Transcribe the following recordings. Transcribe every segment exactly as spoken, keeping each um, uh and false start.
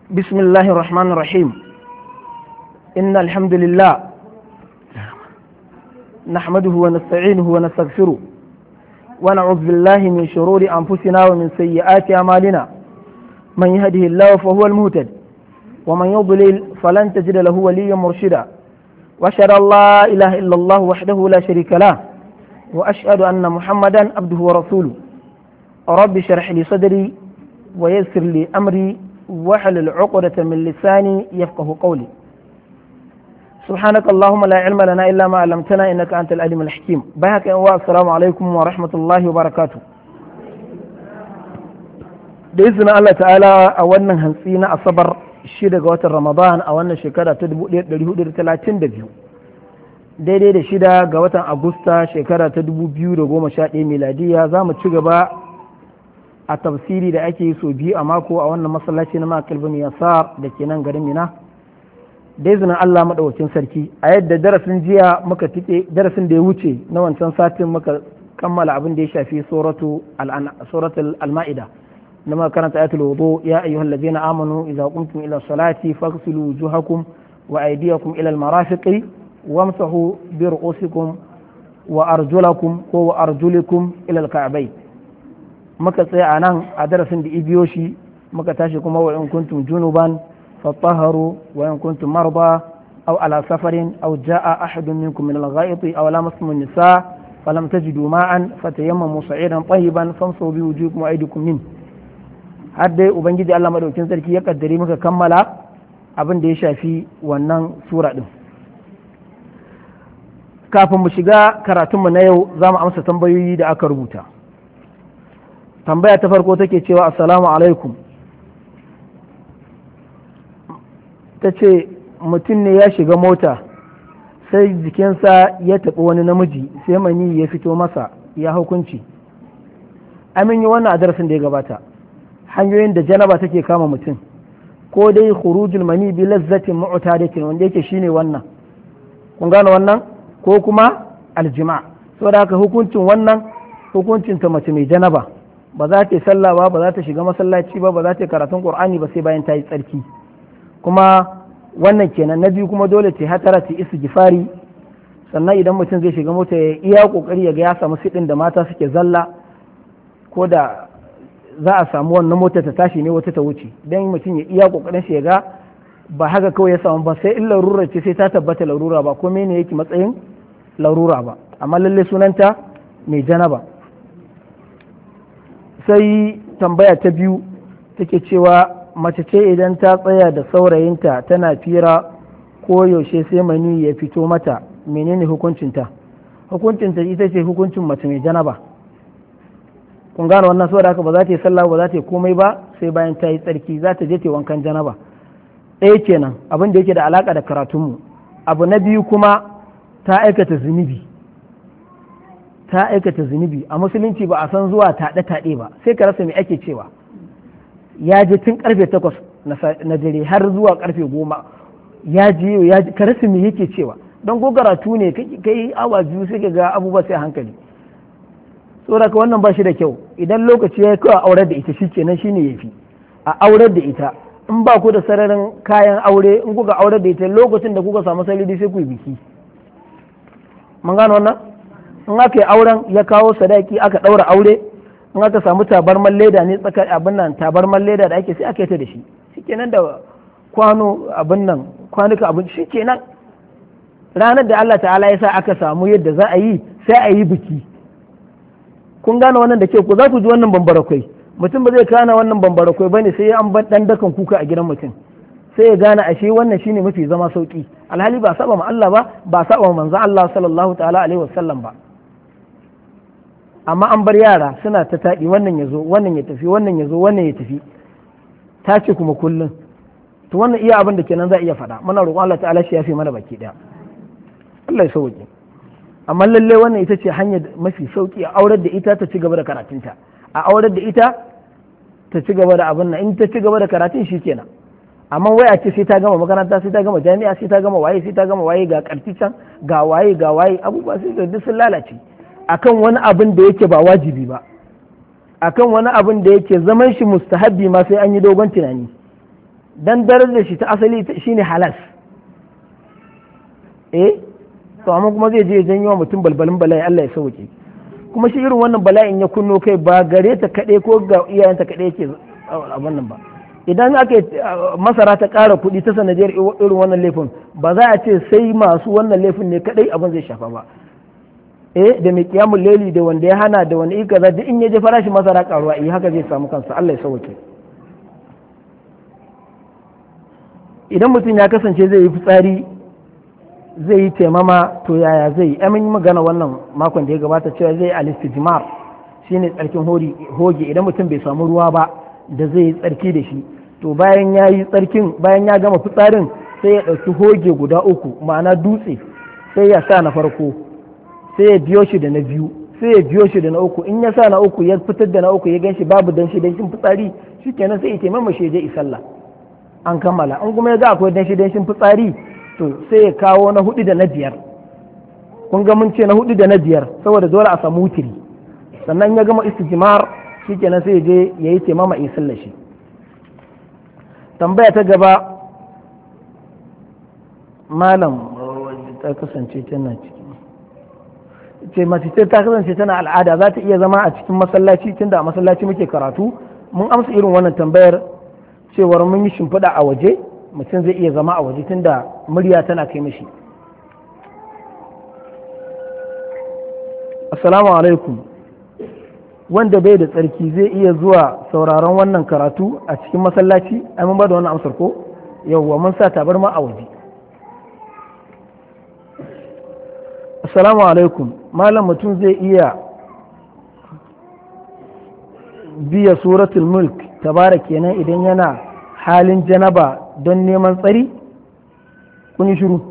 بسم الله الرحمن الرحيم. إن الحمد لله نحمده ونستعينه ونستغفره ونعوذ بالله من شرور أنفسنا ومن سيئات أعمالنا. من يهده الله فهو المهتد ومن يضلل فلن تجد له وليا مرشدا، وأشهد أن لا إله إلا الله وحده لا شريك له، وأشهد أن محمدا عبده ورسوله. رب اشرح لي صدري ويسر لي أمري واحلل عقدة من لساني يفقه قولي. سبحانك اللهم لا علم لنا إلا ما علمتنا إنك أنت العليم الحكيم. بهك السلام عليكم ورحمة الله وبركاته. بإذن الله تعالى أولنا هنسينا أصبر shida ga watan Ramadan a wannan shekara ta dubu ɗaya da ɗari hudu da talatin da biyu, daidai da shida ga watan Agusta shekara ta dubu biyu da goma sha ɗaya miladiya. Za mu ci gaba a tafsiri da ake yi so biyu a mako a wannan masallaci na Makil bin Yasar da ke nan garin Mina, da izinin Allah maɗaukakin sarki. A yadda darasin jiya muka tike darasin da ya wuce na wancan satin muka kammala abin da ya shafi suratul al-Ma'ida. لما كانت آية الوضوء يا أيها الذين آمنوا إذا قمتم إلى الصلاة فاغسلوا وجوهكم وأيديكم إلى المرافق وامسحوا برؤوسكم وأرجلكم وأرجلكم إلى الكعبين. مكة سيعانان أدرس بإبيوشي مكة تاشكم وإن كنتم جنبا فطهروا وإن كنتم مرضى أو على سفر أو جاء أحد منكم من الغائط أو لامستم النساء فلم تجدوا ماء فتيمموا صعيدا طيبا فامسحوا بوجوهكم وأيديكم منه. har dai ubangiji Allah madaukin sarki ya kaddare muka kammala abin da ya shafi wannan sura din. Kafin mu shiga karatunmu na yau za mu amsa tambayoyi da aka rubuta. Tambaya ta farko take cewa assalamu alaikum, ta ce mutum ne ya shiga mota sai jikinsa ya taɓi wani namiji sai mani ya fito masa, ya hukunci. Amin yi wannan a darasin da ya gabata. Hanyoyin da janaba take kama mutum, ko dai khurujul mani bi lazzatin mu'tadatin wanda yake shine wannan, kun gane wannan, ko kuma aljima. saboda haka hukuncin wannan hukuncin ta mace mai janaba, ba za ta yi sallah ba, ba za ta shiga masallaci ba, ba za ta yi karatun qur'ani ba sai bayan ta yi tsarki. kuma wannan kenan. Na biyu kuma dole ta hatara ta istighfari, sannan idan mutum zai shiga mota ya iya kokari ya ga ya samu sidin da mata suke zalla, ko da za a samu wannan mota ta tashi ne wata ta wuce, don mutum ya iya kokarin shi ya ga ba haka kawai ya samu ba, sai in larura ce sai ta tabbata larura ba, ko mene yake matsayin larura ba, amma lalle sunanta mai janaba. Sai tambaya ta biyu take cewa mace ce idan ta tsaya da saurayinta tana fira ko yaushe sai mani ya fito mata, menene hukuncinta? Hukuncinta ita ce hukuncin mace mai janaba. kun gane wannan, saboda haka ba za ta yi sallah ba za ta yi komai ba sai bayan ta yi tsarki, za ta je ta yi wankan janaba. ɗaya kenan abin da yake da alaka da karatunmu. Abu na biyu kuma ta aikata zunubi, ta aikata zunubi a musulunci ba a san zuwa taɗe taɗe ba, sai ka rasa me ake cewa. Ya je tun karfe takwas na dare har zuwa karfe goma, ya je ya ka rasa me yake cewa, don ko karatu ne kai awa biyu sai ka ga abubuwa sai a hankali. saboda ka wannan ba shi da kyau. Idan lokaci ya yi kawai aurar da ita shi kenan shine ya fi a aurar da ita. In ba ku da sararin kayan aure, in kuka aurar da ita lokacin da kuka samu salidi sai ku yi biki. Mun gano wannan? In aka yi auren ya kawo sadaki aka ɗaura aure, in aka samu tabarman leda ne tsakar abin nan, tabarman leda da ake sai aka yi ta da shi shi kenan, da kwano abin nan kwanuka abin shi kenan. Ranar da Allah ta'ala ya sa aka samu yadda za a yi sai a yi biki. kun gane wannan da ke ku za ku ji wannan bambarakwai. Mutum ba zai kana wannan bambarakwai bane sai an bar dan dakan kuka a gidan mutum, sai ya gane ashe wannan shine mafi zama sauki. Alhali ba saba ma Allah ba, ba saba ma manzon Allah sallallahu ta'ala alaihi wasallam ba. Amma an bar yara suna ta taɗi, wannan ya zo wannan ya tafi, wannan ya zo wannan ya tafi, ta ce kuma kullum. To wannan iya abin da kenan za a iya faɗa. Muna roƙon Allah ta'ala shi ya fi mana baki ɗaya. Allah ya sauke. Amma lalle wannan ita ce hanyar mafi sauki, a aurar da ita ta ci gaba da karatunta, a aurar da ita ta ci gaba da abin nan, in ta ci gaba da karatun shi kenan. Amma wai a ce sai ta gama makaranta, sai ta gama jami'a, sai ta gama waye, sai ta gama waye, ga karfi can, ga waye ga waye, abubuwa sai ga duk sun lalace akan wani abin da yake ba wajibi ba, akan wani abin da yake zaman shi mustahabbi ma sai an yi dogon tunani. dan darajar shi ta asali shine halas eh to amma kuma zai je janyo wa mutum balbalin bala'i Allah ya sauke kuma shi irin wannan bala'in ya kunno kai ba gare ta kaɗai ko ga iyayenta kaɗai yake abin nan ba idan aka masara ta ƙara kuɗi ta sanadiyar irin wannan laifin ba za a ce sai masu wannan laifin ne kaɗai abin zai shafa ba eh da mai kiyamun laili da wanda ya hana da wanda ika za duk in ya je farashin masara karuwa eh haka zai samu kansa Allah ya sauke idan mutum ya kasance zai yi fitsari zai yi taimama to yaya zai yi amin magana wannan makon da ya gabata cewa zai alistijmar shine tsarkin hoge idan mutum bai samu ruwa ba da zai yi tsarki da shi to bayan ya yi tsarkin bayan ya gama fitsarin sai ya ɗauki hoge guda uku ma'ana dutse sai ya sa na farko sai ya biyo shi da na biyu sai ya biyo shi da na uku in ya sa na uku ya fitar da na uku ya ganshi babu danshi danshin fitsari shikenan sai ya taimama shi je isalla an kammala in kuma ya ga akwai danshi danshin fitsari to sai ya kawo na hudu da na biyar kun ga mun ce na hudu da na biyar saboda dole a samu wutiri sannan ya gama istijmar shikenan sai ya je ya yi taimama isalla shi tambaya ta gaba malam ta kasance tana ciki ce mace ta kasance tana al'ada za ta iya zama a cikin masallaci tunda a masallaci muke karatu mun amsa irin wannan tambayar cewar mun yi shimfiɗa a waje mutum zai iya zama a waje tunda murya tana kai mishi assalamu alaikum wanda bai da tsarki zai iya zuwa sauraron wannan karatu a cikin masallaci ai mun ba da wannan amsar ko yawwa mun sa tabarma a waje assalamu alaikum malam mutum zai iya biya suratul mulk tabara kenan idan yana halin janaba don neman tsari kun yi shiru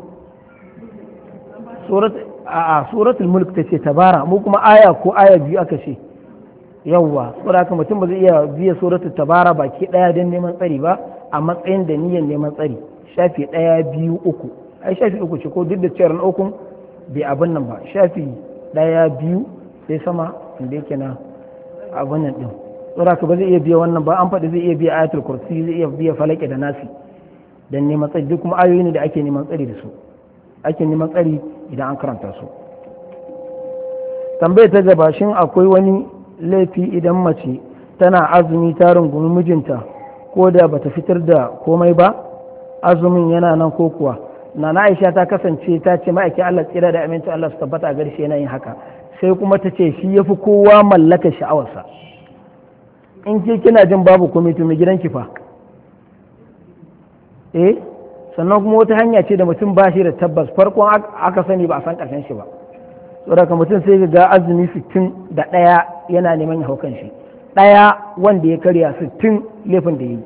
a suratul mulk ta ce tabara mu kuma aya ko aya biyu aka ce yawwa saboda haka mutum ba zai iya biya suratul tabara baki daya don neman tsari ba a matsayin da niyyar neman tsari shafi daya biyu uku ai shafi uku ce ko duk da cewar ukun bai abin nan ba shafi daya biyu sai sama inda yake na abin nan din saboda haka ba zai iya biya wannan ba an faɗi zai iya biya ayatul kursi zai iya biya falaki da nasi don neman tsari duk kuma ayoyi ne da ake neman tsari da su ake neman tsari idan an karanta su tambayar ta gaba shin akwai wani laifi idan mace tana azumi ta rungumi mijinta ko da bata fitar da komai ba azumin yana nan ko kuwa na Aisha ta kasance ta ce ma'aikin Allah tsira da aminci Allah su tabbata a garshe yana yin haka sai kuma ta ce shi yafi kowa mallaka sha'awarsa in ke kina jin babu komai to mai gidanki fa eh sannan kuma wata hanya ce da mutum ba shi da tabbas farkon aka sani ba a san karshen shi ba saboda mutum sai ga azumi sittin da ɗaya yana neman ya hau kan shi ɗaya wanda ya karya sittin laifin da ya yi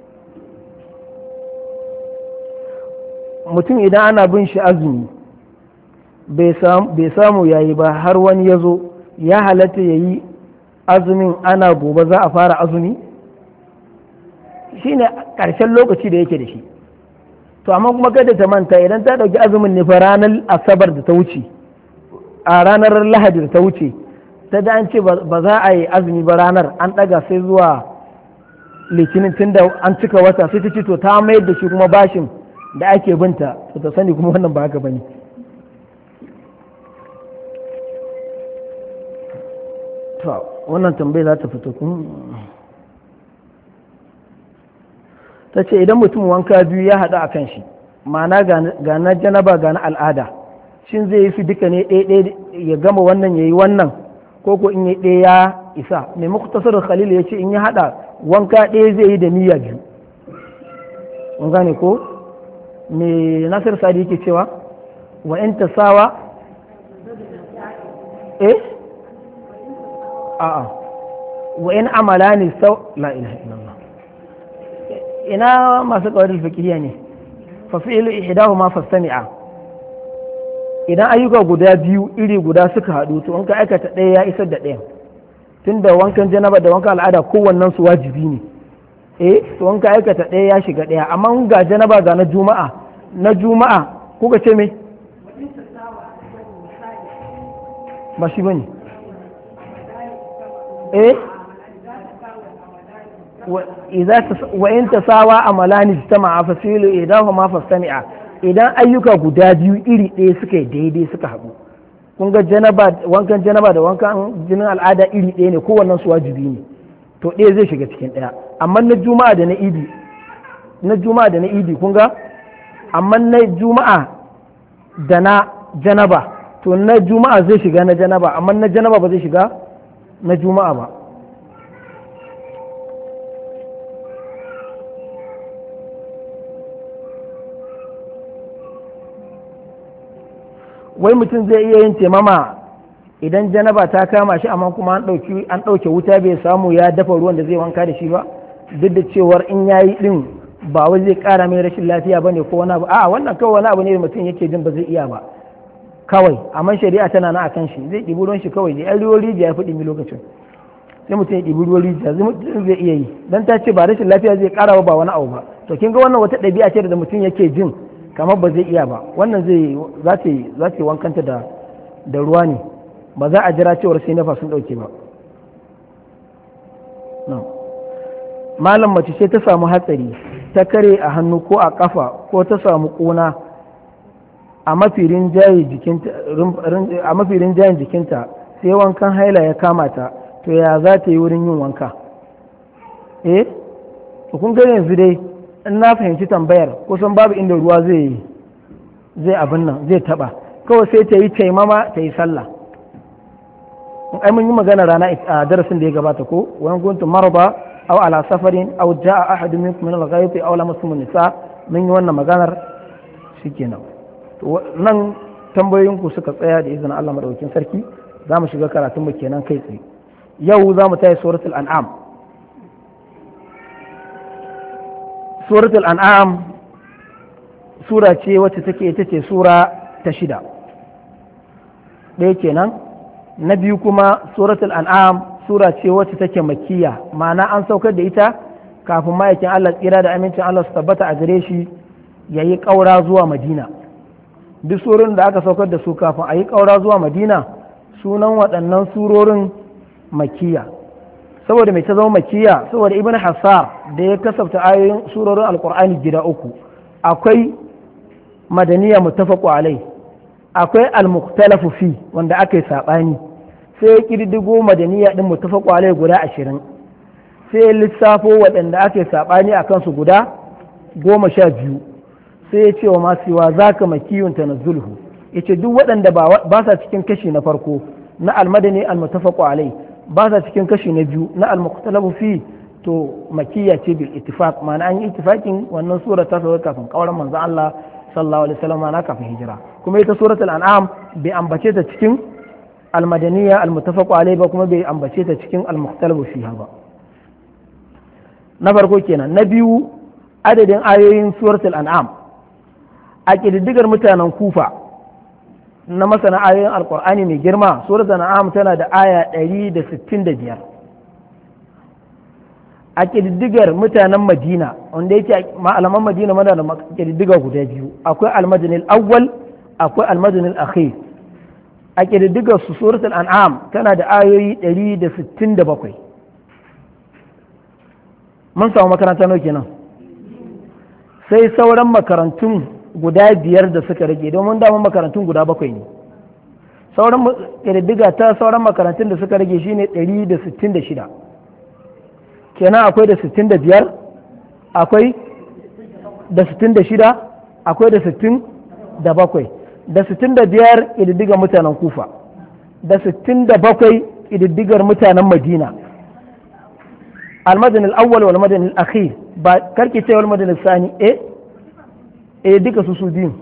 mutum idan ana bin shi azumi bai samu yayi ba har wani ya zo ya halatta ya yi azumin ana gobe za a fara azumi shine ƙarshen lokaci da yake da shi to amma kuma kada ta manta idan ta ɗauki azumin ne fa ranar asabar da ta wuce a ranar lahadi da ta wuce ta da an ce ba za a yi azumi ba ranar an ɗaga sai zuwa litinin tun da an cika wata sai ta ce to ta mayar da shi kuma bashin da ake binta to ta sani kuma wannan ba haka bane to wannan tambayi za ta fito kun ta ce idan mutum wanka biyu ya haɗu a kan shi ma'ana ga na janaba ga na al'ada shin zai yi su duka ne ɗaya ya gama wannan ya yi wannan ko ko in yi ɗaya ya isa mai muktasar khalil ya ce in ya haɗa wanka ɗaya zai yi da niyya biyu kun gane ko me nasir sadi yake cewa wa in tasawa eh a'a wa in amalani sau la ilaha illallah ina masu ƙawarin fiqhiyya ne fa fi'lu ihdahuma fastami'a idan ayyuka guda biyu iri guda suka haɗu to in ka aikata ɗaya ya isar da ɗayan tunda wankan janaba da wankan al'ada kowannen su wajibi ne eh to in ka aikata ɗaya ya shiga ɗaya amma ga janaba ga na juma'a na juma'a kuka ce me ba shi bane eh wa in tasawa amalani jitama'a fasilu idahuma fastami'a idan ayyuka guda biyu iri ɗaya suka yi daidai suka haɗu kun ga janaba wankan janaba da wankan jinin al'ada iri ɗaya ne kowannen su wajibi ne to ɗaya zai shiga cikin ɗaya amma na juma'a da na idi na juma'a da na idi kun ga amma na juma'a da na janaba to na juma'a zai shiga na janaba amma na janaba ba zai shiga na juma'a ba wai mutum zai iya yin taimama idan janaba ta kama shi amma kuma an ɗauki an ɗauke wuta bai samu ya dafa ruwan da zai wanka da shi ba duk da cewar in yayi din ba wai zai ƙara mai rashin lafiya bane ko wani abu a'a wannan kawai wani abu ne da mutum yake jin ba zai iya ba kawai amma shari'a tana na akan shi zai ɗibi ruwan shi kawai da yan ruwan rijiya ya fi ɗimi lokacin sai mutum ya ɗibi ruwan rijiya zai iya yi dan ta ce ba rashin lafiya zai ƙara ba wani abu ba to kin ga wannan wata ɗabi'a ce da mutum yake jin kamar ba zai iya ba wannan zai za ta wankanta da da ruwa ne ba za a jira cewar sai nafa sun ɗauke ba malam mace ce ta samu hatsari ta kare a hannu ko a kafa ko ta samu ƙuna a mafirin jayin jikinta sai wankan haila ya kama ta to ya za ta yi wurin yin wanka eh kun ga yanzu dai in na fahimci tambayar kusan babu inda ruwa zai zai abin nan zai taba kawai sai ta yi taimama ta yi sallah in ai mun yi magana rana a darasin da ya gabata ko wani kuntum marba aw ala safarin aw jaa ahadun minkum min al-ghaibi aw lamastum nisa mun yi wannan maganar shikenan to nan tambayoyin ku suka tsaya da izinin Allah madaukakin sarki za mu shiga karatun mu kenan kai tsaye yau za mu tayi suratul an'am suratul an'am sura ce wacce take ita ce sura ta shida ɗaya kenan na biyu kuma suratul an'am sura ce wacce take makkiya ma'ana an saukar da ita kafin ma'aikin Allah tsira da amincin Allah su tabbata a gare shi ya yi ƙaura zuwa madina duk surorin da aka saukar da su kafin a yi ƙaura zuwa madina sunan waɗannan surorin makkiya saboda mai ta zama makiya saboda ibn hassar da ya kasafta ayoyin surorin alkur'ani gida uku akwai madaniya muttafaqu alai akwai al-mukhtalafu fi wanda aka yi sabani sai ya kirdigo madaniya din muttafaqu alai guda ashirin sai ya lissafo waɗanda aka yi sabani akan su guda goma sha biyu sai ya ce wa masu yiwa zaka makiyun tanazzulhu yace duk waɗanda ba sa cikin kashi na farko na al-madani al-muttafaqu alai ba sa cikin kashi na biyu na al-mukhtalafu fi to makiyya ce bil ittifaq ma'ana an yi ittifaqin wannan sura ta sauka kafin kauran manzon Allah sallallahu alaihi wasallam na kafin hijira kuma ita suratul an'am bai ambace ta cikin al-madaniyya al-muttafaqu alai ba kuma bai ambace ta cikin al-mukhtalafu fiha ba na farko kenan na biyu adadin ayoyin suratul an'am a kididdigar mutanen kufa na masana ayoyin alkur'ani mai girma suratul an'am tana da aya ɗari da sittin da biyar a ƙididdigar mutanen madina wanda yake malaman madina mana da ƙididdiga guda biyu akwai almadinil awwal akwai almadinil akhir a ƙididdigar su suratul an'am tana da ayoyi ɗari da sittin da bakwai mun samu makaranta nawa kenan sai sauran makarantun guda biyar da suka rage domin damar makarantun guda bakwai ne sauran ƙididdiga ta sauran makarantun da suka rage shine ɗari da sittin da shida kenan akwai da sittin da biyar akwai da sittin da shida akwai da sittin da bakwai da sittin da biyar ƙididdigar mutanen kufa da sittin da bakwai ƙididdigar mutanen madina almadin al'awwal wal madin al'akhir ba karki ce wal madin al-sani eh eh duka su su biyu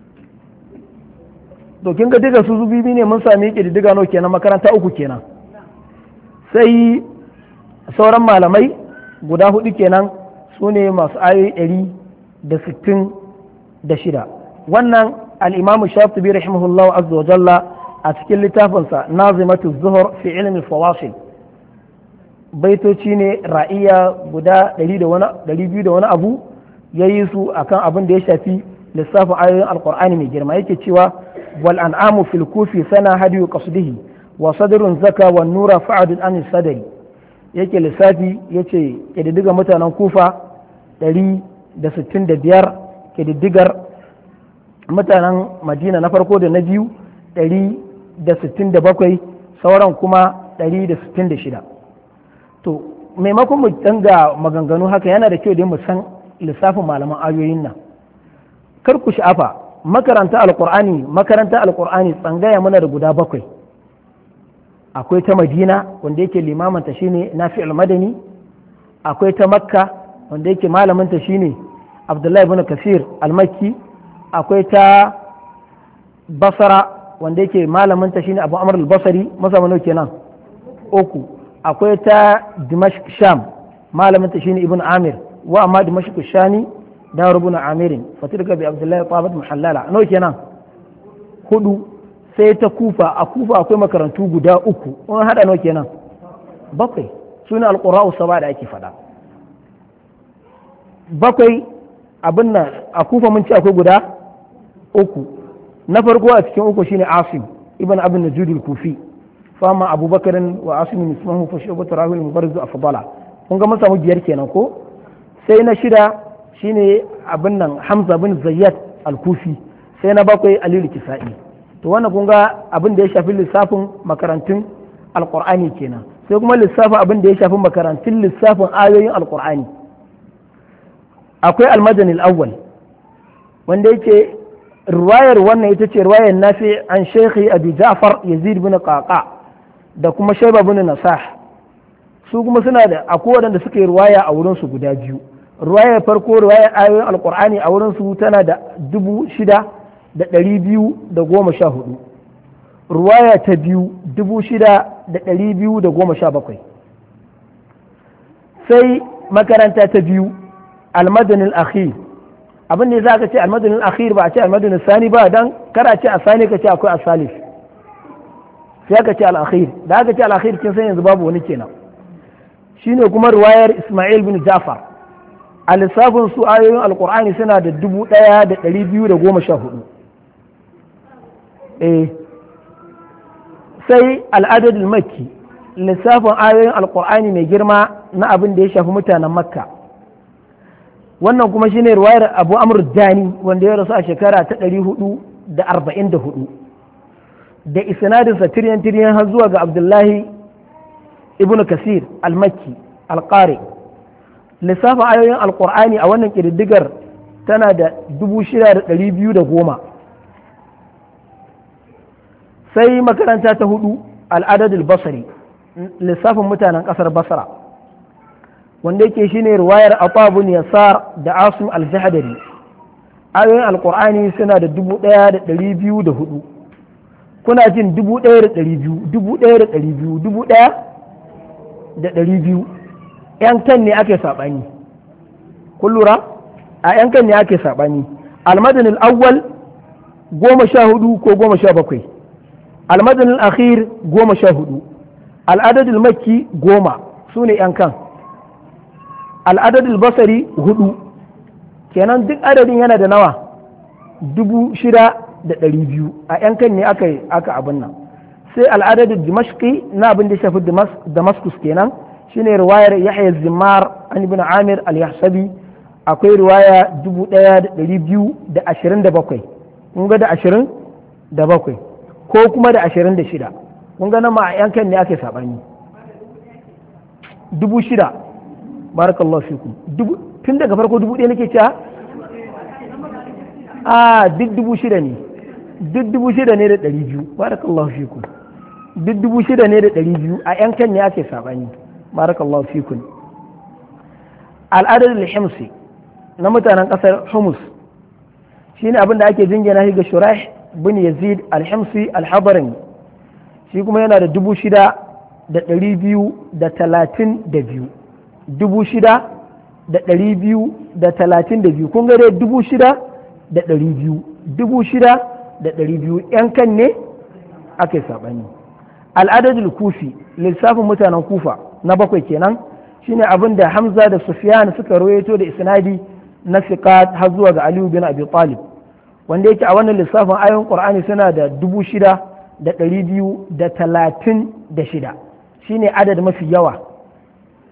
to kin ga duka su su biyu ne mun sami ƙididdiga nawa kenan makaranta uku kenan sai sauran malamai guda hudu kenan su ne masu ayoyi ɗari da sittin da shida wannan al'imamu shafi'i rahimahullahu azza wa jalla a cikin littafinsa nazimatu zuhur fi ilmi fawasil baitoci ne ra'iya guda ɗari biyu da wani abu ya yi su akan abin da ya shafi lissafin ayoyin alkur'ani mai girma yake cewa wal an'amu fil kufi sana hadiyu qasdihi wa sadrun zaka wa nura fa'adun an sadari yake lissafi ya ce ƙididdigar mutanen kufa ɗari da sittin da biyar, ƙididdigar mutanen madina na farko da na biyu ɗari da sittin da bakwai, sauran kuma ɗari da sittin da shida. To maimakon mu danga maganganu haka yana da kyau dai mu san lissafin malaman ayoyin nan. Kar ku sha'afa makaranta alƙur'ani makaranta alƙur'ani tsangaya mana da guda bakwai. Akwai ta madina wanda yake limamanta shine nafi al-madani, akwai ta makka wanda yake malaminta shine abdullahi ibn kasir al-makki, akwai ta basra wanda yake malaminta shine abu amr al-basri, masa kenan uku. Akwai ta dimashq sham malaminta shine ibn amir, wa amma dimashq shani da rubuna amirin fatirka bi abdullahi tabat muhallala, nawa kenan hudu. Sai ta kufa, a kufa akwai makarantu guda uku, wani hada nawa kenan bakwai, suna alqura'u saba da ake fada bakwai. Abin nan a kufa mun ce akwai guda uku. Na farko a cikin uku shine asim ibn abin najud al-kufi, fama abubakar wa asim ismahu fa shubatu rahul mubarriz afdala, kun ga mun samu biyar kenan ko. Sai na shida shine abin nan hamza bin zayyad al-kufi, sai na bakwai aliyu kisa'i. To wannan kun ga abin da ya shafi lissafin makarantun alqur'ani kenan. Sai kuma lissafin abin da ya shafi makarantun lissafin ayoyin alqur'ani. Akwai almadani al-awwal wanda yake riwayar wannan ita ce riwayar nafi an shaykhi abi ja'far yazid bin qaqa da kuma shayba bin nasah. Su kuma suna da akwai wanda suka yi riwaya a wurin su guda biyu. Riwayar farko riwayar ayoyin alqur'ani a wurin su tana da dubu shida da ɗari biyu da goma sha hudu. Riwaya ta biyu dubu shida da ɗari biyu da goma sha bakwai. Sai makaranta ta biyu almadanin akhir. Abin da za ka ce almadanin akhir ba a ce almadanin sani ba, dan kar a ce a sani ka ce akwai a salif, sai ka ce al-akhir. Da aka ce al-akhir kin san yanzu babu wani kenan. Shine kuma riwayar Ismail bin Ja'far. A lissafin su ayoyin alqur'ani suna da dubu ɗaya da ɗari biyu da goma sha hudu. Eh sai al-adad al-makki, lissafin ayoyin alqur'ani mai girma na abin da ya shafi mutanen makka. Wannan kuma shine ruwayar abu amr dani wanda ya rasu a shekara ta ɗari hudu da arba'in da hudu, da isnadin sa tiryan tiryan har zuwa ga abdullahi ibn kasir al-makki al-qari. Lissafin ayoyin alqur'ani a wannan kididdigar tana da dubu shida da ɗari biyu da goma. Sai makaranta ta hudu al-adad al-basri, lissafin mutanen kasar basra wanda yake shine riwayar Atabun Yasar da Asim al-Jahdari. Ayoyin alqur'ani suna da dubu ɗaya da ɗari biyu da hudu. Kuna jin dubu ɗaya da ɗari biyu, dubu ɗaya da ɗari biyu, dubu ɗaya da ɗari biyu. ‘Yan kan ne ake saɓani. Kun lura? A ‘yan kan ne ake saɓani. Almadin awwal goma sha hudu ko goma sha bakwai. Almadin akhir goma sha hudu. Al'adadul makki goma su ne ‘yan kan. Al'adadul basari hudu. Kenan duk adadin yana da nawa? Dubu shida da ɗari biyu. A ‘yan kan ne aka aka abin nan. Sai al'adadul dimashqi na abin da shafi Damascus kenan. Shine riwayar Yahya Zimmar an ibn Amir al-Yahsabi. Akwai riwaya dubu ɗaya da ɗari biyu da ashirin da bakwai. Kun ga da ashirin da bakwai ko kuma da ashirin da shida. Kun ga nan ma a yankan ne ake saɓani. Dubu shida. Barakallahu fikum. Tun daga farko dubu ɗaya nake cewa? A duk dubu shida ne. Duk dubu shida ne da ɗari biyu. Barakallahu fikum. Duk dubu shida ne da ɗari biyu a yankan ne ake saɓani. Barakallahu fikum. Al'adar al-himsi na mutanen ƙasar Humus shine abin da ake jingina shi ga Shuraih bin Yazid al-Himsi al-Habarani. Shi kuma yana da dubu shida da ɗari biyu da talatin da biyu. Dubu shida da ɗari biyu da talatin da biyu. Kun ga dai dubu shida da ɗari biyu. Dubu shida da ɗari biyu. ‘Yan kan ne ake saɓani. Al'adadul kufi lissafin mutanen kufa na bakwai kenan shine abin da Hamza da Sufyan suka rawaito da isnadi na fiqat har zuwa ga Aliyu bin Abi Talib, wanda yake a wannan lissafin ayoyin Qur'ani suna da dubu shida da ɗari biyu da talatin da shida. Shine adad mafi yawa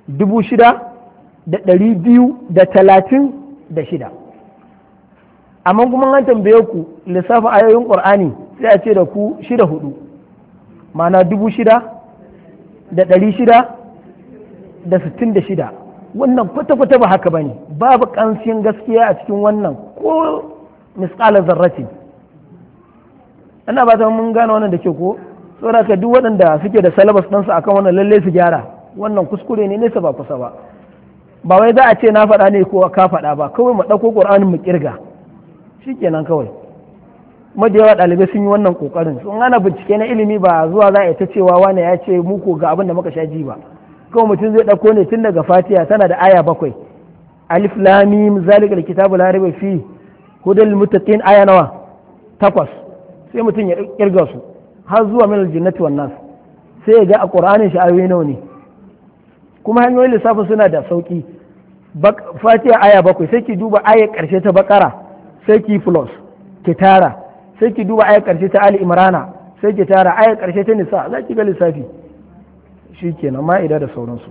dubu shida da ɗari biyu da talatin da shida. Amma kuma an tambaye ku lissafin ayoyin ƙur'ani sai a ce da ku shida hudu, ma'ana dubu shida da ɗari shida da sittin da shida. Wannan kwata-kwata ba haka ba ne, babu ƙanshin gaskiya a cikin wannan ko misƙalar zarratin. Ana ba ta mun gane wannan da ke ko saboda ka duk waɗanda suke da salabas ɗansu akan wannan lalle su gyara, wannan kuskure ne nesa ba kusa ba. Ba wai za a ce na faɗa ne ko ka faɗa ba, kawai mu ɗauko ƙur'anin mu ƙirga shikenan kawai. Kuma da yawa ɗalibai sun yi wannan ƙoƙarin, sun ana bincike na ilimi ba zuwa za a yi ta cewa wane ya ce muku ga abin da muka sha ji ba. Kawai mutum zai ɗauko ne tun daga Fatiha tana da aya bakwai, alif lam mim zalikal kitabu la raiba fi hudal lil muttaqin aya nawa takwas, sai mutum ya kirga su har zuwa min aljannati wan nas, sai ya ga a qur'anin shi ayoyi nawa ne. Kuma hanyoyin lissafin suna da sauki. Fatiha aya bakwai, sai ki duba ayar karshe ta bakara sai ki plus ki tara, sai ki duba ayar karshe ta ali imrana sai ki tara, ayar karshe ta nisa za ki ga lissafi shi kenan ma'ida da sauransu.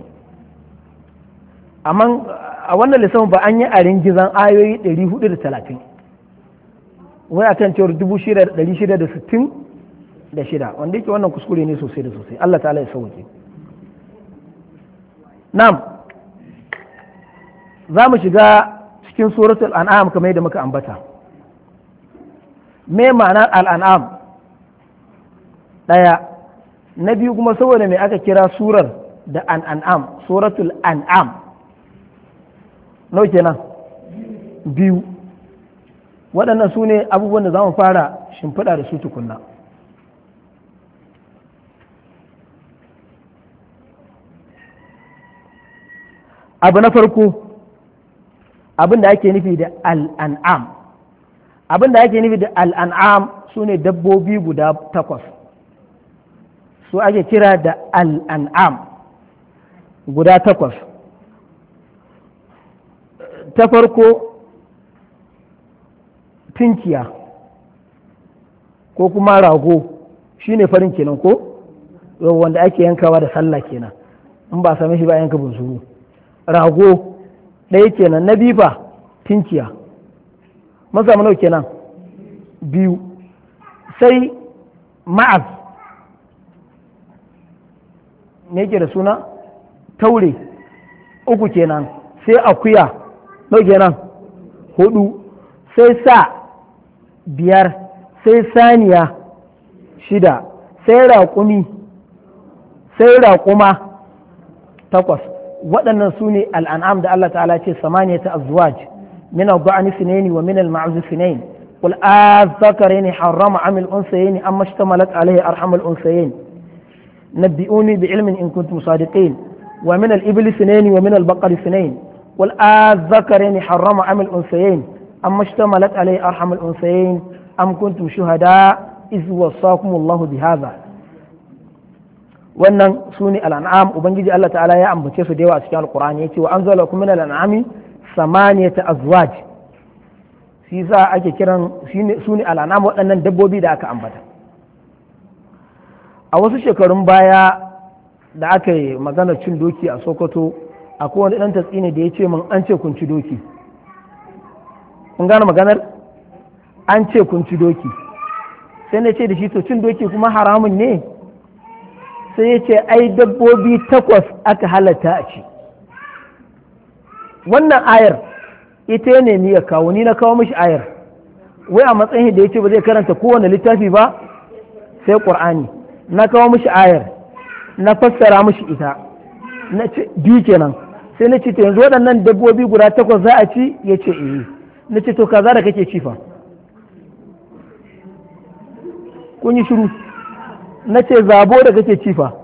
Amma a wannan lissafin ba an yi a ringizan ayoyi ɗari hudu da talatin, wai akan cewar dubu shida da ɗari shida da sittin da shida, wanda yake wannan kuskure ne sosai da sosai. Allah ta'ala ya sauke. Nam, za mu shiga cikin suratul an'am kamar yadda muka ambata. Me ma'anar al'an'am? Ɗaya. Na biyu kuma saboda mai aka kira surar da an'am, suratul an'am. Nau kenan? Biyu. Waɗannan su ne abubuwan da za mu fara shimfiɗa da su tukunna. Abu na farko, abin da ake nufi da al'an'am. Abin da ake nufi da al'an'am su ne dabbobi guda takwas. Su ake kira da al'an'am guda takwas. Ta farko, tinkiya ko kuma rago shi ne farin kenan ko wanda ake yankawa da sallah kenan, in ba same shi ba yanka bunsuru. Rago ɗaya kenan. Na bifa tinkiya, maza nau kenan biyu. Sai ma'az, me yake da suna taure, uku kenan. Sai akuya nau kenan hudu. Sai sa biyar. Sai saniya shida. Sai raƙumi, sai raƙuma takwas. waɗannan su ne al'an'am da Allah ta'ala ce samaniya ta azwaj min al-ba'ni sinaini wa min al-ma'z sinain qul az-zakaraini harrama am al-unsayni amma ishtamalat alayhi arham al-unsayayn nabbi'uni bi'ilmin in kuntum sadiqin wa min al-ibli sinaini wa min al-baqari sinain qul az-zakaraini harrama am al-unsayayn amma ishtamalat alayhi arham al-unsayayn am kuntum shuhada iz wasaakum Allahu bihadha. Wannan su ne al'an'am. Ubangiji Allah ta'ala ya ambace su da yawa a cikin alkur'ani, ya ce wa an zala kuma na al'an'ami samaniyata azwaj, shi sa ake kiran su ne al'an'am waɗannan dabbobi da aka ambata. A wasu shekarun baya da aka yi maganar cin doki a Sokoto, akwai wani ɗan tatsini da ya ce min an ce kun ci doki. Kun gane maganar? An ce kun ci doki. Sai na ce da shi to cin doki kuma haramun ne? Sai ya ce ai dabbobi takwas aka halatta a ci. Wannan ayar ita ne ni ya kawo, ni na kawo mishi ayar, wai a matsayin da ya ce ba zai karanta kowane littafi ba sai ƙur'ani. Na kawo mishi ayar, na fassara mishi ita, na ce biyu kenan. Sai na ce to yanzu waɗannan dabbobi guda takwas za a ci? Ya ce eh. Na ce to kaza da kake ci fa? Kun yi shiru. Na ce zabo da kake cifa,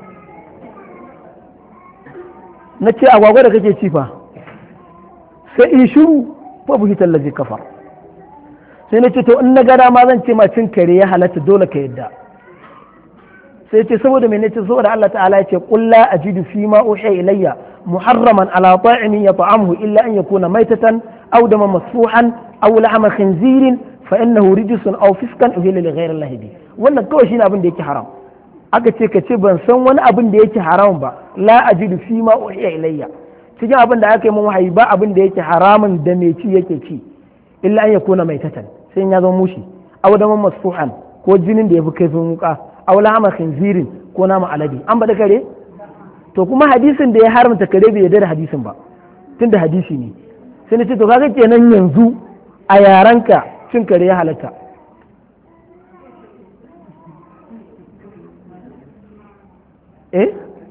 na ce agwagwa da kake cifa, sai in shiru fa buhi tallafi kafa. Sai na ce to in na gada ma zan ce ma cin kare ya halatta dole ka yadda. Sai ce saboda mai nace saboda Allah ta'ala ya ce qul la ajidu fi ma uhiya ilayya muharraman ala ta'imin yata'amuhu illa an yakuna maitatan aw daman masfuhan aw lahma khinzirin fa innahu rijsun aw fiskan uhilla li ghayri Allah bi. Wannan kawai shine abin da yake haram. aka ce ka ce ban san wani abin da yake haram ba la ajidu fi ma uhiya ilayya cikin abin da aka yi min wahayi ba abin da yake haramun da mai ci yake ci illa an yakuna maitatan sai ya zama mushi aw daman masfuhan ko jinin da ya fi kaifin wuka aw lahama khinzirin ko nama alade an bada kare to kuma hadisin da ya haramta kare bai yarda da hadisin ba tunda hadisi ne sai na ce to kaga kenan yanzu a yaranka cin kare ya halatta eh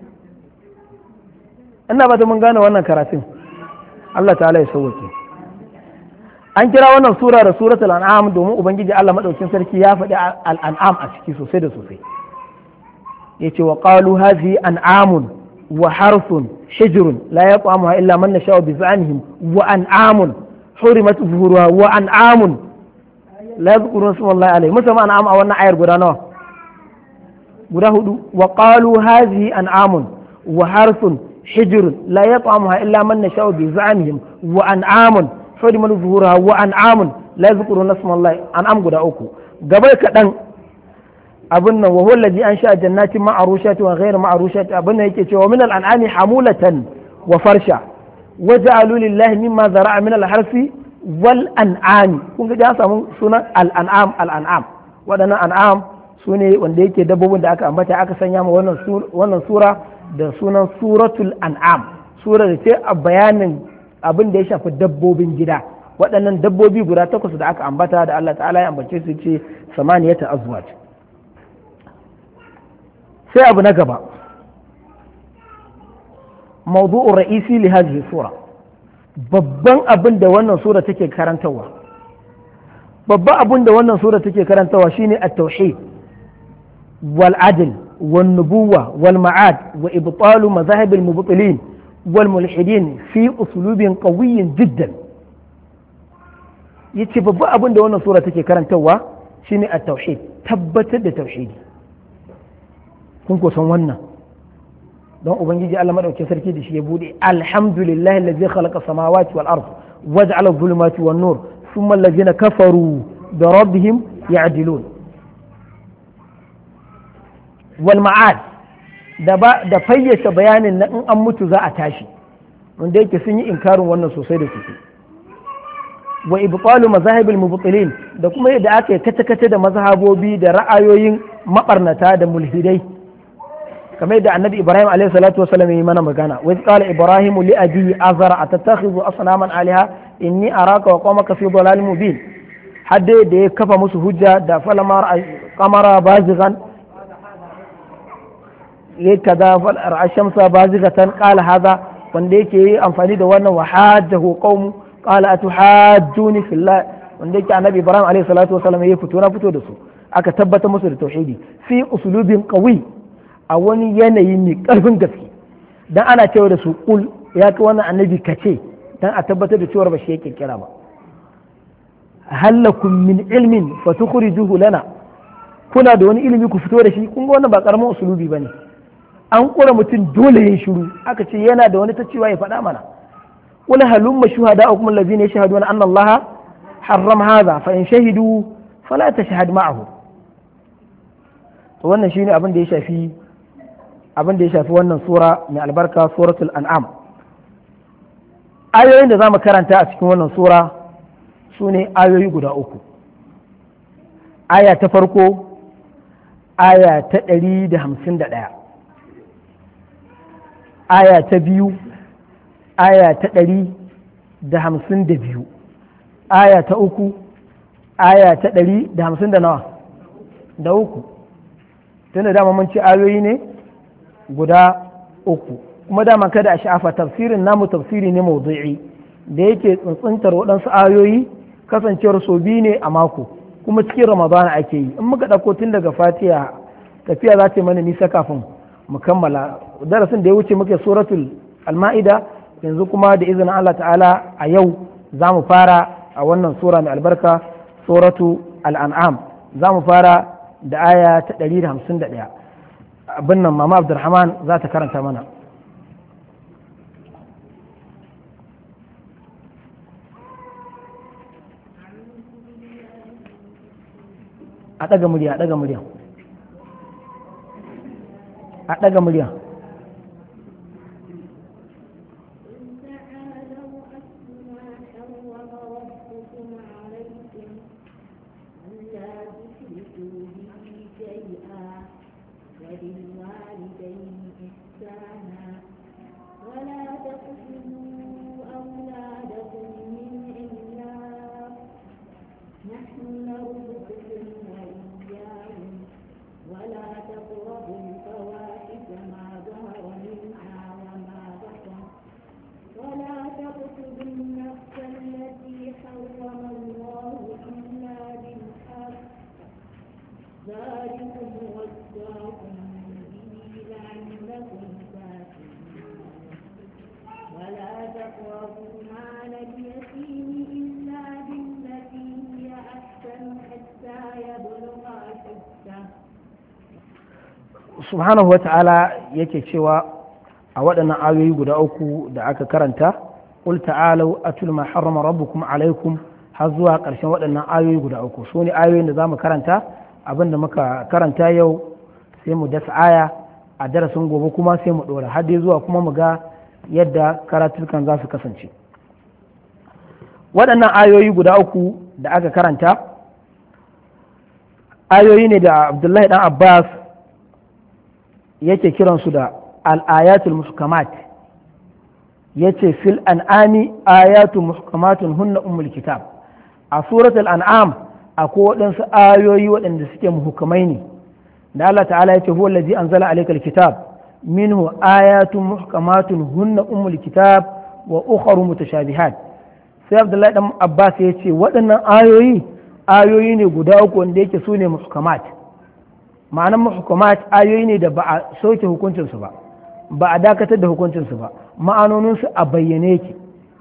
ina ba ta mun gane wannan karatun Allah ta'ala ya sauwake an kira wannan sura da suratul an'am domin ubangiji Allah madaukin sarki ya faɗi al'an'am a ciki sosai da sosai yace wa qalu hadhihi an'amun wa harthun hijrun la yat'amuha illa man nasha'u bi za'anihim wa an'amun hurimat zuhuruha wa an'amun la yadhkuruna isma Allah alayhi musamman an'am a wannan ayar guda nawa guda hudu wa qalu hadhihi an'amun wa harthun hijrun la yat'amuha illa man nasha'u bi za'anihim wa an'amun hurimat zuhuruha wa an'amun la yadhkuruna isma Allah an'am guda uku gaba kadan abin nan wa huwa allazi ansha jannatin ma'rushati wa ghayr ma'rushati abin nan yake cewa min al-an'ami hamulatan wa farsha wa ja'alu lillahi mimma zara'a min al-harfi wal an'ami kun ga ya samu sunan al-an'am al-an'am wadannan an'am sune wanda yake dabbobin da aka ambata aka sanya ma wannan wannan sura da sunan suratul an'am sura da ce a bayanin abin da ya shafi dabbobin gida waɗannan dabbobi guda takwas da aka ambata da Allah ta'ala ya ambace su ce samaniyata azwaj sai abu na gaba mawdu'ur ra'isi li hadhihi sura babban abin da wannan sura take karantawa babban abin da wannan sura take karantawa shine at-tauhid wal adl wan nubuwa wal ma'ad wa ibtalu mazahib al mubtilin wal mulhidin fi usulubin qawiyyin jiddan yace babban abin da wannan sura take karantawa shine at-tauhid tabbatar da tauhidi kun ko san wannan don ubangiji Allah madaukakin sarki da shi ya bude alhamdulillahi allazi khalaqa samawati wal ard waj'ala adh-dhulumati wan nur thumma allazina kafaru bi rabbihim ya'dilun wal ma'ad da ba da fayyace bayanin na in an mutu za a tashi wanda yake sun yi inkarin wannan sosai da sosai wa ibtalu mazahibil mubtilin da kuma yadda aka yi kace-kace da mazhabobi da ra'ayoyin mabarnata da mulhidai kamar da annabi ibrahim alaihi salatu wasallam yi mana magana wa qala ibrahim li abi azara atattakhidhu asnaman alaha inni araka wa qawmaka fi dhalalin mubin hadda da ya kafa musu hujja da falamar qamara bazighan yayi kaza fal arshamsa bazighatan qala hadha wanda yake yi amfani da wannan wa hajjahu qaum qala atuhajjuni fillah wanda yake annabi ibrahim alaihi salatu wasallam ya fito na fito da su aka tabbata musu da tauhidi fi usulubin qawi a wani yanayi mai ƙarfin gaske dan ana cewa da su kul ya ka wannan annabi kace dan a tabbatar da cewa ba shi ya kirkira ba halakum min ilmin fatukhrijuhu lana kuna da wani ilimi ku fito da shi kun ga wannan ba karamin usulubi bane an kura mutum dole yin shiru aka ce yana da wani ta cewa ya faɗa mana qul halumma shuhada'ukum allazina yashhaduna anna allaha harrama hadha fa in shahidu fala tashhad ma'ahu to wannan shine abin da ya shafi abin da ya shafi wannan sura mai albarka suratul an'am ayoyin da za mu karanta a cikin wannan sura su ne ayoyi guda uku aya ta farko aya ta ɗari da hamsin da ɗaya aya ta biyu aya ta ɗari da hamsin da biyu aya ta uku aya ta ɗari da hamsin da nawa da uku tunda dama mun ci ayoyi ne guda uku kuma dama kada a sha'afa tafsirin namu tafsiri ne mawdu'i da yake tsuntsuntar waɗansu ayoyi kasancewar so biyu ne a mako kuma cikin ramadana ake yi in muka ɗauko tun daga fatiha tafiya za ta mana nisa kafin mu kammala darasin da ya wuce muke suratul al-ma'ida yanzu kuma da izinin Allah ta'ala a yau za mu fara a wannan sura mai albarka suratu al-an'am za mu fara da aya ta ɗari da hamsin da ɗaya abin nan mama abdulrahman za ta karanta mana a ɗaga murya a ɗaga murya a ɗaga murya. Subhanahu wa ta'ala yake cewa a waɗannan ayoyi guda uku da aka karanta, qul ta'alu atul ma harrama rabbukum alaikum, har zuwa ƙarshen waɗannan ayoyi guda uku. Su ne ayoyin da za mu karanta, abin da muka karanta yau sai mu dasa aya, a darasin gobe kuma sai mu ɗora, har dai zuwa kuma mu ga yadda karatukan za su kasance. Waɗannan ayoyi guda uku da aka karanta ayoyi ne da Abdullahi ɗan Abbas yake kiransu da al'ayatul muhkamat, yace fil an'ami ayatu muhkamatun hunna ummul kitab. A suratul an'am akwai waɗansu ayoyi waɗanda suke muhkamai ne, da Allah ta'ala yace huwa allazi anzala alaykal kitab minhu ayatun muhkamatun hunna ummul kitab wa ukharu mutashabihat. Sai Abdullahi dan Abbas yace waɗannan ayoyi ayoyi ne guda uku wanda yake su ne muhkamat. Ma'anar muhkamat ayoyi ne da ba a soke hukuncinsu ba, ba a dakatar da hukuncinsu ba, ma'anoninsu a bayyane yake.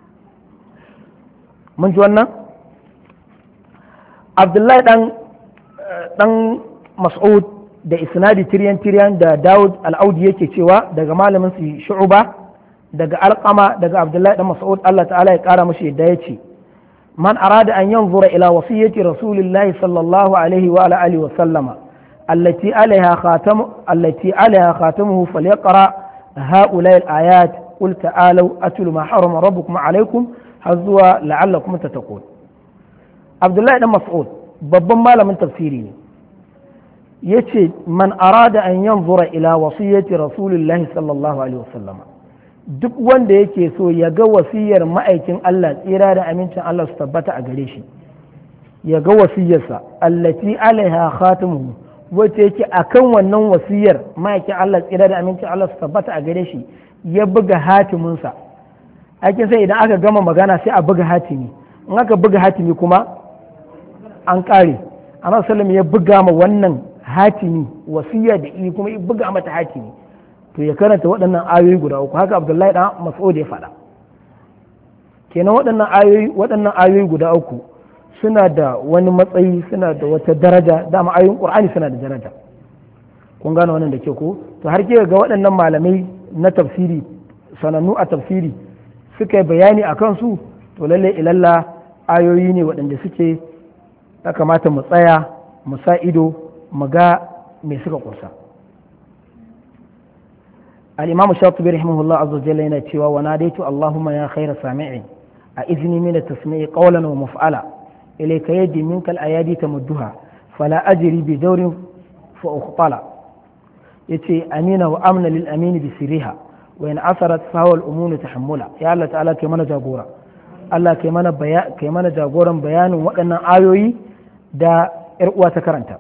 Mun ji wannan? Abdullahi dan dan Mas'ud da isnadi tiryan tiryan da Dawud al-Audi yake cewa daga malamin su Shu'ba daga Alqama daga Abdullahi dan Mas'ud, Allah ta'ala ya kara mashi yadda yace man arada an yanzura ila wasiyyati rasulillahi sallallahu alaihi wa ala alihi wa sallama التي عليها خاتم التي عليها خاتمه فليقرأ هؤلاء الآيات قل تعالوا أتل ما حرم ربكم عليكم حظوا لعلكم تتقون. عبد الله بن مسعود babban malamin tafsiri ne yace man arada an yanzura ila wasiyyati rasulillahi sallallahu alaihi wasallam, duk wanda yake so ya ga wasiyar ma'aikin Allah tsira da amincin Allah su tabbata a gare shi, ya ga wasiyarsa allati alaiha khatamuhu, wacce yake akan wannan wasiyar ma'aikin Allah tsira da amincin Allah su tabbata a gare shi ya buga hatiminsa. Aikin sai idan aka gama magana sai a buga hatimi, in aka buga hatimi kuma an kare. Amma sallam ya buga ma wannan hatimi wasiya da i kuma ya buga mata hatimi, to ya karanta waɗannan ayoyi guda uku. Haka Abdullahi dan Mas'ud ya faɗa. Kenan waɗannan ayoyi waɗannan ayoyi guda uku suna da wani matsayi, suna da wata daraja, dama ayoyin Qur'ani suna da daraja. Kun gane wannan da ke ko? To har ke ga waɗannan malamai na tafsiri sanannu a tafsiri suka yi bayani a kansu, to lalle ilalla ayoyi ne waɗanda suke ya kamata mu tsaya mu sa ido mu ga me suka kusa. al-imam shatibi rahimahullah azza jalla yana cewa wa nadaitu allahumma ya khayra sami'in a izni min at-tasmi'i qawlan wa maf'ala ilayka yadi minka al-ayadi tamudduha fala ajri bi dawrin fa ukhṭala. yace amina wa amna lil amini bi sirriha wa in asarat fawal umunu tahammula. Ya Allah ta'ala kai mana jagora, Allah kai mana baya kai mana jagoran bayanin waɗannan ayoyi da ƴar uwa ta karanta.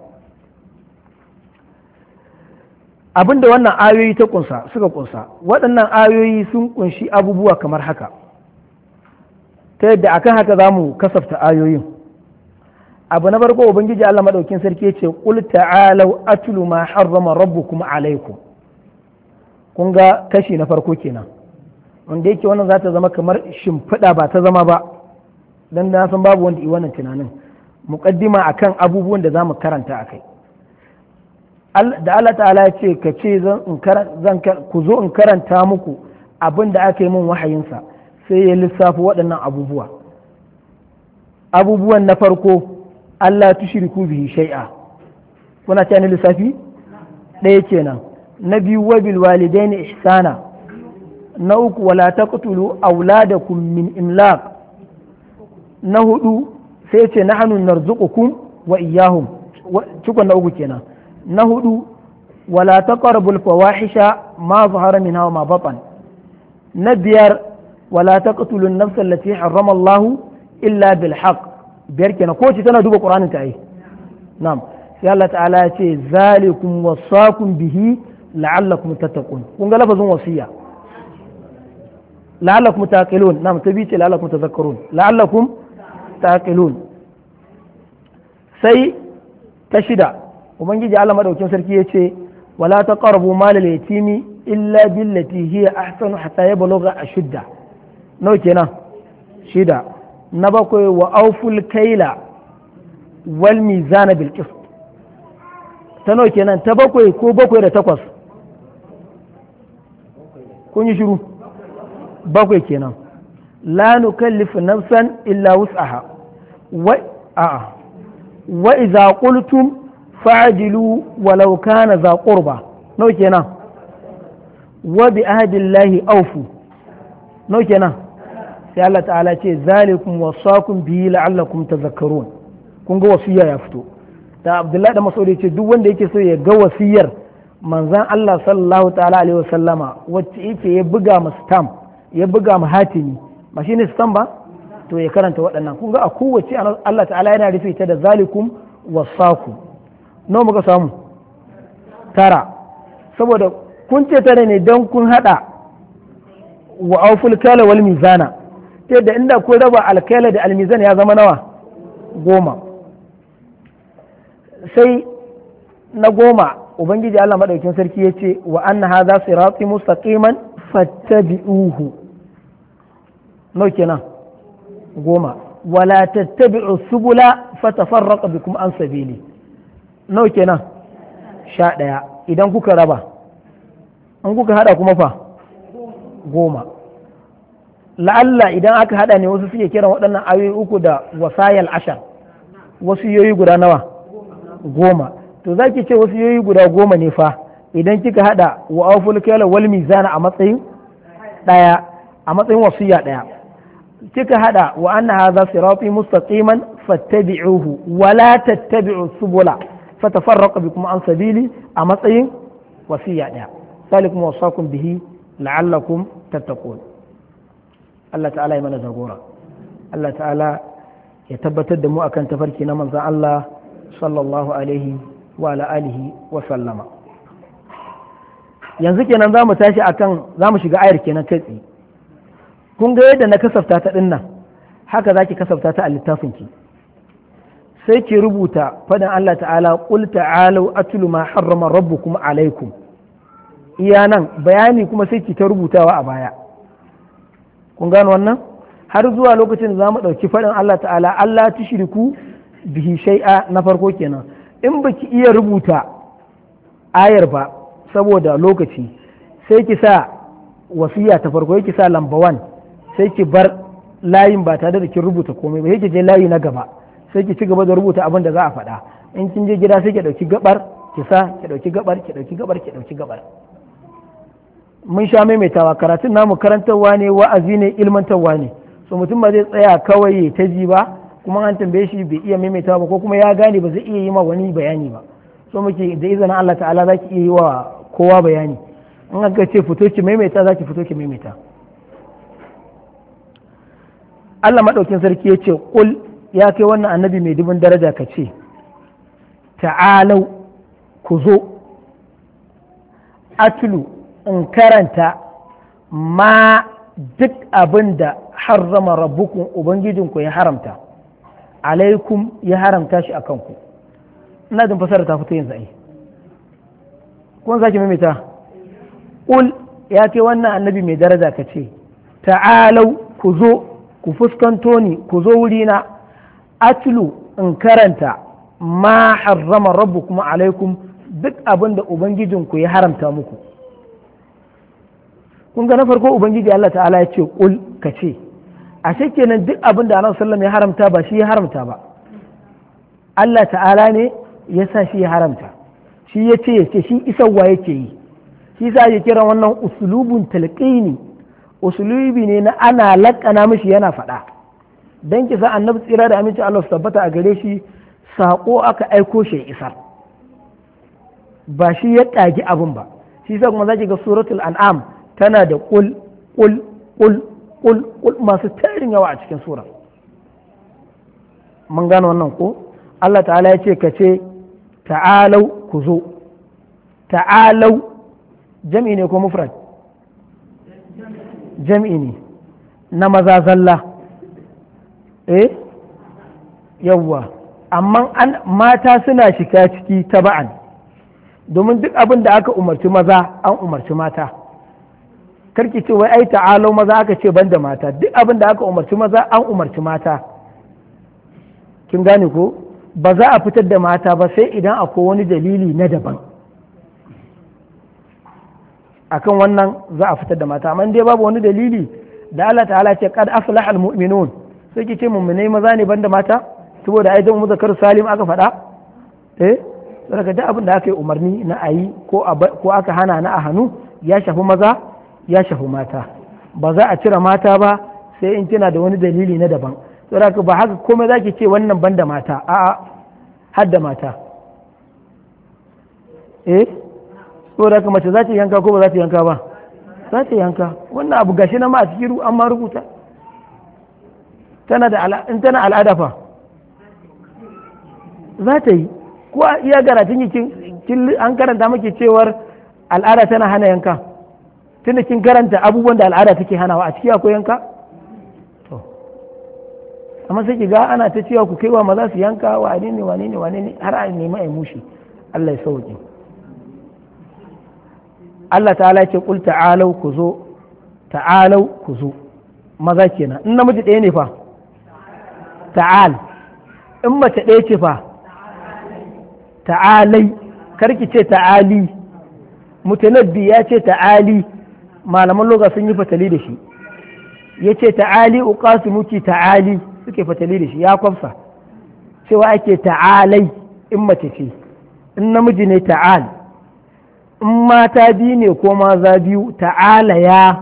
Abinda wannan ayoyi ta kunsa suka kunsa, waɗannan ayoyi sun kunshi abubuwa kamar haka, ta yadda akan haka za mu kasafta ayoyin. Abu na farko, ubangiji Allah madaukin sarki ce qul ta'alu atlu ma harrama rabbukum alaikum. Kun ga kashi na farko kenan, wanda yake wannan za ta zama kamar shimfiɗa ba ta zama ba, dan na san babu wanda yi wannan tunanin, muqaddima akan abubuwan da za mu karanta akai. Da Allah ta'ala ya ce ka ce zan ku zo in karanta muku abin da aka yi min wahayinsa, sai ya lissafi waɗannan abubuwa. Abubuwan na farko, Allah tushriku bihi shay'a. Kuna ce ni lissafi ɗaya kenan. na biyu wa bil walidaini ihsana, na uku wala taqtulu auladakum min imlaq, na hudu sai ce nahnu narzuqukum wa iyyahum, cikon na uku kenan. Na hudu wala taqrabul fawahisha ma zahara minha wa ma batan. Na biyar wala taqtulu an-nafsa allati harrama Allah illa bil haqq. Biyar kenan, ko ce tana duba Qur'anin ta ai. Na'am, sai Allah ta'ala ya ce zalikum wasaqum bihi la'allakum tattaqun. Kun ga lafazin wasiya, la'allakum taqilun. Na'am, tabi ce la'allakum tadhakkarun, la'allakum taqilun. Sai ta shida, ubangiji Allah madaukin sarki ya ce wala taqrabu mal al-yatimi illa billati hiya ahsanu hatta yablugha ashudda. Nawa kenan? Shida. Na bakwai wa auful kaila wal mizana bil qist. Ta nawa kenan? Ta bakwai ko bakwai da takwas? Kun yi shiru? Bakwai kenan. La nukallifu nafsan illa wus'aha wa a'a wa idza qultum fa'dilu walau kana za qurba. Nawa kenan? Wa bi ahdillahi awfu. Nawa kenan? sai Allah ta'ala ce zalikum wasakum bihi la'allakum tadhakkarun. Kun ga wasiya ya fito da Abdullahi da Mas'ud ya ce duk wanda yake so ya ga wasiyar manzon Allah sallallahu ta'ala alaihi wasallama wacce yake ya buga mu stamp, ya buga mu hatimi, ba shine stamp ba, to ya karanta waɗannan. Kun ga a kowace Allah ta'ala yana rufe ta da zalikum wasakum. Nawa muka samu? Tara. Saboda kun ce tare ne don kun hada wa auful kala wal mizana, ta da inda kun raba alkala da almizan ya zama nawa? Goma. Sai na goma ubangiji Allah madaukin sarki ya ce wa anna hadha sirati mustaqiman fattabi'uhu. Nawa kenan? Goma. Wala tattabi'u subula fatafarraqa bikum an sabili. Nawa kenan? Sha ɗaya. Idan kuka raba, an kuka hada kuma fa? Goma. La'alla idan aka hada ne wasu suke kiran waɗannan ayoyi uku da wasayal ashar, wasu yoyi guda nawa? Goma. To za ki ce wasu yoyi guda goma ne fa idan kika hada wa awful kayla wal mizana a matsayin ɗaya, a matsayin wasiya ɗaya. Kika hada wa anna hadha sirati mustaqiman fattabi'uhu wa la tattabi'u subula fatafarraqa bikum an sabili a matsayin wasiya ɗaya. Salikum wasakum bihi la'allakum tattaqun. Allah ta'ala ya mana jagora. Allah ta'ala ya tabbatar da mu akan tafarki na manzon Allah sallallahu alaihi wa ala alihi wa sallama. Yanzu kenan za mu tashi akan za mu shiga ayar kenan kai tsaye. Kun ga yadda na kasafta ta dinnan, haka za ki kasafta ta a littafin ki. Sai ki rubuta faɗin Allah ta'ala qul ta'alu atlu ma harrama rabbukum alaikum. Iya nan bayani kuma sai ki ta rubutawa a baya. Kun gano wannan? Har zuwa lokacin da za mu ɗauki faɗin Allah ta'ala Allah tushriku bihi shay'a na farko kenan. In baki iya rubuta ayar ba saboda lokaci, sai ki sa wasiya ta farko, ki sa lamba wan, sai ki bar layin ba tare da kin rubuta komai ba, sai ki je layi na gaba, sai ki ci gaba da rubuta abin da za a faɗa. In kin je gida sai ki ɗauki gabar ki sa, ki ɗauki gabar ki ɗauki gabar ki ɗauki gabar. Mun sha maimaitawa karatun namu karantarwa ne, wa'azi ne, ilmantarwa ne. So mutum ba zai tsaya kawai ta ji ba, kuma an tambaye shi bai iya maimaitawa ba ko kuma ya gane ba zai iya yi ma wani bayani ba. So muke da izinin Allah ta'ala za ki iya yi wa kowa bayani. In aka ce fito ki maimaita za ki fito ki maimaita. Allah maɗaukin sarki ya ce ƙul ya kai wannan annabi mai dubin daraja ka ce ta'alau ku zo atlu in karanta ma duk abin da harrama rabbukun ubangijinku ya haramta alaikum ya haramta shi a kanku. Ina jin fasara ta fito yanzu ai kun sake maimaita ƙul ya kai wannan annabi mai daraja ka ce ta'alau ku zo ku fuskanto ni ku zo wurina atlu in karanta ma harrama rabbukum alaikum duk abin da ubangijinku ya haramta muku. Kun ga na farko ubangiji Allah ta'ala ya ce kul ka ce, a kenan duk abin da Annabi sallallahu ya haramta ba shi ya haramta ba, Allah ta'ala ne ya sa shi ya haramta, shi ya ce ya ce shi isarwa yake yi shi sa ake kiran wannan usulubun talqini, usulubi ne na ana laƙana mishi yana faɗa dan kisa annabi tsira da aminci Allah su tabbata a gare shi sako aka aiko shi isar ba shi ya ƙagi abin ba. shi sa kuma zaki ga suratul an'am tana da qul qul qul qul qul masu tarin yawa a cikin sura. mun gano wannan ko Allah ta'ala ya ce ka ce ta'alau ku zo. ta'alau jam'i ne ko mufrad? jam'i ne na maza zalla. eh yawwa amma an mata suna shiga ciki taba'an domin duk abin da aka umarci maza an umarci mata. karki ce wai ai ta'alau maza aka ce banda mata, duk abin da aka umarci maza an umarci mata. kin gane ko ba za a fitar da mata ba sai idan akwai wani dalili na daban akan wannan za a fitar da mata, amma dai babu wani dalili da Allah ta'ala ce qad aflaha almu'minun sai ki ce mu'minai maza ne banda mata saboda ai dan muzakkar salim aka faɗa. eh daga duk abin da aka yi umarni na ayi ko ko aka hana na a hannu ya shafi maza ya shafi mata, ba za a cire mata ba sai in kina da wani dalili na daban. saboda ba haka komai zaki ce wannan banda mata, a'a har da mata. eh saboda haka mace za ta yanka ko ba za ta yanka ba? za ta yanka. wannan abu gashi na ma a cikin an ma rubuta. tana da in tana al'ada fa za ta yi ko iya karatun kin an karanta maki cewar al'ada tana hana yanka, tunda kin karanta abubuwan da al'ada take hanawa a ciki akwai yanka. to amma sai ki ga ana ta cewa ku kaiwa maza su yanka wane ne wane ne wane ne har a nemi a mushi. Allah ya sauke. Allah ta'ala ya ce qul ta'alau ku zo, ta'alau ku zo maza kenan. in namiji ɗaya ne fa ta'al, in mace ɗaya ce fa ta'alai. karki ce ta'ali, mutanabbi ya ce ta'ali, malaman loga sun yi fatali da shi. ya ce ta'ali uqasimuki ta'ali, suke fatali da shi ya kwafsa cewa ake ta'alai in mace ce, in namiji ne ta'al, in mata biyu ne ko maza biyu ta'alaya,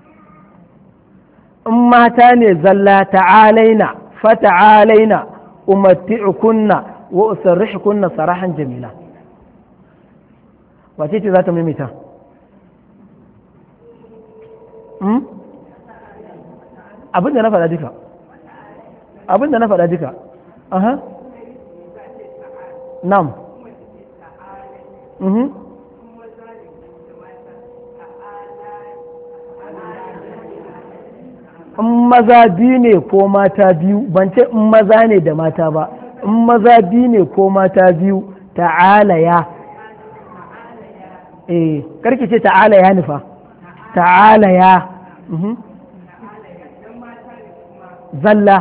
in mata ne zalla ta'alaina fa ta'alaina umatti'ukunna wa usarrihukunna sarahan jamila. wace ce za ta maimaita? abin da na faɗa duka abin da na faɗa duka aha nam mhm in maza biyu ne ko mata biyu, ban ce in maza ne da mata ba, in maza biyu ne ko mata biyu ta'alaya. eh karki ce ta'alaya nufa ta'alaya. mhm zalla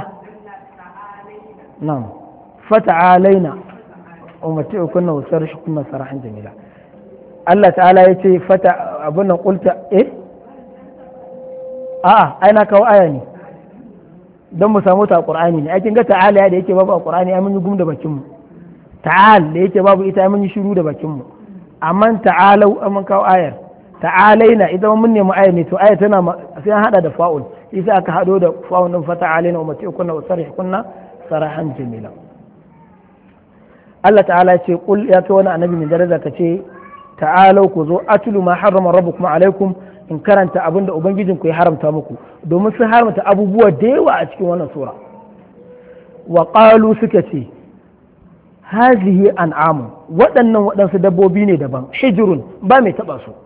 na'am fata'alaina ummatikunna wa sarhukunna sarahan jamila. Allah ta'ala ya ce fata abun nan qulta eh a'a ai na kawo aya ne don mu samu ta qur'ani ne. kin ga ta'ala da yake babu a qur'ani ai mun yi gum da bakin mu, ta'al da yake babu ita mun yi shiru da bakin mu, amma ta'alau mun kawo ayar. ta'alaina idan mun nemi ayar ne to ayar tana sai an hada da fa'ul, isa aka hado da fa'ul din fata'alaina ummatikunna wa sarhukunna sarahan jamila. Allah ta'ala ya ce kul ya ce wani annabi min daraja ka ce ta'alau ku zo atlu ma harrama rabbukum alaikum, in karanta abin da ubangijinku ya haramta muku, domin sun haramta abubuwa da yawa a cikin wannan sura. wa qalu suka ce hazihi an'amu, waɗannan waɗansu dabbobi ne daban, hijrun ba mai taɓa su,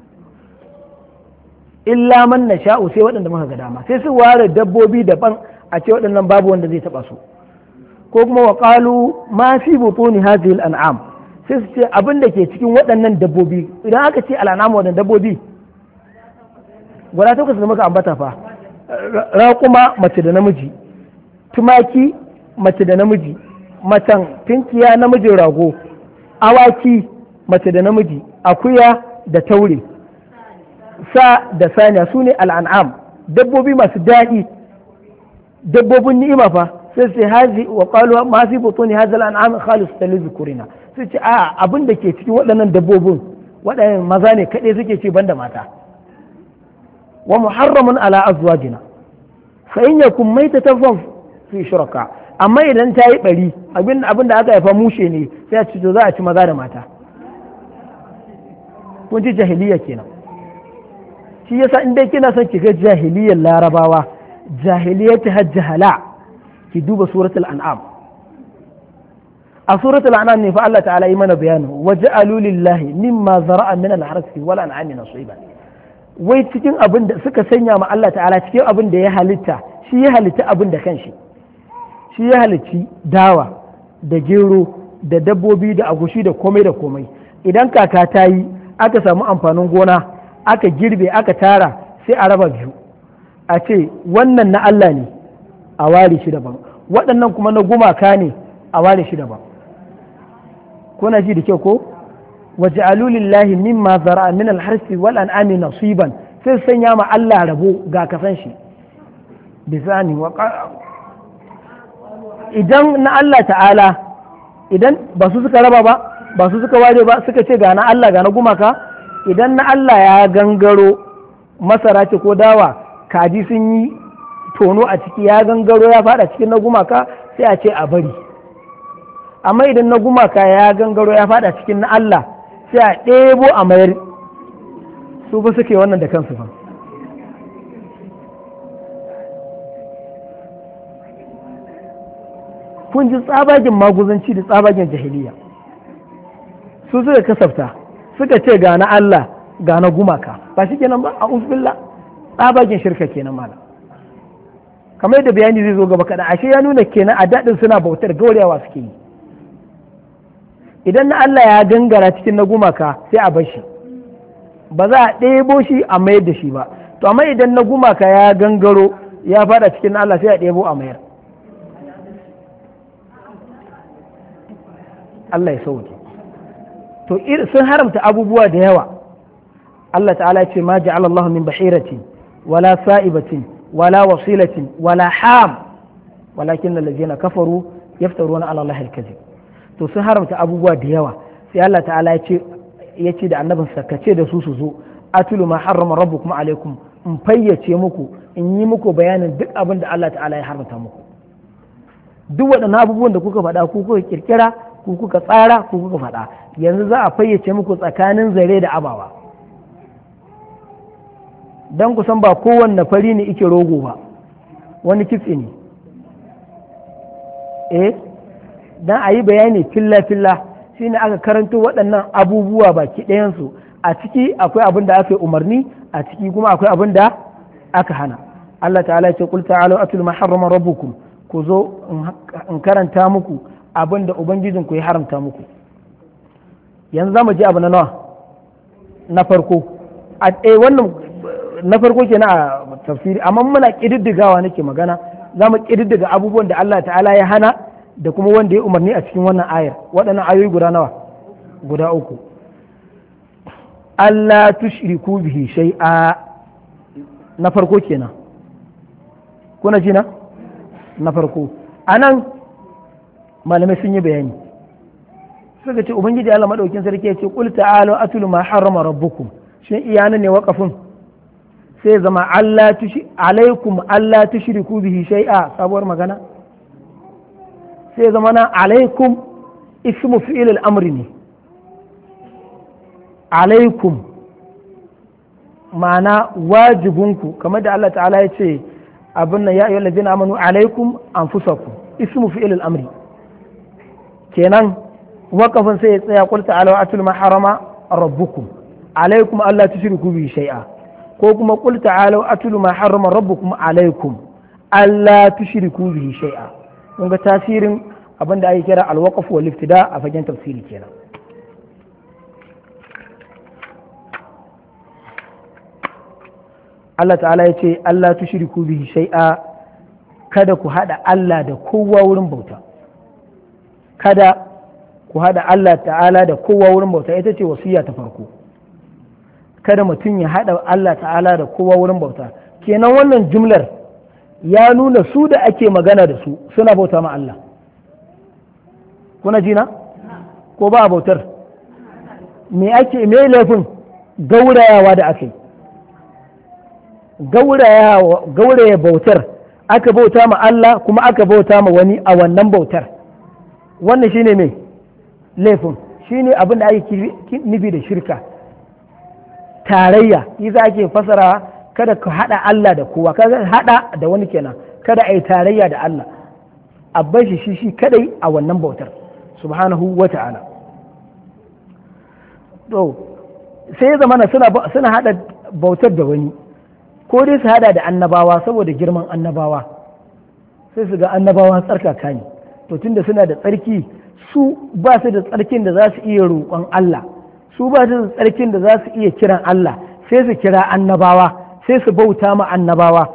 illa man nasha'u sai waɗanda muka ga dama, sai su ware dabbobi daban a ce waɗannan babu wanda zai taɓa su. ko kuma wa qalu ma fi butuni hadhihi al'am, sai su ce abin da ke cikin waɗannan dabbobi, idan aka ce al'an'am waɗannan dabbobi guda takwas da muka ambata fa, raƙuma mace da namiji, tumaki mace da namiji, macen tinkiya namijin rago, awaki mace da namiji, akuya da taure, sa da saniya su ne al'an'am, dabbobi masu daɗi, dabbobin ni'ima fa. sai sai hazi wa qalu ma fi butuni hadha al'an'am khalis lil zikurina, sai ce a abin da ke cikin waɗannan dabbobin waɗannan maza ne kaɗai suke ci banda mata. wa muharramun ala azwajina fa in yakum maitatan fi shuraka, amma idan ta yi bari abin abin da aka haifa mushe ne sai a ci to za a ci maza da mata. kun ji jahiliya kenan. shi yasa in dai kina son ki ga jahiliyar larabawa jahiliyatu hajjahala ki duba suratul an'am. a suratul an'am ne fa Allah ta'ala yi mana bayanin waja'alu lillahi mimma zara'a min al-harsi wal an'ami nasiban. wai cikin abin da suka sanya ma Allah ta'ala cikin abin da ya halitta, shi ya halitta abin da kanshi, shi ya halicci dawa da gero da dabbobi da agushi da komai da komai. idan kaka ta yi aka samu amfanin gona aka girbe aka tara sai a raba biyu a ce wannan na Allah ne a ware shi daban, waɗannan kuma na gumaka ne a ware shi daban. kuna ji da kyau ko? waja'alu lillahi mimma zara'a min al-harsi wal an'ami nasiban, sai sanya ma Allah rabo ga kasan shi bisani wa idan na Allah ta'ala idan ba su suka raba ba ba su suka ware ba suka ce ga na Allah ga na gumaka, idan na Allah ya gangaro masara ce ko dawa kaji sun yi tono a ciki ya gangaro ya fada cikin na gumaka sai a ce a bari. amma idan na gumaka ya gangaro ya fada cikin na Allah sai a ɗebo a mayar. su ba suke wannan da kansu ba. kun ji tsabagen maguzanci da tsabagen jahiliya. su suka kasafta suka ce ga na Allah ga na gumaka, ba shi kenan ba a uzbillah tsabagen shirka kenan mala. kamar yadda bayani zai zo gaba kaɗan, ashe ya nuna kenan a daɗin suna bautar gaurayawa suke yi. idan na Allah ya gangara cikin na gumaka sai a bar shi, ba za a ɗebo shi a mayar da shi ba. to amma idan na gumaka ya gangaro ya fada cikin na Allah sai a ɗebo a mayar. Allah ya sauke. to sun haramta abubuwa da yawa. Allah ta'ala ya ce ma ja'ala Allah min bahiratin wala sa'ibatin wala wasilatin wala ham walakin allazina kafaru yaftaruna ala Allah al-kadhib. to sun haramta abubuwa da yawa sai Allah ta'ala ya ce ya ce da annabin sakace da su su zo atulu ma harrama rabbukum alaikum, in fayyace muku in yi muku bayanin duk abin da Allah ta'ala ya haramta muku. duk waɗannan abubuwan da kuka faɗa ku kuka kirkira ku kuka tsara ku kuka faɗa, yanzu za a fayyace muku tsakanin zare da abawa. dan kusan ba kowanne fari ne ike rogo ba, wani kitse ne. eh dan a yi bayani filla-filla shi ne aka karanto waɗannan abubuwa baki ɗayansu. a ciki akwai abin da aka yi umarni, a ciki kuma akwai abin da aka hana. Allah ta'ala ya ce qul ta'alu atul ma harrama rabbukum, ku zo in karanta muku abin da ubangijinku ya haramta muku. yanzu za mu ji abu na nawa na farko a eh wannan na farko kenan a tafsiri, amma muna kididdigawa nake magana, za mu kididdiga abubuwan da Allah ta'ala ya hana da kuma wanda ya umarni a cikin wannan ayar. waɗannan ayoyi guda nawa? guda uku. Allah tushriku bihi shay'a na farko kenan. kuna ji na na farko anan malamai sun yi bayani suka ce ubangiji Allah madaukin sarki ya ce qul ta'alu atlu ma harrama rabbukum, shin iyana ne waqafin sai zama Allah tushi alaikum Allah tushriku bihi shay'a sabuwar magana sai zama na alaikum ismu fi'il al-amri ne. alaikum ma'ana wajibunku, kamar da Allah ta'ala ya ce abin nan ya ayyuhal ladina amanu alaikum anfusakum, ismu fi'il al-amri kenan. waqafin sai ya tsaya qul ta'ala atul ma harama rabbukum alaikum alla tushriku bihi shay'a, ko kuma qul ta'ala atul ma harama rabbukum alaikum alla tushriku bihi shay'a. kun ga tasirin abin da ake kira al-waqf wal iftida a fagen tafsiri kenan. Allah ta'ala ya ce Allah tushriku bihi shay'a, kada ku hada Allah da kowa wurin bauta. kada ku hada Allah ta'ala da kowa wurin bauta, ita ce wasiya ta farko. kada mutum ya hada Allah ta'ala da kowa wurin bauta. kenan wannan jumlar ya nuna su da ake magana da su suna bauta ma Allah. kuna jina ko ba a bautar? me ake me laifin gaurayawa da aka yi gauraya bautar aka bauta ma Allah kuma aka bauta ma wani a wannan bautar wannan shine mai laifin shine abin da ake nufi da shirka tarayya yasa ake fasara kada ka hada Allah da kowa kaga hada da wani kenan kada a yi tarayya da Allah a bar shi shi shi kadai a wannan bautar subhanahu wa ta'ala to sai ya zama suna suna hada bautar da wani ko dai su hada da annabawa saboda girman annabawa sai su ga annabawa tsarkaka ne to tunda suna da tsarki su ba su da tsarkin da za su iya roƙon Allah su ba su da tsarkin da za su iya kiran Allah sai su kira annabawa sai su bauta ma annabawa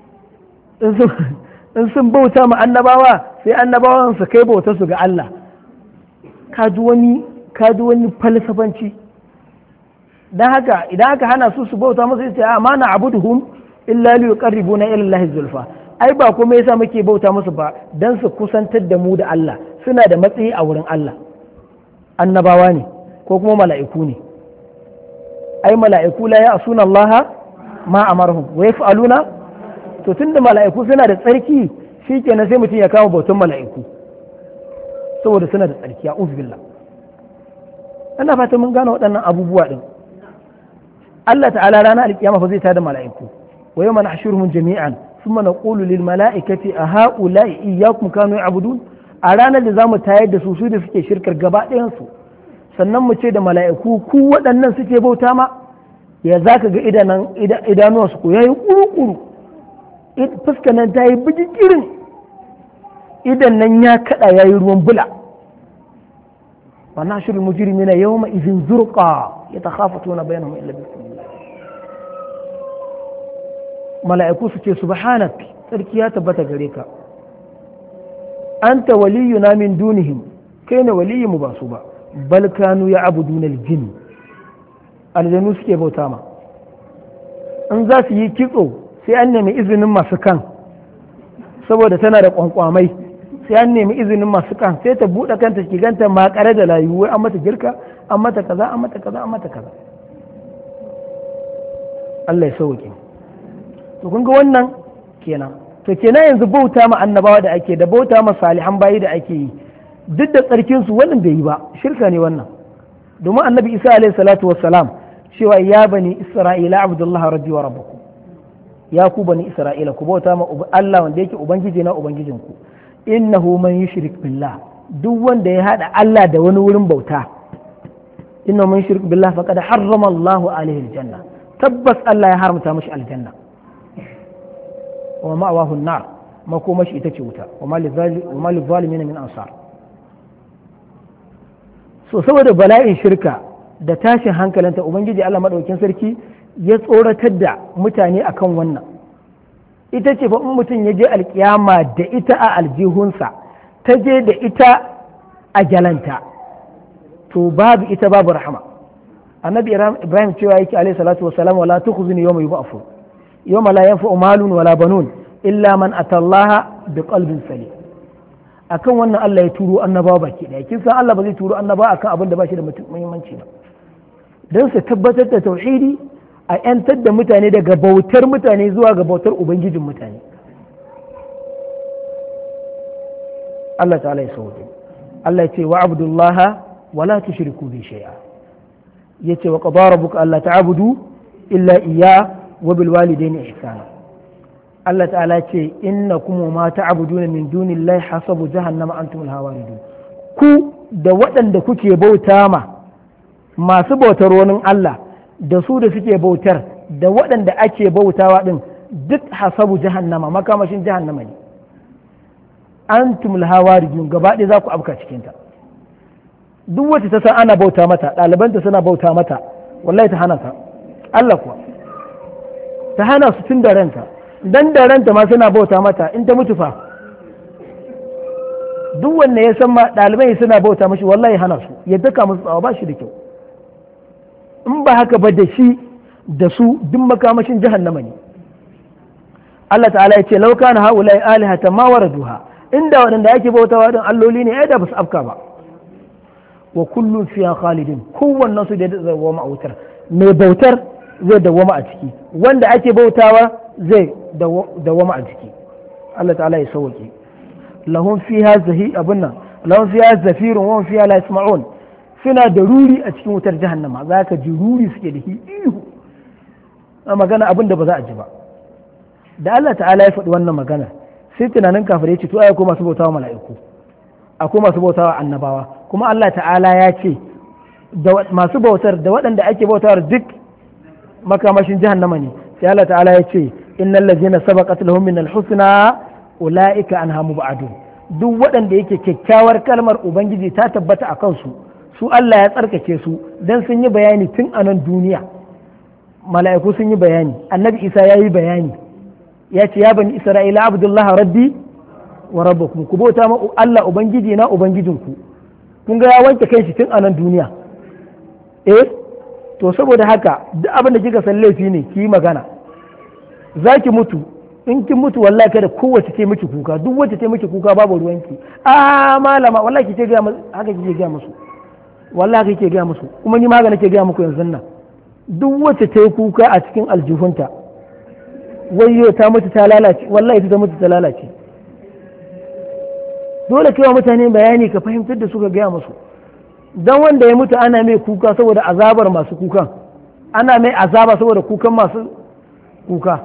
in sun bauta ma annabawa sai annabawan su kai bauta su ga Allah kaji wani kaji wani falsafanci dan haka idan aka hana su su bauta musu sai a amana abuduhum illa li yuqarribuna ila Allah zulfa ai ba kuma yasa muke bauta musu ba dan su kusantar da mu da Allah suna da matsayi a wurin Allah annabawa ne ko kuma mala'iku ne ai mala'iku la ya'suna Allah ma amarhum wa yaf'aluna to tunda mala'iku suna da tsarki shikenan sai mutum ya kama bautan mala'iku saboda suna da tsarki a uzbillah ana fata mun gane waɗannan abubuwa din Allah ta'ala rana alkiyama fa zai tada mala'iku wa yawma nahshuruhum jami'an thumma naqulu lil mala'ikati a ha'ula'i iyyakum kanu ya'budun a ranar da zamu tayar da su su da suke shirkar gaba ɗayan su sannan mu ce da mala'iku ku waɗannan suke bauta ma ya zaka ga idanan idanuwa su ko yayi kuru-kuru fuskar nan ta yi bijikirin idan nan ya kada yayi ruwan bula wa nashurul mujrimina yawma idhin zurqa yatakhafatuna bainahum illa billah mala'iku su ce subhanak sarki ya tabbata gare ka anta waliyuna min dunihim kai ne waliyinmu ba su ba bal kanu ya abuduna aljin aljanu suke bauta ma in za su yi kitso sai an nemi izinin masu kan saboda tana da kwankwamai sai an nemi izinin masu kan sai ta buɗe kanta ki ganta makare da layu wai an mata girka an mata kaza an mata kaza an mata kaza Allah ya sauke to kun ga wannan kenan to kenan yanzu bauta ma annabawa da ake da bauta ma salihan bayi da ake yi duk da tsarkin su wannan bai yi ba shirka ne wannan domin annabi isa alaihi salatu wassalam cewa ya bani isra'ila abdullah rabbi wa rabbukum ya ku bani isra'ila ku bauta ma Allah wanda yake ubangiji na ubangijinku innahu man yushrik billah duk wanda ya hada Allah da wani wurin bauta innahu man yushrik billah faqad harrama Allahu alaihi aljanna tabbas Allah ya haramta mashi aljanna wa ma'awahu an-nar makomashi ita ce wuta wa ma lizalimin min ansar so saboda bala'in shirka da tashin hankalinta ubangiji Allah madaukakin sarki ya tsoratar da mutane akan wannan ita ce fa in mutum ya je alkiyama da ita a aljihunsa ta je da ita a gyalanta to babu ita babu rahama annabi ibrahim cewa yake alaihi salatu wassalam wala tukhzini yawma yub'athun yawma la yanfa'u malun wala banun illa man atallaha biqalbin salim akan wannan Allah ya turo annabawa baki daya kin san Allah ba zai turo annabawa akan abin da ba shi da muhimmanci ba dan su tabbatar da tauhidi a yantar da mutane daga bautar mutane zuwa ga bautar ubangijin mutane Allah ta'ala ya sauke Allah ya ce wa abdullaha wala tushriku bi shay'a yace wa qadara rabbuka alla ta'budu illa iyya wa bil walidayni ihsana Allah ta'ala ce innakum ma ta'buduna min dunillahi hasabu jahannama antum al-hawaridun ku da waɗanda kuke bauta ma masu bautar wani Allah da su da suke bautar da waɗanda ake bautawa din duk hasabu jahannama makamashin jahannama ne antum al-hawaridun gaba ɗaya za ku afka cikin ta duk wacce ta san ana bauta mata ɗalibanta suna bauta mata wallahi ta hana ta Allah kuwa ta hana su tun da ranta dan da ranta ma suna bauta mata in ta mutu fa duk wanne ya san ma ɗalibai suna bauta mashi wallahi hana su ya daka musu tsawa ba shi da kyau in ba haka ba da shi da su duk makamashin jahannama ne Allah ta'ala ya ce law kana haula'i alihatan ma waraduha inda waɗanda ake bautawa din alloli ne ai da ba su afka ba wa kullum fiya khalidin kowannen su da dawwama a wutar mai bautar zai dawwama a ciki wanda ake bautawa zai dawwama a ciki Allah ta'ala ya sauke lahum fiha zahi abun nan lahum fiha zafirun wa hum fiha la yasma'un suna da ruri a cikin wutar jahannama zaka ji ruri suke da ihu a magana abin da ba za a ji ba da Allah ta'ala ya faɗi wannan magana sai tunanin kafirai ce to ai ko masu bautawa mala'iku akwai masu bautawa annabawa kuma Allah ta'ala ya ce masu bautar da waɗanda ake bautawar duk makamashin jahannama ne sai Allah ta'ala ya ce innal ladzina sabaqat lahum min al-husna ulaika anha mubadun duk waɗanda yake kyakkyawar kalmar ubangiji ta tabbata a kansu su Allah ya tsarkake su dan sun yi bayani tun a nan duniya mala'iku sun yi bayani annabi Isa ya yi bayani ya ce ya bani isra'ila abdullahi rabbi wa rabbukum ku bauta ma Allah ubangiji na ubangijinku kun ga ya wanke kanshi tun a nan duniya eh to saboda haka duk abin da kika san laifi ne ki yi magana zaki mutu in kin mutu wallahi kada kowace ce miki kuka duk wacce ce miki kuka babu ruwanki a malama wallahi kike ga haka kike ga musu wallahi kike ga musu kuma ni magana ke ga muku yanzu nan duk wacce ta yi kuka a cikin aljihunta wayyo ta mutu ta lalace wallahi ta mutu ta lalace dole kai wa mutane bayani ka fahimtar da su ka gaya musu dan wanda ya mutu ana mai kuka saboda azabar masu kukan ana mai azaba saboda kukan masu kuka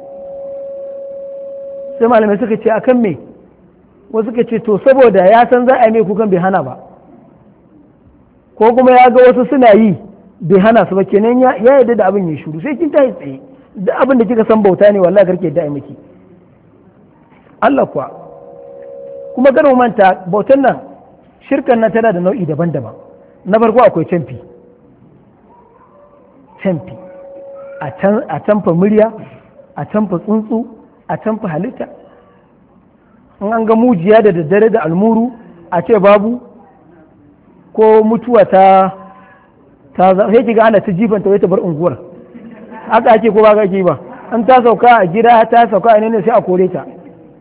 sai malamai suka ce akan me wasu suka ce to saboda ya san za a yi mai kukan bai hana ba ko kuma ya ga wasu suna yi bai hana su ba kenan ya yarda da abin ya shuru sai kin tayi tsaye duk abin da kika san bauta ne wallahi karke da miki Allah kuwa kuma kada mu manta bautan nan shirkan nan tana da nau'i daban-daban na farko akwai canfi canfi a can a canfa murya a canfa tsuntsu a canfa halitta in an ga mujiya da daddare da almuru a ce babu ko mutuwa ta ta sai kiga ana ta jifanta wai ta bar unguwar haka ake ko ba ka ake ba an ta sauka a gida ta sauka a ne sai a kore ta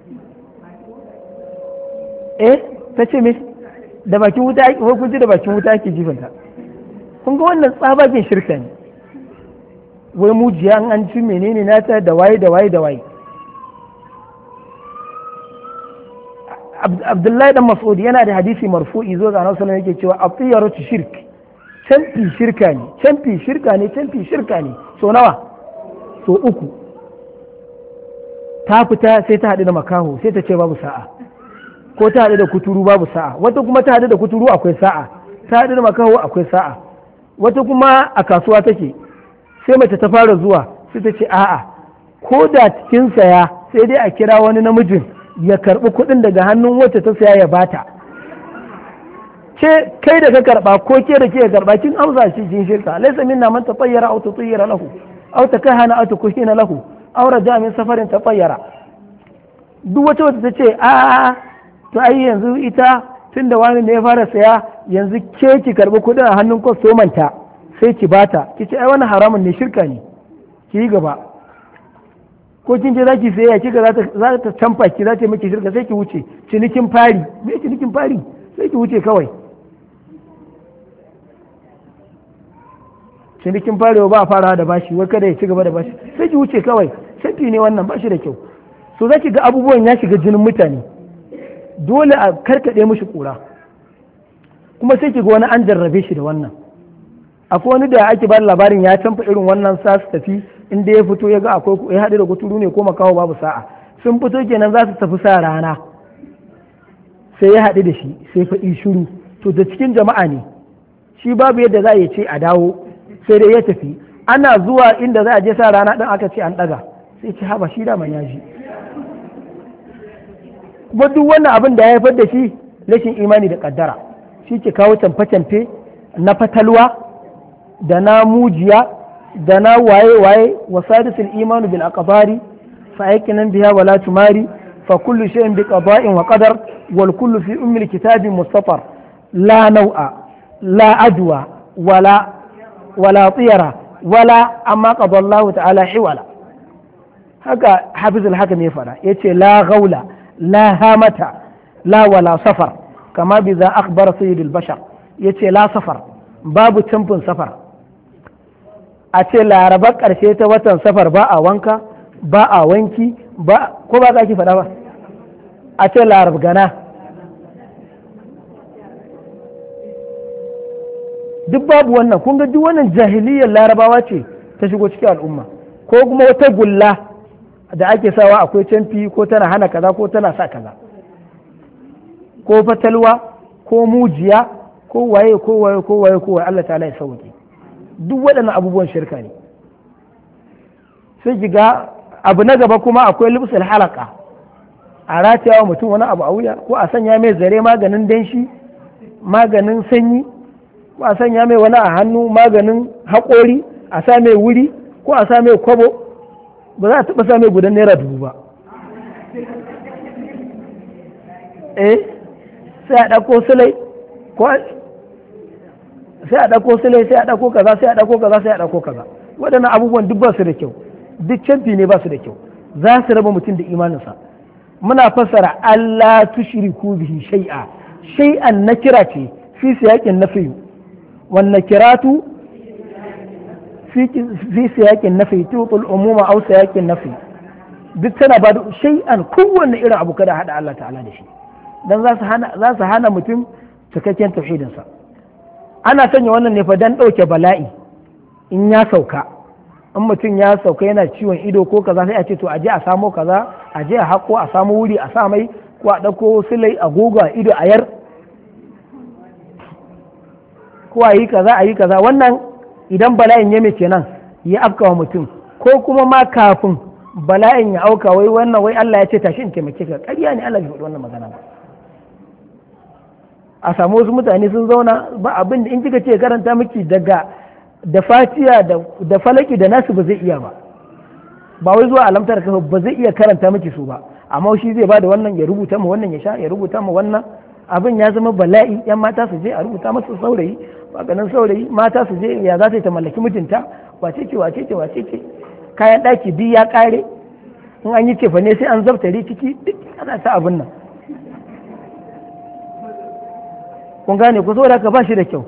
eh ta ce me da bakin wuta ko kun ji da bakin wuta ake jifanta kun ga wannan tsabagen shirka ne wai mujiya an an ci menene nata da waye da waye da waye Abdullahi dan Mas'ud yana da hadisi marfu'i zo ga Annabi sallallahu alaihi wasallam yake cewa at-tiyaratu shirk canfi shirka ne canfi shirka ne canfi shirka ne so nawa so uku ta fita sai ta haɗu da makaho sai ta ce babu sa'a ko ta haɗu da kuturu babu sa'a wata kuma ta haɗu da kuturu akwai sa'a ta haɗu da makaho akwai sa'a wata kuma a kasuwa take sai mace ta fara zuwa sai ta ce a'a ko da cikin saya sai dai a kira wani namijin ya karɓi kuɗin daga hannun wacce ta saya ya bata ce kai da ka karba ko ke da ke karba kin amsa shi kin shirka laysa minna man tatayyara aw tutayyara lahu aw takahana aw tukuhina lahu aw raja min safarin tatayyara duk wata wata ta ce a to ai yanzu ita tunda wani ne ya fara saya yanzu ke ki karbi kudin a hannun kwastomanta sai ki bata ki ce ai wannan haramun ne shirka ne ki yi gaba ko kin je zaki saya kika za ta za ta tamfa ki za ta miki shirka sai ki wuce cinikin fari me cinikin fari sai ki wuce kawai cinikin farewa ba a fara da bashi wai kada ya ci gaba da bashi sai ki wuce kawai shafi ne wannan bashi da kyau so za ki ga abubuwan ya shiga jinin mutane dole a karkade mishi kura kuma sai ki ga wani an jarrabe shi da wannan akwai wani da ake ba labarin ya canfa irin wannan sa su tafi inda ya fito ya ga akwai ya haɗu da kuturu ne ko makaho babu sa'a sun fito kenan za su tafi sa rana sai ya haɗu da shi sai faɗi shiru to da cikin jama'a ne shi babu yadda za a ce a dawo sai dai ya tafi ana zuwa inda za a je sa rana ɗin aka ce an ɗaga sai ce haba shi daman ya ji kuma duk wannan abin da ya haifar da shi rashin imani da ƙaddara shi ke kawo camfe-camfe na fatalwa da na mujiya da na waye-waye wa sadisul imanu bil aqdari fa aikinan biha wala tumari fa kullu shay'in bi qada'in wa qadar wal kullu fi ummil kitabi mustafar la naw'a la adwa wala wala tiyara wala amma qada Allah ta'ala hiwala haka hafizul hakim ya fara yace la ghaula la hamata la wala safar kama bi za akhbara sayyidul bashar ya ce la safar, babu camfin safar. A ce larabar ƙarshe ta watan safar ba a wanka ba a wanki ba, ko ba za ki faɗa ba, a ce larab gana, duk babu wannan. kun ga duk wannan jahiliyar larabawa ce ta shigo cikin al'umma, ko kuma wata gulla da ake sawa akwai canfi ko tana hana kaza ko tana sa kaza, ko fatalwa ko mujiya ko waye ko waye ko waye ko waye, Allah ta'ala ya sauke. Duk waɗannan abubuwan shirka ne. sai ki ga abu na gaba kuma akwai lubsul halaka, a rataya wa mutum wani abu a wuya, ko a sanya mai zare maganin danshi maganin sanyi, ko a sanya mai wani a hannu maganin haƙori, a sa mai wuri ko a sa mai kwabo. Ba za a taɓa sa mai gudan naira dubu ba. eh sai a ɗauko silai ko sai a ɗauko silai sai a ɗauko kaza sai a ɗauko kaza sai a ɗauko kaza. Waɗannan abubuwan duk ba su da kyau, duk canfi ne ba su da kyau, za su raba mutum da imaninsa. Muna fassara Allah tushriku bihi shay'a, shay'an nakira ce fi siyaqin nafi, wan nakiratu fi fi siyaqin nafi tutul umuma aw siyaqin nafi. Duk tana ba da shay'an, kowanne irin abu kada hada Allah ta'ala da shi, dan za su hana za su hana mutum cikakken tauhidinsa. Ana sanya wannan ne fa dan ɗauke bala'i in ya sauka. In mutum ya sauka yana ciwon ido ko kaza sai a ce to a je a samo kaza, a je a hako a samo wuri a sa mai, ko a ɗauko silai a goga ido a yar, ko a yi kaza a yi kaza. Wannan idan bala'in ya mace nan ya afka wa mutum, ko kuma ma kafin bala'in ya auka wai wannan wai Allah ya ce tashi in taimake ka. Ƙarya ne, Allah bai faɗi wannan magana ba. A samu wasu mutane sun zauna ba abin da in kika ce karanta miki daga da fatiya da falaki da nasu ba zai iya ba, ba wai zuwa alamtar kafa ba zai iya karanta miki su ba, amma shi zai bada wannan ya rubuta ma wannan ya sha ya rubuta ma wannan. Abin ya zama bala'i. Yan mata su je a rubuta masa saurayi, maganin saurayi, mata su je ya za ta yi ta mallaki mijinta, wace ce wace ce wace ce, kayan ɗaki biyu ya ƙare, in an yi cefa ne sai an zabtare ciki, duk ana ta abin nan. kun gane ku, saboda haka ba shi da kyau.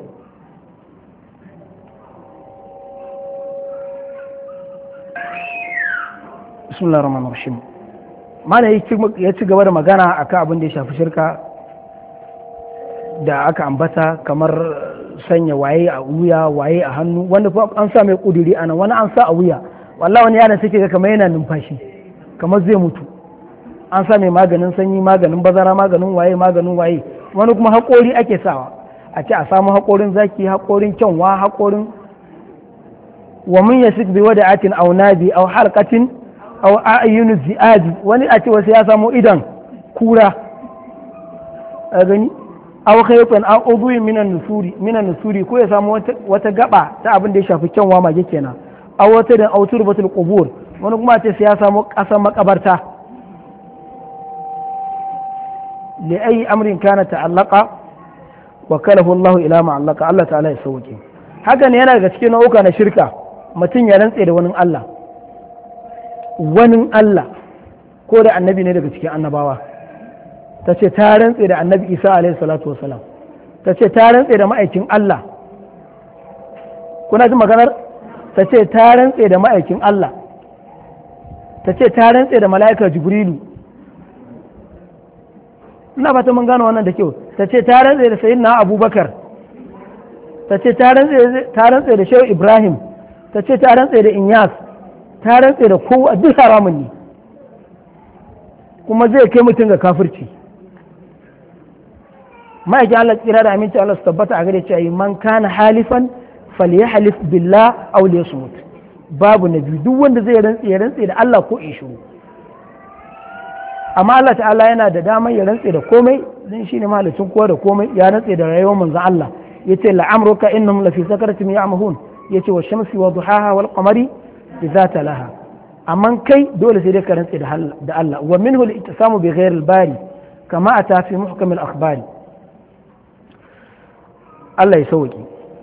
bismillahir rahmanir rahim. mana ya ci gaba da magana akan abin da ya shafi shirka da aka ambata, kamar sanya waye a wuya waye a hannu, wanda an sa mai kuduri ana, wani an sa a wuya, wallahi wani yana take ga kamar yana numfashi kamar zai mutu. An sa mai maganin sanyi, maganin bazara, maganin waye maganin waye. Wani kuma haƙori ake sawa, a ce a samu haƙorin zaki, haƙorin kyanwa, haƙorin wa mun yasik bi wada'atin aw nabi aw halqatin aw a'yunu zi'abi. Wani a ce wasu ya samu idan kura a gani, aw khayfan aw udwi minan nusuri minan nusuri, ko ya samu wata gaba ta abin da ya shafi kyanwa mage kenan, aw wata da aw turbatul qubur. Wani kuma a ce sai ya samu ƙasar makabarta. لأي أمر كان تعلق وكله الله إلى ما علق. الله تعالى يسوي haka ne. Yana daga cikin nau'uka na shirka mutum ya rantse da wani Allah, wani Allah, ko da annabi ne daga cikin annabawa. Ta ce ta rantse da annabi Isa alaihi salatu wasalam, ta ce ta rantse da ma'aikin Allah. Kuna ji maganar? Ta ce ta rantse da ma'aikin Allah, ta ce ta rantse da mala'ikar Jibrilu. Ina fata mun gano wannan da kyau. Ta ce ta rantse da sayyidina Abubakar, ta ce ta rantse da Shehu Ibrahim, ta ce ta rantse da Inyas, ta rantse da kowa, duk haramun ne, kuma zai kai mutum ga kafirci. Ma'aikin Allah tsira da aminci Allah su tabbata a gare cewa man kana halifan falyahlif billah aw liyasmut. Babu nabi, duk wanda zai rantse ya rantse da Allah ko in shiru. Amma Allah ta'ala yana da damar ya rantse da komai, zan shi ne mahalicin kowa da komai. Ya rantse da rayuwar manzon Allah, ya ce la'amruka innahum lafi sakaratin ya'mahun, ya ce wa shamsi wa duhaha wal qamari idza talaha. Amma kai dole sai dai ka rantse da Allah. Wa minhu al-ittisamu bi ghayr al-bari kama ata fi muhkam al-akhbari. Allah ya sauki.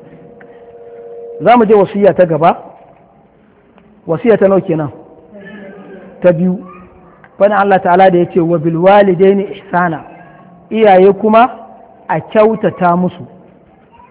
Za mu je wasiya ta gaba. Wasiya ta nawa kenan? Ta biyu. Fani Allah ta'ala da ya ce wa bilwalidaini ihsana, iyaye kuma a kyautata musu.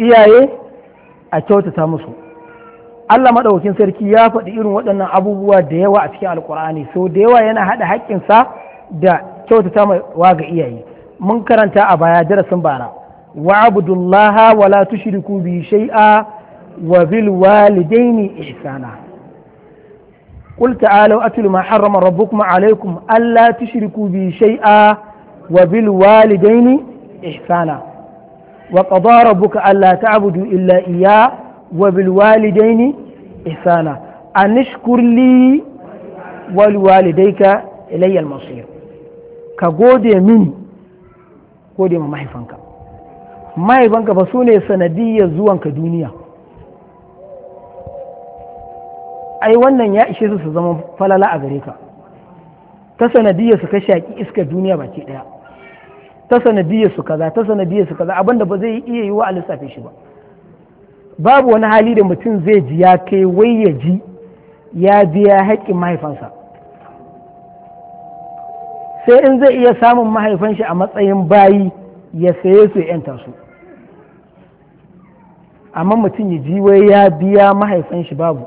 iyaye a kyautata musu. Allah maɗaukin sarki ya faɗi irin waɗannan abubuwa da yawa a cikin alkur'ani, so da yawa yana haɗa haƙƙinsa da kyautata wa ga iyaye. Mun karanta a baya darasin bara, wa abudullaha wa la tushriku bi shay'a wa bil walidaini ihsana. Qul ta'alu atlu ma harrama rabbukum alaykum alla tushriku bi shay'a wa bil walidaini ihsana. Wa qada rabbuka alla ta'budu illa iyyah وبالوالدين إحسانا أن اشكر لي ولوالديك إلي المصير كغودي مني gode ma mahaifanka mahaifanka ba su ne sanadiyyar zuwanka duniya. Ai wannan ya ishe su su zama falala a gare ka, ta sanadiyyar su ka shaƙi iskar duniya baki ɗaya, ta sanadiyyar su kaza ta sanadiyyar su kaza abinda ba zai iya yi wa a lissafe shi ba. Babu wani hali da mutum zai ji ya kai wai ya ji ya biya haƙƙin mahaifansa, sai in zai iya samun mahaifan shi a matsayin bayi ya saye su yanta su. Amma mutum ya ji wai ya biya mahaifan shi babu,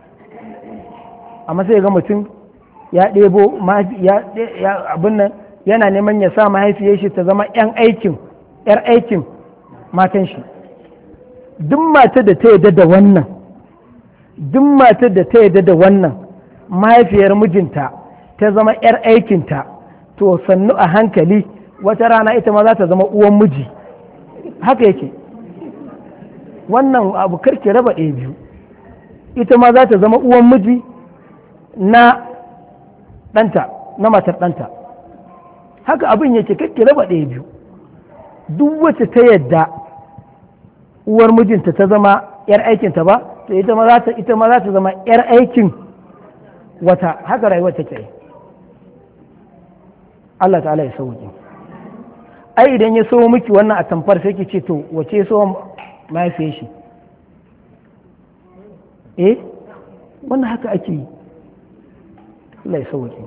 amma sai ga mutum ya ɗebo abin nan yana neman ya sa mahaifiyar shi ta zama 'yan aikin 'yar aikin matan shi. Duk matar da ta yarda da wannan duk matar da ta yarda da wannan mahaifiyar mijinta ta zama 'yar aikinta, to sannu a hankali wata rana ita ma za ta zama uwan miji. Haka yake, wannan abu karki raba ɗaya biyu, ita ma za ta zama uwan miji na ɗanta, na matar ɗanta. Haka abin yake, karki raba ɗaya biyu. Duk wacce ta yadda uwar mijinta ta zama 'yar aikinta ba, to ita ma za ta ita ma za ta zama 'yar aikin wata. Haka rayuwar take yi. Allah ta'ala ya sauke. Ai idan ya so miki wannan a tamfar sai ki ce to wace so mahaifiyar shi? Eh wannan haka ake yi. Allah ya sauke.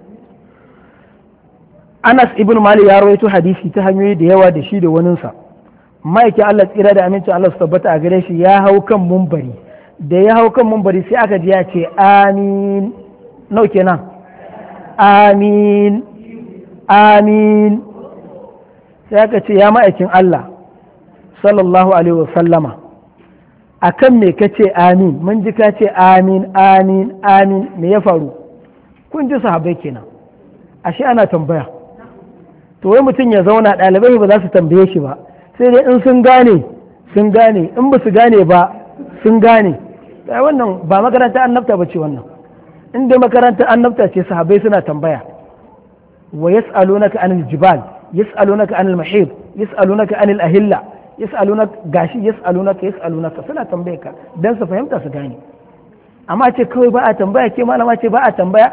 Anas ibn Malik ya rawaito hadisi ta hanyoyi da yawa da shi da waninsa. Ma'aikin Allah tsira da amincin Allah su tabbata a gare shi ya hau kan mumbari, da ya hau kan mumbari sai aka ji ya ce amin. Nau kenan amin amin. Sai aka ce ya ma'aikin Allah sallallahu alaihi wasallama akan me ka ce amin? Mun ji ka ce amin amin amin, me ya faru? Kun ji sahabbai kenan, ashe ana tambaya. To wai mutum ya zauna, ɗalibai ba za su tambaye shi ba, sai dai in sun gane sun gane, in ba su gane ba sun gane. Sai wannan ba makaranta annabta ba ce wannan. In dai makaranta annabta ce sahabbai suna tambaya. Wa yas'alunaka anil jibal, yas'alunaka anil mahid, yas'alunaka anil ahilla, yas'alunaka gashi yas'alunaka yas'alunaka, suna tambaye ka dan su fahimta su gane. Amma ce kawai ba a tambaya, ke malama ce ba a tambaya.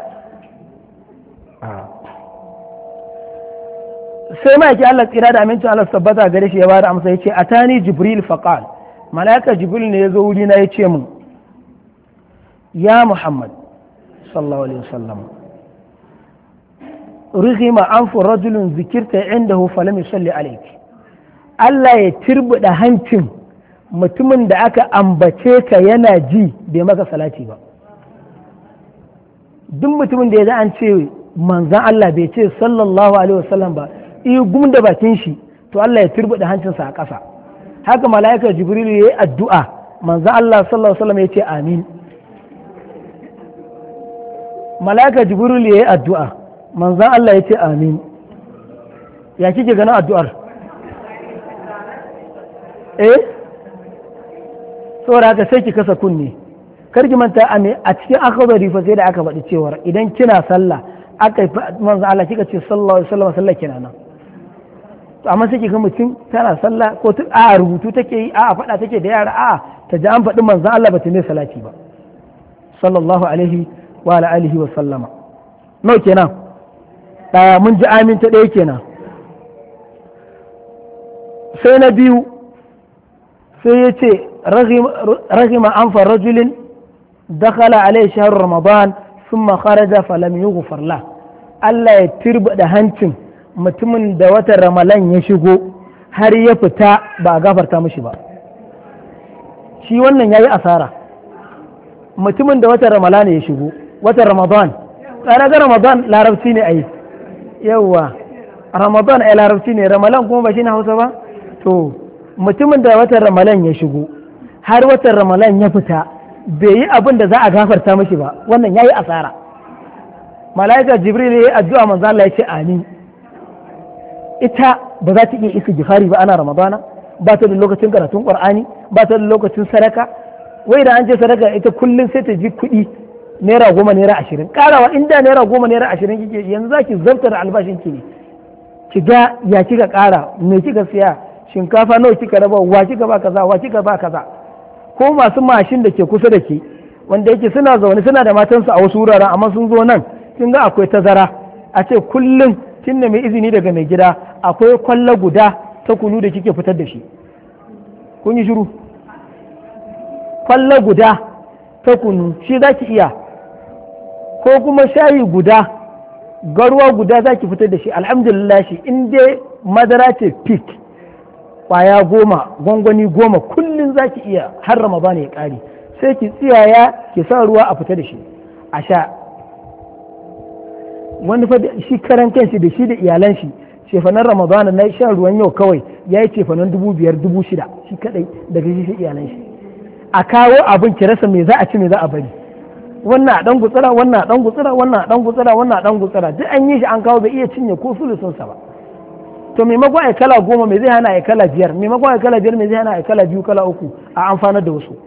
Sai ma yake Allah tsira da amincin Allah tabbata gare shi ya bada amsa, yace atani jibril faqal, malaika jibril ne yazo wuri na yace min ya Muhammad sallallahu alaihi wasallam rughima anfu rajulun zikirta indahu falam yusalli alayk. Allah ya tirbuda hancin mutumin da aka ambace ka yana ji bai maka salati ba. Duk mutumin da ya an ce manzan Allah bai ce sallallahu alaihi wasallam ba, iya gum da bakin shi, to Allah ya turbuɗe hancinsa a ƙasa. Haka mala'ikar Jibril ya yi addu'a, manzan Allah sallallahu alaihi wasallam ya ce amin. Mala'ikar Jibril ya yi addu'a, manzan Allah ya ce amin. Ya kike ganin addu'ar? Eh? Saboda haka sai ki kasa kunne. Kar ki manta a cikin akabari fa sai da aka faɗi cewar idan kina sallah aka yi manzan Allah kika ce sallallahu alaihi wasallam sallah kina nan. Amma sai ki ga mutum tana sallah ko a rubutu take yi a faɗa take da yara a ta ji an faɗi manzan Allah ba ta ne salati ba sallallahu alaihi wa alihi wa sallama. Nau kenan ɗaya mun ji amin ta ɗaya kenan. Sai na biyu sai ya ce rahima anfa rajulin dakhala alaihi shahru ramadan thumma kharaja falam yughfar la. Allah ya tirbada hancin mutumin da watan ramalan ya shigo har ya fita ba a gafarta mishi ba. shi wannan ya yi asara. Mutumin da watan ramalana ya shigo, watan ramadan tsara ga ramadan larabci ne a yi yawwa ramadan a larabci ne, ramalan kuma ba shi na hausa ba. To mutumin da watan ramalan ya shigo har watan ramalan ya fita bai yi abin da za a gafarta mashi ba, wannan ya yi asara. Mala'ika jibril ya yi addu'a, manzo Allah ya ce amin. Ita ba za ta iya isa gifari ba ana ramadana, ba ta da lokacin karatun qur'ani, ba ta da lokacin sadaka. Wai da an ce sadaka ita kullum sai ta ji kuɗi naira goma naira ashirin, karawa inda naira goma naira ashirin kike yanzu za ki zartar albashin ki ne, ki ga ya kika kara, me kika siya, shinkafa nawa kika raba, wa kika ba kaza, wa kika ba kaza. Ko masu mashin da ke kusa da ke wanda yake suna zaune suna da matansu a wasu wuraren amma sun zo nan, kin ga akwai tazara. A ce kullum kin da mai izini daga mai gida akwai kwalla guda ta kunu da kike fitar da shi, kun yi shiru? Kwalla guda ta kunu shi za ki iya, ko kuma shayi guda, garwa guda za ki fitar da shi. Alhamdulillah, shi in dai madara ce pik kwaya goma, gwangwani goma kullum za ki iya har Ramadan ya ƙare, sai ki tsiyaya ki sa ruwa a fita da shi a sha. Wani fa shi karan kanshi da shi da iyalan shi cefanen Ramadan na shan ruwan yau kawai ya yi cefanen dubu biyar dubu shida shi kadai daga shi iyalan shi. A kawo abin ki rasa me za a ci me za a bari, wannan a dan gutsira, wannan a dan gutsira, wannan a dan gutsira, wannan a dan gutsira, duk an yi shi an kawo bai iya cinye ko sulusun sa ba. To maimakon ai kala goma me zai hana ai kala biyar, maimakon ai kala biyar me zai hana ai kala biyu kala uku a amfanar da wasu.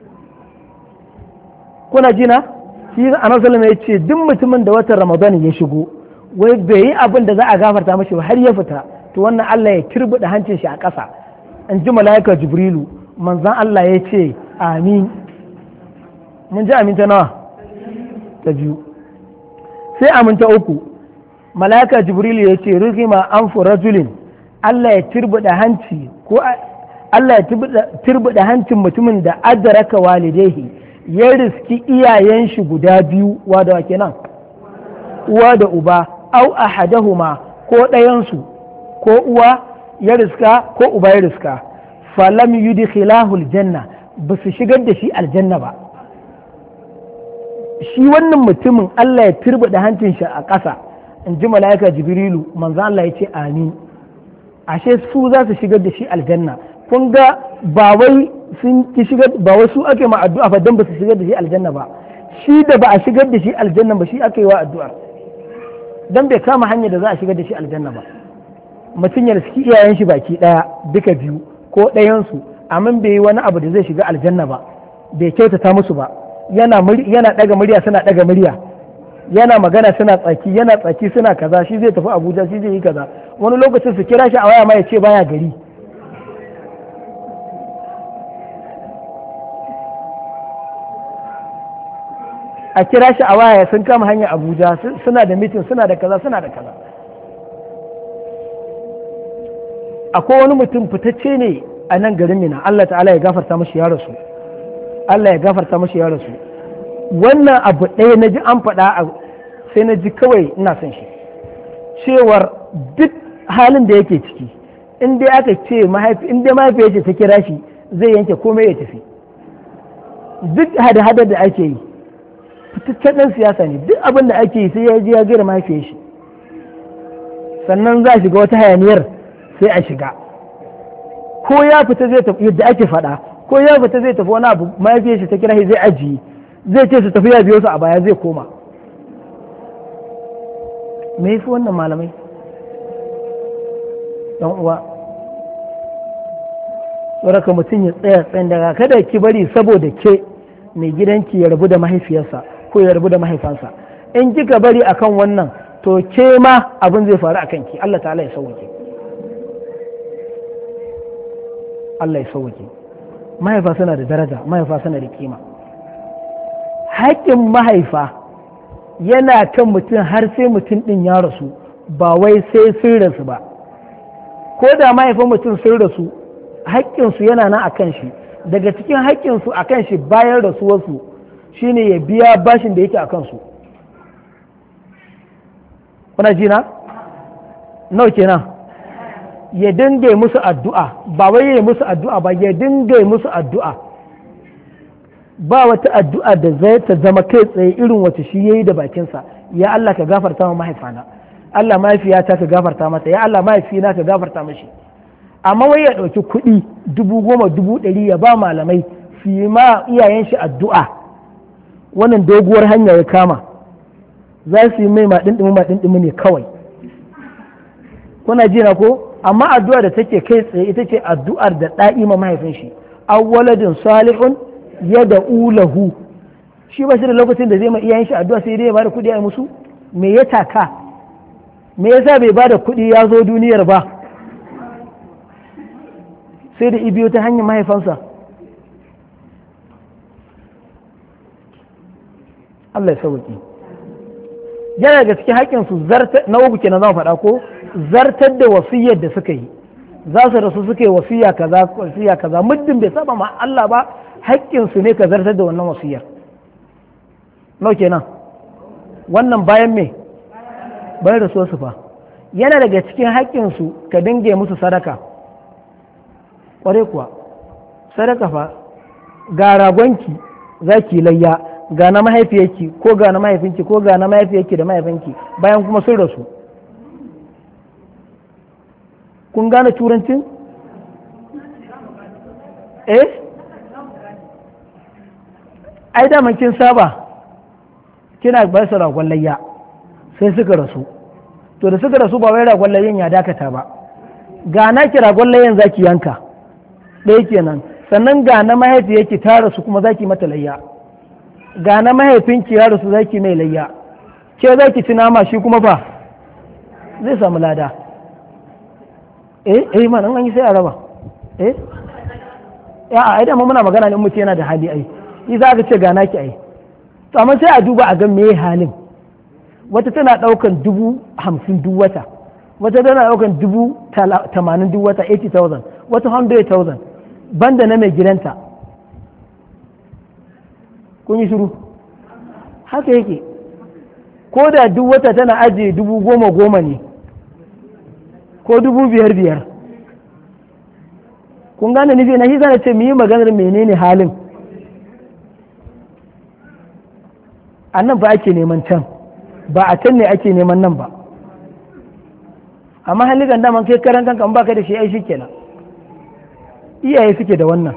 Kuna jina? Shi Annabi sallallahu ya ce duk mutumin da watan Ramadan ya shigo wai bai yi abin da za a gafarta mashi ba har ya fita, to wannan Allah ya turbuda hancin shi a ƙasa. An ji mala'ika Jibrilu, manzan Allah ya ce amin. Mun ji amin ta nawa? Ta biyu. Sai amin ta uku, mala'ika Jibrilu ya ce rugima anfu rajulin, Allah ya turbuda hanci ko Allah ya turbuda hancin mutumin da adraka walidaihi, ya riski iyayen shi guda biyu, wa da kenan uwa da uba, au ahadahuma ko ɗayansu, ko uwa ya riska ko uba ya riska, falam yudkhilahu aljanna, ba su shigar da shi aljanna ba. Shi wannan mutumin Allah ya turbuda hancin shi a ƙasa, in ji mala'ika Jibrilu, manzo Allah ya ce amin. Ashe su za su shigar da shi aljanna. Kun ga ba wai sun ki shigar, ba wai su ake ma addu'a fa dan ba su shigar da shi aljanna ba, shi da ba a shigar da shi aljanna ba shi aka yi wa addu'a dan bai kama hanyar da za a shigar da shi aljanna ba. Mutum ya riski iyayen shi baki daya duka biyu ko ɗayansu, amma bai yi wani abu da zai shiga aljanna ba, bai kyautata musu ba, yana yana daga murya suna daga murya, yana magana suna tsaki, yana tsaki suna kaza, shi zai tafi Abuja, shi zai yi kaza, wani lokacin su kira shi a waya ma ya ce baya gari. A kira shi a waya sun kama hanyar Abuja, suna da mitin, suna da kaza, suna da kaza. Akwai wani mutum fitacce ne a nan garin Mina, Allah ta'ala ya gafarta mashi ya rasu, Allah ya gafarta mashi ya rasu. Wannan abu ɗaya na ji an faɗa sai na ji kawai ina son shi, cewar duk halin da yake ciki in dai aka ce mahaifi, in dai mahaifi ce ta kira shi zai yanke komai ya tafi. Duk hada-hadar da ake yi, fitaccen ɗan siyasa ne, duk abin da ake yi sai ya je ya gera mahaifiyar shi, sannan za a shiga wata hayaniyar sai a shiga. Ko ya fita zai tafi yadda ake faɗa, ko ya fita zai tafi wani abu mahaifiyar shi ta kira shi zai ajiye, zai ce su tafi ya biyo su a baya zai koma. Me yafi wannan malamai? Dan uwa, tsoraka mutum ya tsaya tsayin daga kada ki bari saboda ke mai gidanki ya rabu da mahaifiyarsa ko ya rabu da mahaifansa. In kika bari akan wannan to ke ma abin zai faru akan ki. Allah ta'ala ya sauke. Allah ya sauke. Mahaifa suna da daraja, mahaifa suna da kima. Haƙƙin mahaifa yana kan mutum har sai mutum ɗin ya rasu, ba wai sai sun rasu ba. Ko da mahaifan mutum sun rasu, haƙƙinsu yana nan a kan shi. Daga cikin haƙƙinsu a kan shi bayan rasuwarsu shine ya biya bashin da yake a kansu. Kuna ji na? Nawa kenan? Ya dinga musu addu'a, ba wai ya musu addu'a ba, ya dinga musu addu'a. ba wata addu'a da zai ta zama kai tsaye irin wacce shi yayi da bakinsa, ya Allah ka gafarta wa mahaifana, Allah mahaifiyata ka gafarta mata, ya Allah mahaifina ka gafarta mashi. Amma wai ya ɗauki kuɗi dubu goma dubu ɗari ya ba malamai su yi ma iyayen shi addu'a, wannan doguwar hanya ya kama, za su yi mai maɗinɗimi maɗinɗimi ne kawai. Kuna jina ko? Amma addu'a da take kai tsaye ita ce addu'ar da ɗa'i ma mahaifin shi, awwaladin salihun ya da ulahu, shi ba shi da lokacin da zai ma iyayen shi addu'a sai dai ya bada kuɗi a musu. Me ya taka? Me yasa bai bada kuɗi ya zo duniyar ba, sai da ibiyo ta hanyar mahaifansa? Allah ya sauki. Yana daga cikin haƙƙinsu zartar na uku kenan zan faɗa ko zartar da wasiyar da suka yi, za su rasu suka yi wasiya kaza wasiya kaza, muddin bai saba ma Allah ba haƙƙinsu ne ka zartar da wannan wasiyar. Nau kenan wannan bayan me bayan rasuwar su fa. Yana daga cikin haƙƙinsu ka dinga musu sadaka, ƙware kuwa sadaka fa. Ga ragonki za ki layya, ga na mahaifiyarki ko ga na mahaifinki ko ga na mahaifiyarki da mahaifinki bayan kuma sun rasu. Kun gane turancin? Eh? Ai daman kin saba kina ba su ragon layya sai suka rasu, to da suka rasu ba wai ragon layyan ya dakata ba, ga na ki ragon layyan zaki yanka ɗaya kenan, sannan ga na mahaifiyarki ta rasu kuma zaki mata layya, ga na mahaifinki ya rasu zaki mai layya, ke zaki ci nama shi kuma fa zai samu lada. eh eh man an yi sai a raba. eh ya ai da muna magana ne mutum yana da hali ai, yi za ka ce ga naki ai, to amma sai a duba a ga me halin. Wata tana daukan dubu hamsin duk wata, wata tana daukan dubu tamanin duk wata, eighty thousand, wata hundred thousand, banda na mai gidanta. Kun yi shiru? Haka yake. Ko da duk wata tana ajiye dubu goma goma ne ko dubu biyar biyar. Kun gane nufi na shi zana ce mu yi maganar menene halin. A nan ba ake neman can, ba a can ne ake neman nan ba. Amma halikan daman kai karan kanka ba ka da shi ai shi kenan. Iyaye suke da wannan.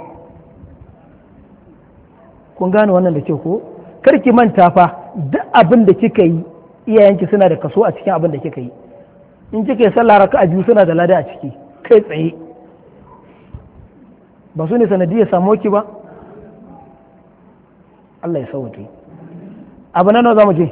Kun gane wannan da kyau ko? Kar ki manta fa duk abin da kika yi iyayenki suna da kaso a cikin abin da kika yi. In kika yi sallah raka'a biyu suna da lada a ciki kai tsaye. Ba su ne sanadiyar samu ki ba? Allah ya sauke. Abu na nawa za mu je?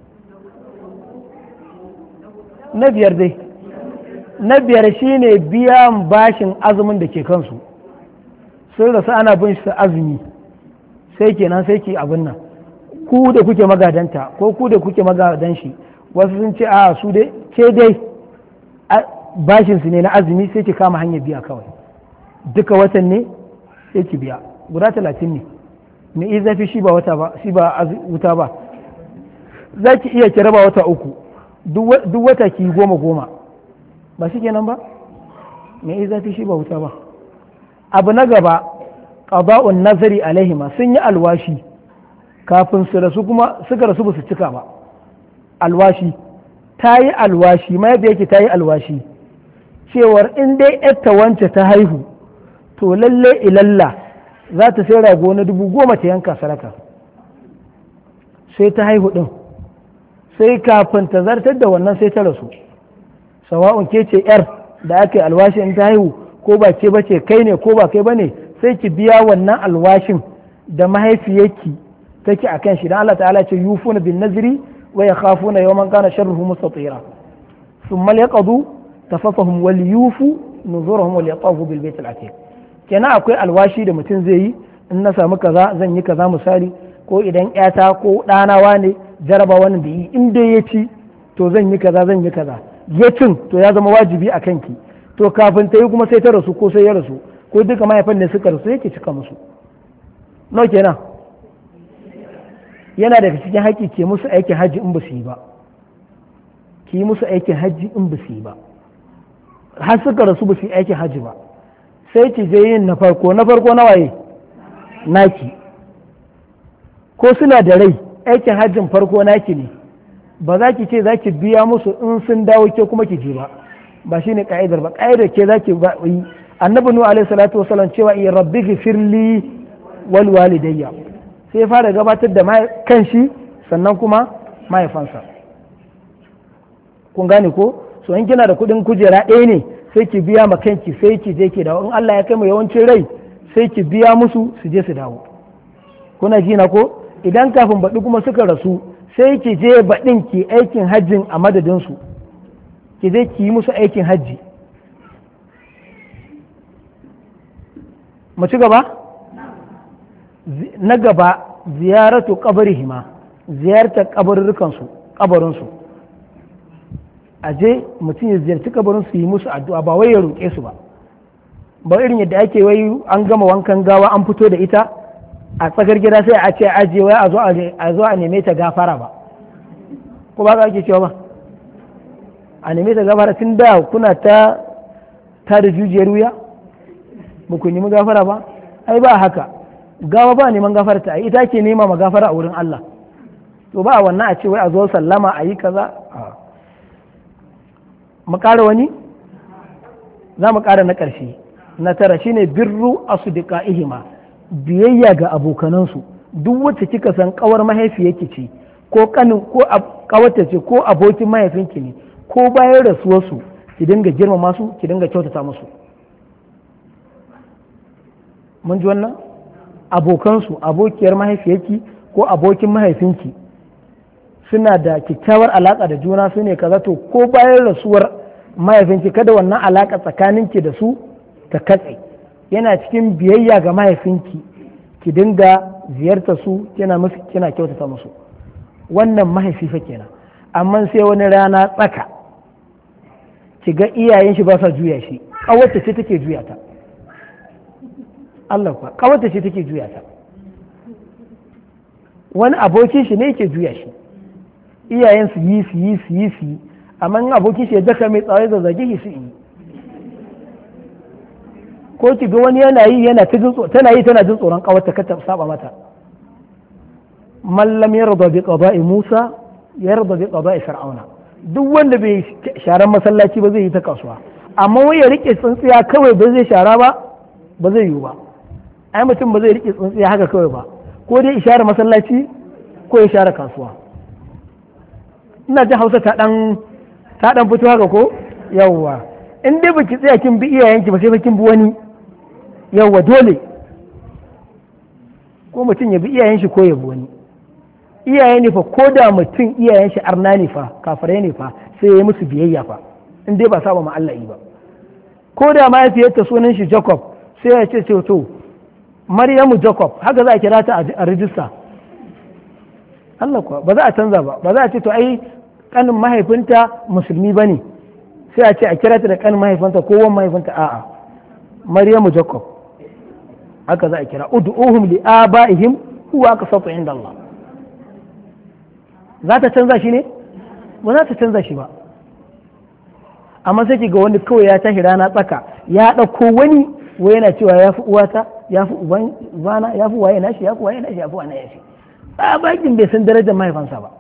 Na biyar dai. Na biyar shine biyan bashin azumin da ke kansu. Sun rasu ana bin shi azumi. Sai kenan sai ki abin nan. Ku da kuke magadanta ko ku da kuke magadan shi, wasu sun ce a su dai ke dai bashin su ne na azumi sai ki kama hanyar biya kawai. Duka watan ne sai ki biya. Guda talatin ne. Me yi zafi shi ba wata ba, shi ba wuta ba. Za ki iya ki raba wata uku, duk wata ki goma goma. Ba shi kenan ba? Me yi zafi shi ba wuta ba. Abu na gaba, qada'un nazari alaihima, sun yi alwashi kafin su rasu kuma suka rasu ba su cika ba. Alwashi ta yi alwashi, mai da yake ta yi alwashi cewar in dai yarta wance ta haihu to lalle ilalla za ta sai rago na dubu goma ta yanka saraka. Sai ta haihu din, sai kafin ta zartar da wannan sai ta rasu. Sawa'un ke ce yar da aka yi alwashi in ta haihu ko ba ke bace, kai ne ko ba kai bane, sai ki biya wannan alwashin da mahaifiyarki take a kan shi. Dan Allah ta'ala ce yufuna bin nazri wa yakhafuna yawman kana sharruhu mustatira thumma yaqdu tafafahum wal yufu nuzurahum wal yatafu bil bayt al atiq. Kenan akwai alwashi da mutum zai yi, in na samu kaza zan yi kaza misali, ko idan yata ko ɗanawa ne jaraba wannan da yi in dai ya ci to zan yi kaza zan yi kaza, ya cin to ya zama wajibi a kanki. To kafin ta yi kuma sai ta rasu ko sai ya rasu ko duka mahaifan ne suka rasu yake cika musu. No kenan yana daga cikin haƙƙi ke musu aikin hajji in ba su yi ba, ki yi musu aikin hajji in ba su yi ba, har suka rasu ba su yi aikin hajji ba, sai ki je yin na farko. Na farko na waye naki, ko suna da rai aikin hajjin farko naki ne, ba za ki ce za ki biya musu in sun dawo ke kuma ki je ba, ba shine ka'idar ba. Ka'idar ke za ki yi. Annabi nuhu alaihi salatu wasallam cewa iya rabbi ghfirli wal walidayya, sai ya fara gabatar da kanshi sannan kuma mahaifansa. Kun gane ko? So in kina da kuɗin kujera ɗaya ne sai ki biya ma kanki sai ki je ki dawo, in Allah ya kai mu yawancin rai sai ki biya musu su je su dawo. Kuna ji na ko? Idan kafin baɗi kuma suka rasu sai ki je baɗin ki aikin hajjin a madadinsu, ki je ki yi musu aikin hajji. Mu ci gaba? Na gaba ziyaratu qabrihima, ziyartar kabarurrukansu, kabarinsu. A je mutum ya ziyarci kabarin su yi musu addu'a, ba wai ya roƙe su ba. Ba irin yadda ake wai an gama wankan gawa an fito da ita a tsakar gida sai a ce aje wai a zo a zo a neme ta gafara ba, ko ba ka ake cewa ba a neme ta gafara tun da kuna ta ta da jujiyar wuya ba ku nemi gafara ba. Ai ba haka, gawa ba neman gafara ta ita ke nema ma gafara a wurin Allah. To ba wannan a ce wai a zo sallama a yi kaza. Mu ƙara wani za mu ƙara na ƙarshe na tara shine birru asdiqaihima, biyayya ga abokanansu. Duk wacce kika san kawar mahaifiyarki ce ko kanin ko kawarta ce ko abokin mahaifinki ne, ko bayan rasuwarsu ki dinga girmama su, ki dinga kyautata musu. Mun ji wannan? Abokansu, abokiyar mahaifiyarki ko abokin mahaifinki suna da kyakkyawar alaka da juna, su ne kaza, to ko bayan rasuwar mahaifinki kada wannan alaka tsakaninki da su ta katse. Yana cikin biyayya ga mahaifinki ki dinga ziyartar su, kina musu, kina kyautata musu. Wannan mahaifi fa kenan. Amma sai wani rana tsaka ki ga iyayen shi ba sa juya shi, kawarta ce take juya ta. Allah kuwa kawarta ce take juya ta. Wani abokin shi ne yake juya shi, iyayen su yi su yi su yi su yi, amma in abokin shi ya daka mai tsawai zazzage shi su yi. Ko ki ga wani yana yi yana ta jin tana yi tana jin tsoron kawarta kar ta saba mata. Man lam yarda bi qada'i Musa yarda bi qada'i Fir'auna. Duk wanda bai sharan masallaci ba zai yi ta kasuwa, amma wai ya rike tsintsiya kawai ba zai shara ba, ba zai yiwu ba. Ai mutum ba zai rike tsintsiya haka kawai ba, ko dai share masallaci ko ya share kasuwa. Ina ji Hausa ta dan ta dan fito haka ko? Yawwa. In dai baki tsaya kin bi iyayenki ba sai fa kin bi wani. Yawwa dole. Ko mutum ya bi iyayen shi ko ya bi wani. Iyaye ne fa, ko da mutum iyayen shi arna ne fa, kafirai ne fa, sai ya yi musu biyayya fa, in dai ba saba ma Allah yi ba. Ko da mahaifiyarta sunan shi Jacob, sai ya ce ce to Maryamu Jacob, haka za a kira ta a rijista. Allah kuwa ba za a canza ba, ba za a ce to ai kanin mahaifinta musulmi ba ne, sai a ce a kira ta da kanin mahaifinta ko wan mahaifinta, a'a Maryamu Jacob haka za a kira. Ud'uhum li abaihim huwa aqsatu inda Allah. Za ta canza shi ne? Ba za ta canza shi ba. Amma sai ki ga wani kawai ya tashi rana tsaka ya ɗauko wani wai yana cewa ya fi uwata, ya fi ubana, ya fi waye nashi, ya fi waye nashi, ya fi wane yashi. A bakin bai san darajar mahaifansa ba.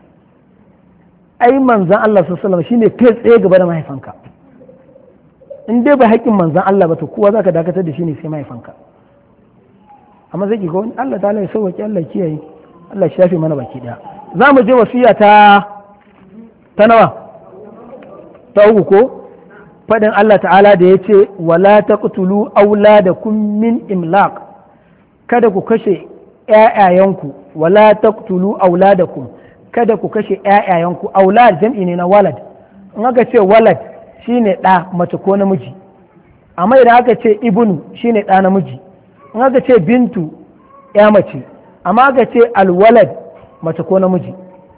Ai manzan Allah sallallahu alaihi wasallam shine kai tsaye gaba da mahaifanka. In dai ba haƙƙin manzan Allah ba to kowa zaka dakatar da shi ne sai mahaifanka. Amma sai ki ga wani Allah ta'ala ya sauke, Allah kiyaye, Allah ya shafe mana baki daya. Za mu je wasiya ta ta nawa? Ta uku ko? Faɗin Allah ta'ala da ya ce wala taqtulu auladakum min imlaq, kada ku kashe ƴaƴayanku, wala taqtulu auladakum, kada ku kashe ƴaƴayanku. Aulad jam'i ne na walad. In aka ce walad shine ɗa mace ko namiji, amma idan aka ce ibnu shine ɗa namiji. In aka ce bintu ƴa mace, amma aka ce alwalad mace ko namiji.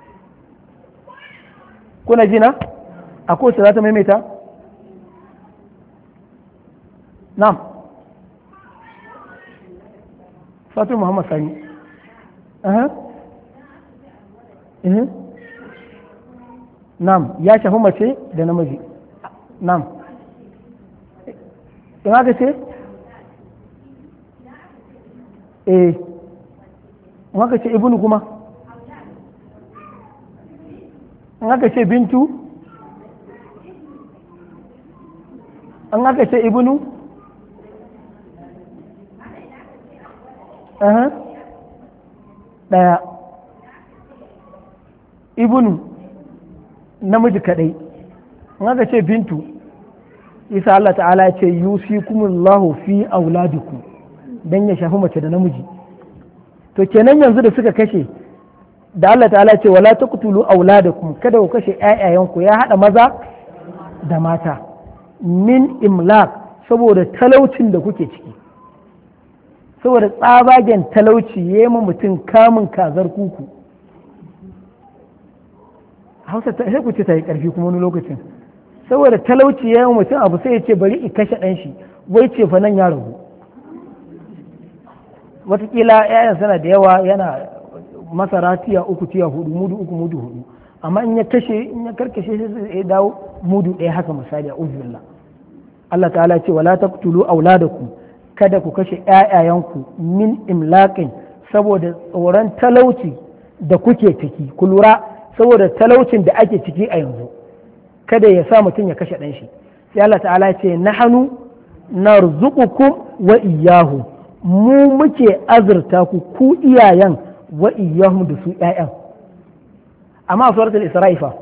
Kuna jina? Akwai su za ta maimaita? Na'am. Fatima Muhammad Sani. Aha. Eh. Na'am, ya shafi mace da namiji. Na'am. In aka ce? Eh. in aka ce ibnu kuma in aka ce bintu in aka ce ibnu ɗaya ibnu namiji kadai in aka ce bintu isa Allah ta'ala ya ce yusikumullahu fi auladikum dan ya shafi mace da namiji to kenan yanzu da suka kashe da Allah ta'ala ce wala taqtulu auladakum kada ku kashe ƴaƴayenku ya hada maza da mata min imlaq saboda talaucin da kuke ciki saboda tsabagen talauci yayi ma mutum kamun kazar kuku Hausa ta sai ku ce ta yi karfi kuma wani lokacin saboda talauci yayi ma mutum abu sai ya ce bari i kashe dan shi wai ce fa nan ya rabu watakila ƴaƴan sana da yawa yana masara tiya uku tiya hudu mudu uku mudu hudu amma in ya kashe in ya karkashe sai ya dawo mudu ɗaya haka misali a uzbillah Allah ta'ala ce wala taqtulu auladakum kada ku kashe ƴaƴayanku min imlaqin saboda tsoron talauci da kuke ciki ku lura saboda talaucin da ake ciki a yanzu kada ya sa mutum ya kashe ɗan shi sai Allah ta'ala ce nahanu narzuqukum wa iyyahu mu muke azurta ku ku iyayen wa iyyahum da su ƴaƴan amma a suratul isra'i fa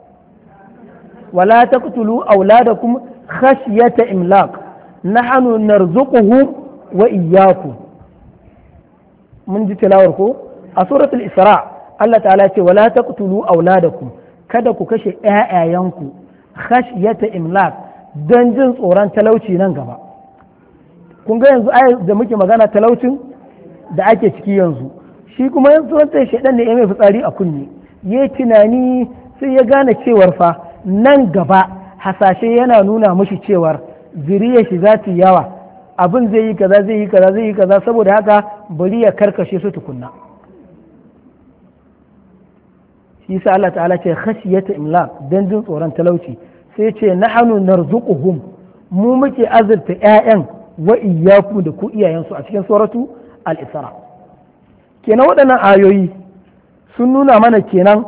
wala taqtulu auladakum khashyata imlaq nahnu narzuquhum wa iyyakum mun ji tilawar ko a suratul isra Allah ta'ala ce wala taqtulu auladakum kada ku kashe ƴaƴayanku khashyata imlaq don jin tsoron talauci nan gaba kun ga yanzu ayat da muke magana talaucin da ake ciki yanzu shi kuma yanzu wanda shaidan ne ya mai fitsari a kunne ya tunani sai ya gane cewar fa nan gaba hasashe yana nuna mushi cewar zuriyar shi za ta yawa abin zai yi kaza zai yi kaza zai yi kaza saboda haka bari ya karkashe su tukunna shi sa Allah ta'ala ce khashiyata imlaq dan jin tsoron talauci sai ce nahnu narzuquhum mu muke azurta ƴaƴan wa iyyakum da ku iyayensu a cikin suratu al-isra kenan waɗannan ayoyi sun nuna mana kenan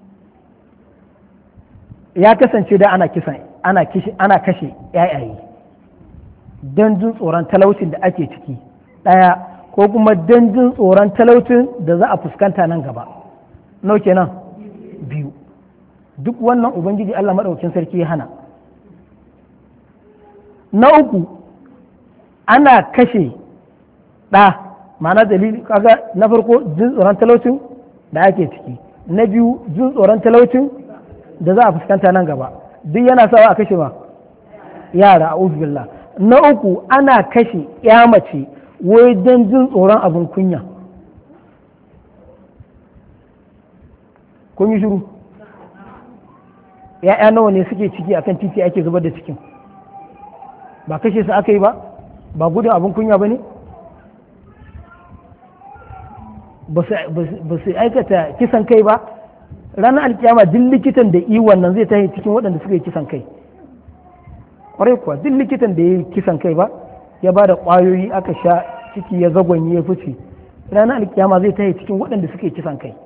ya kasance da ana kisan ana kishi ana kashe ƴaƴaye dan jin tsoron talaucin da ake ciki ɗaya ko kuma dan jin tsoron talaucin da za a fuskanta nan gaba nau kenan biyu duk wannan ubangiji Allah maɗaukin sarki ya hana na uku ana kashe ɗa ma'ana dalili kaga na farko jin tsoron talaucin da ake ciki na biyu jin tsoron talaucin da za a fuskanta nan gaba duk yana sawa a kashe ba yara a billah na uku ana kashe ya mace wai don jin tsoron abin kunya kun yi shiru ya'ya nawa ne suke ciki akan titi ake zubar da cikin ba kashe su aka yi ba ba gudun abin kunya ba ne ba su aikata kisan kai ba ranar alkiyama duk likitan da yi wannan zai tashi cikin waɗanda suka yi kisan kai ƙwarai kuwa duk likitan da ya yi kisan kai ba ya ba da ƙwayoyi aka sha ciki ya zagonye ya fice ranar alkiyama zai tashi cikin waɗanda suka yi kisan kai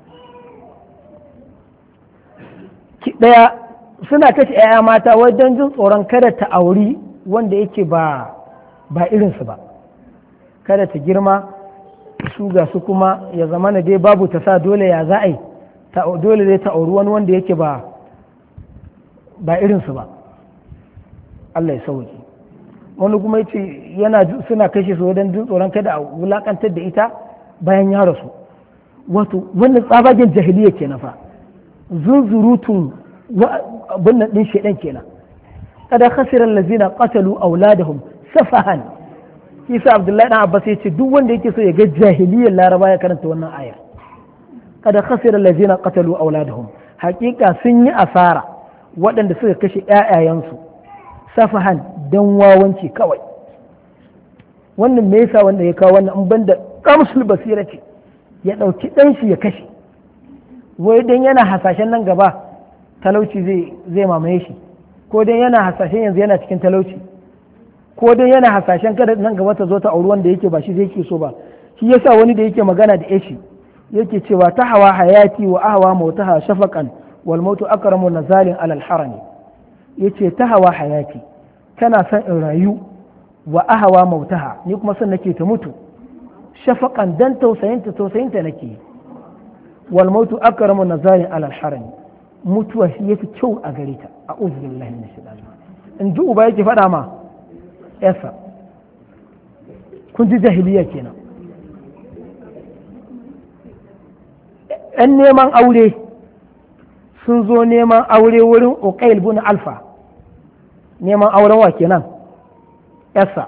ɗaya suna kashe 'ya'ya mata wajen jin tsoron kada ta auri wanda yake ba ba irinsu ba kada ta girma su ga su kuma ya zama na dai babu ta sa dole ya za a yi dole dai ta auri wani wanda yake ba ba irinsu ba Allah ya sauki wani kuma yace yana suna kashe su wajen jin tsoron kada a wulakantar da ita bayan ya rasu wato wannan tsabagen jahiliya kenan fa zunzurutun abin nan din shedan kenan kada khasira allazina qatalu auladahum safahan kisa abdullahi dan abbas yace duk wanda yake so ya ga jahiliyar laraba ya karanta wannan aya kada khasira allazina qatalu auladahum hakika sun yi asara waɗanda suka kashe ƴaƴayensu safahan dan wawanci kawai wannan me yasa wanda ya kawo wannan an banda kamsul basira ce ya dauki dan shi ya kashe wai dan yana hasashen nan gaba talauci zai zai mamaye shi ko dan yana hasashen yanzu yana cikin talauci ko dan yana hasashen kada nan gaba ta zo ta auri wanda yake ba shi zai ke so ba shi yasa wani da yake magana da yashi yake cewa ta hawa hayati wa ahwa mautaha shafaqan wal mautu akramu nazalin alal harami yace ta hawa hayati tana son in rayu wa ahwa mautaha ni kuma son nake ta mutu shafaqan dan tausayinta tausayinta nake wal mautu akramu nazalin alal harami mutuwa shi yafi kyau a gare ta a'udhu billahi minash shaitanir rajim in ji uba yake faɗa ma yasa kun ji jahiliya kenan ‘yan neman aure sun zo neman aure wurin Uqail bin Alfa neman auren wa kenan yasa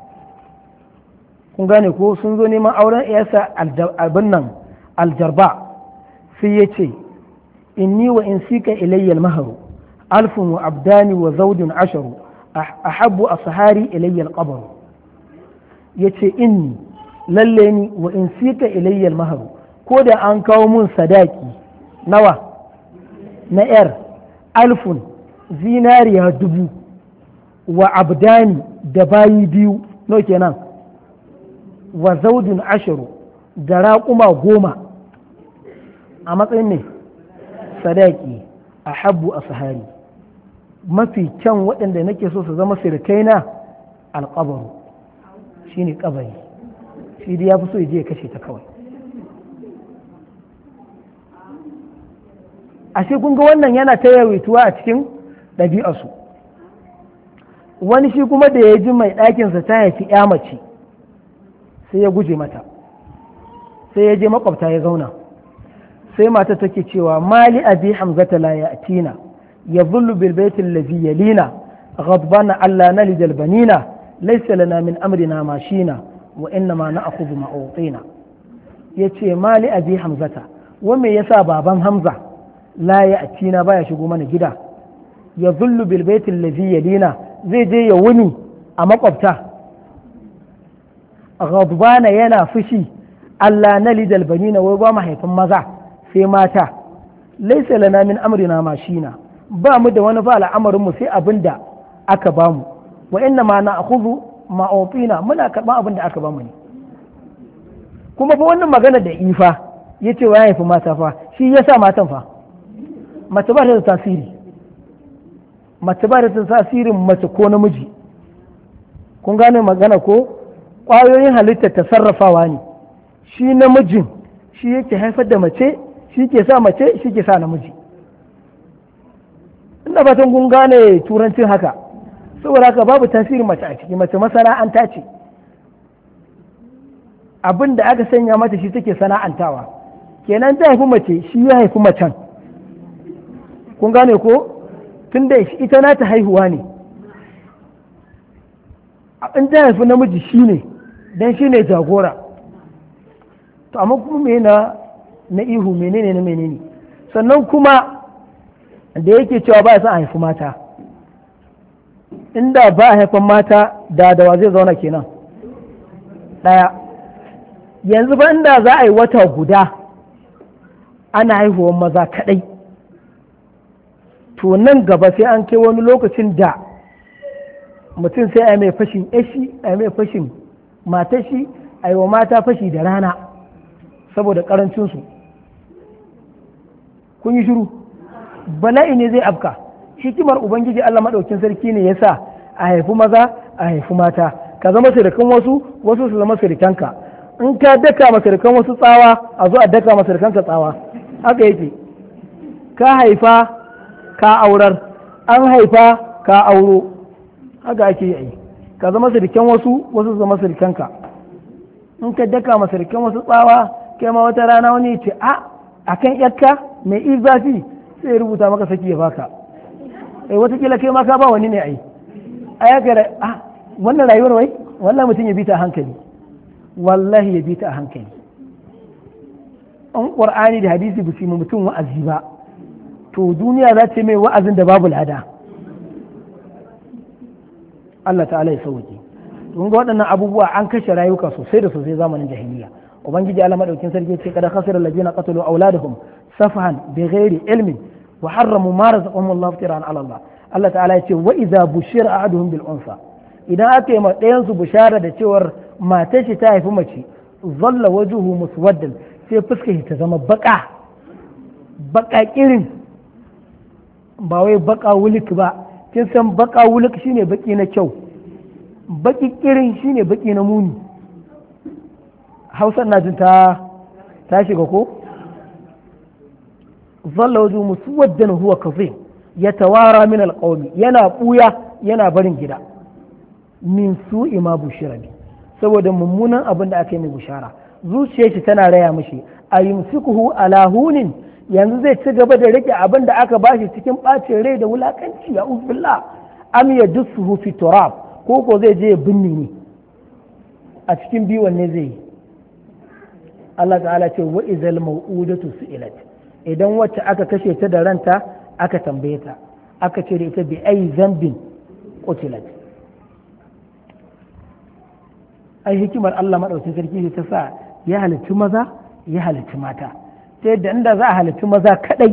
kun gane ko sun zo neman auren yasa abin nan aljarba sai ya ce inni wa in sika ilayyal maharu alfun wa abdani wa zaudin asharu ahabbu ashari ilayyal qabru yace inni lalle ni wa in sika ilayyal maharu ko da an kawo mun sadaki nawa na yar alfun zinariya dubu wa abdani da bayi biyu no kenan wa zaudun ashiru da raƙuma goma a matsayin ne sadaki a habbu a sahari mafi kyan waɗanda nake so su zama sirkaina alƙabaru shi ne ƙabari shi da ya fi so ya je ya kashe ta kawai ashe kun ga wannan yana ta yawaituwa a cikin ɗabi'arsu wani shi kuma da ya ji mai ɗakinsa ta haifi ya mace sai ya guje mata sai ya je makwabta ya zauna sai mata take cewa mali abi hamzata la ya'tina yadhullu bil baiti allazi yalina ghadbana alla nalid al banina laysa lana min amrina mashina wa inna ma na'khudhu ma utina yace mali abi hamzata wa me yasa baban hamza la ya'tina baya shigo mana gida yadhullu bil baiti allazi yalina zai je ya wuni a makwabta ghadbana yana fushi Allah na lidal banina wai ba mahaifin maza sai mata laisa lana min amrina mashina ba mu da wani fa al'amarin mu sai abin da aka ba mu wa inna ma na akhudhu ma utina muna karban abin da aka ba mu ne kuma fa wannan magana da ifa yace wa haifi mata fa shi yasa matan fa mace ba ta da tasiri mace ba ta da tasirin mace ko namiji kun gane magana ko ƙwayoyin halitta ta sarrafawa ne shi namijin shi yake haifar da mace shi ke sa mace shi ke sa namiji ina fatan kun gane turancin haka saboda haka babu tasirin mace a ciki mace masana'anta ce abin da aka sanya mata shi take sana'antawa kenan ta haifi mace shi ya haifi macen kun gane ko tunda ita nata haihuwa ne in ta haifi namiji shi ne don shi ne jagora to amma kuma me na na ihu menene na menene sannan kuma da yake cewa ba ya son a haifi mata inda ba a haifan mata da dawa zai zauna kenan ɗaya yanzu ba inda za a yi wata guda ana haihuwan maza kaɗai to nan gaba sai an kai wani lokacin da mutum sai a mai fashin yashi a mai fashin matashi a yi wa mata fashi da rana saboda karancinsu kun yi shiru bala'i ne zai afka hikimar ubangiji Allah maɗaukin sarki ne ya sa a haifi maza a haifi mata ka zama sirikan wasu wasu su zama sirikanka in ka daka ma sirikan wasu tsawa a zo a daka ma sirikanka tsawa haka yake ka haifa ka aurar an haifa ka auro haka ake yi ka zama sirikan wasu wasu su zama sirikanka in ka daka ma sirikan wasu tsawa kai ma wata rana wani ce a akan yakka mai izafi sai rubuta maka saki ya baka eh watakila kai ma ka ba wani ne ai aya ga ah wannan rayuwar wai wallahi mutum ya bi ta hankali wallahi ya bi ta hankali an qur'ani da hadisi ba su mu mutum wa'azi ba to duniya za ta mai wa'azin da babu lada Allah ta'ala ya sauke kun ga waɗannan abubuwa an kashe rayuka sosai da sosai zamanin jahiliya ubangiji Allah madaukin sarki ce kada khasira alladhina qatalu awladahum safahan bighairi ilmin wa harramu ma razaqahum Allah iftiran ala Allah Allah ta'ala ya ce wa idza bushira ahaduhum bil unsa idan aka yi ma ɗayan su bushara da cewar matar shi ta haifi mace zalla wajuhu muswaddan sai fuskar ta zama baka baka kirin ba wai baka wulik ba kin san baka wulik shine baki na kyau baki kirin shine baki na muni Hausa na jin ta ta shiga ko zalla wajuhu muswaddan huwa kazim yatawara min alqawmi yana buya yana barin gida min su'i ma bushira bi saboda mummunan abin da aka yi mai bushara zuciyar shi tana raya mishi a yumsikuhu ala hunin yanzu zai ci gaba da rike abin da aka bashi cikin bacin rai da wulakanci ya uzbillah am yadussuhu fi turab ko ko zai je ya binne ne a cikin biwan ne zai yi Allah ta'ala ce wa izal mau'udatu su'ilat idan wacce aka kashe ta da ranta aka tambaye ta aka ce da ita bi ai zambin qutilat ai hikimar Allah maɗaukin sarki ta sa ya halitti maza ya halitti mata ta yadda inda za a halitti maza kadai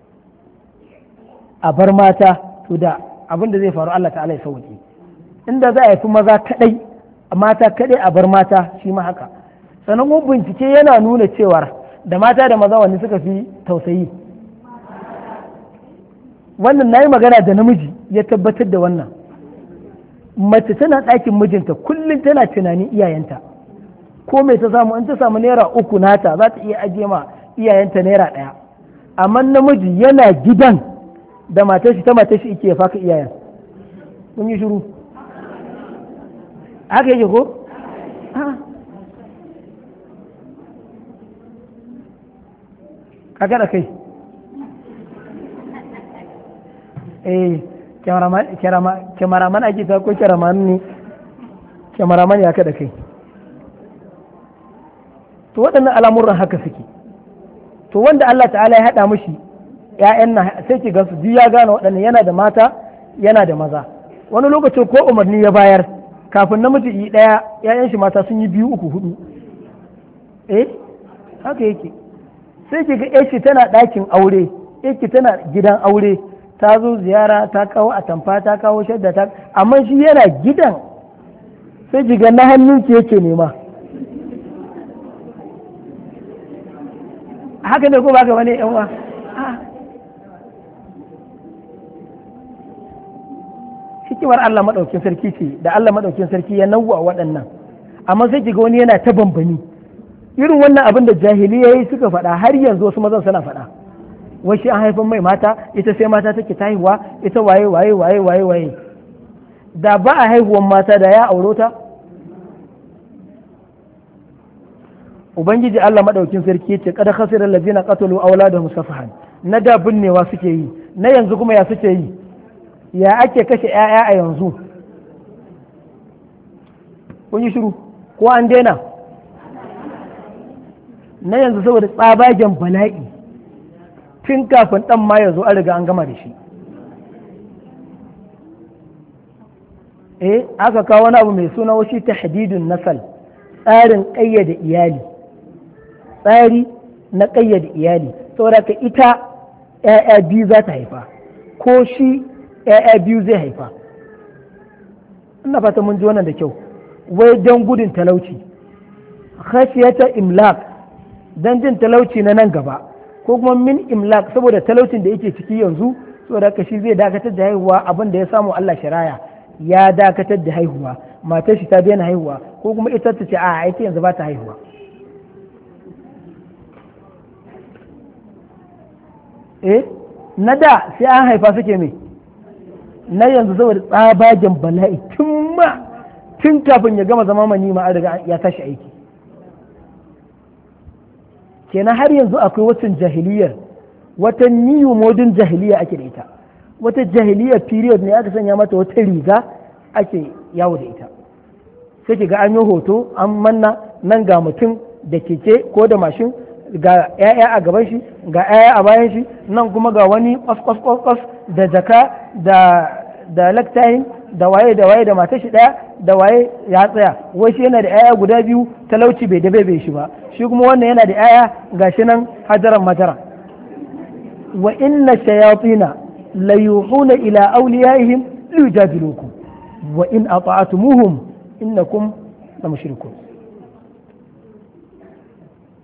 a bar mata to da abin da zai faru Allah ta'ala ya sauke inda za a haifi maza kadai mata kadai a bar mata shi ma haka sannan kuma bincike yana nuna cewa da mata da maza wani suka fi tausayi wannan nayi magana da namiji ya tabbatar da wannan mace tana ɗakin mijinta kullum tana tunanin iyayenta ko mai ta samu in ta samu naira uku nata za ta iya ajiye ma iyayenta naira ɗaya amma namiji yana gidan da matar shi ta matar shi ike faka iyayen kun yi shiru haka yake ko kaga da kai eh kyamaraman ake ta ko kyamaraman ne kyamaraman ya kada kai to waɗannan al'amuran haka suke to wanda Allah ta'ala ya haɗa mushi ‘ya'yan na sai ki gansu duk ya gane waɗannan yana da mata yana da maza wani lokacin ko umarni ya bayar kafin namiji yi ɗaya ‘ya'yan shi mata sun yi biyu uku hudu eh haka yake sai ki ga shi tana ɗakin aure ki tana gidan aure ta zo ziyara ta kawo atamfa ta kawo shadda ta amma shi yana gidan sai jiga na hannunki yake nema haka ne ko ba ka wani yanwa hikimar Allah maɗaukin sarki ce da Allah maɗaukin sarki ya nauwa waɗannan amma sai jiga wani yana ta bambani irin wannan abin da jahiliya suka faɗa har yanzu wasu mazan suna faɗa wai shi an haifan mai mata ita sai mata take ta haihuwa ita waye waye waye waye waye da ba a haihuwan mata da ya auro ta ubangiji Allah madaukin sarki yace kada khasira allazina qatalu awladahum safahan na da binnewa suke yi na yanzu kuma ya suke yi ya ake kashe ƴaƴa a yanzu kun yi shiru ko an daina na yanzu saboda tsabagen bala'i tun kafin ɗan ma ya zo an riga an gama da shi eh aka kawo wani abu mai suna washi ta hadidun nasal tsarin ƙayyade iyali tsari na ƙayyade iyali saboda ka ita ‘ya'ya biyu za ta haifa ko shi ‘ya'ya biyu zai haifa ina fata mun ji wannan da kyau wai don gudun talauci khashiyata imlak don jin talauci na nan gaba ko kuma min imlak saboda talaucin da yake ciki yanzu saboda haka shi zai dakatar da haihuwa abin da ya samu Allah shiraya ya dakatar da haihuwa matar shi ta daina haihuwa ko kuma ita ta ce a aiki yanzu ba ta haihuwa eh na da sai an haifa suke mai na yanzu saboda tsabagen bala'i tun ma tun kafin ya gama zama mani ma an riga ya tashi aiki kenan har yanzu akwai watan jahiliyar wata new modern jahiliya ake da ita wata jahiliyar period ne aka sanya mata wata riga ake yawo da ita sai ki ga an yi hoto an manna nan ga mutum da keke ko da mashin ga 'ya'ya a gaban shi ga 'ya'ya a bayan shi nan kuma ga wani kwas da jaka da da laktayin da waye da waye da matar shi daya da waye ya tsaya wai shi yana da 'ya'ya guda biyu talauci bai dabe bai shi ba shi kuma wannan yana da 'ya'ya gashi nan hajaran majara wa inna shayatina la yuhuna ila awliyaihim liyujadilukum wa in ata'tumuhum innakum la mushrikun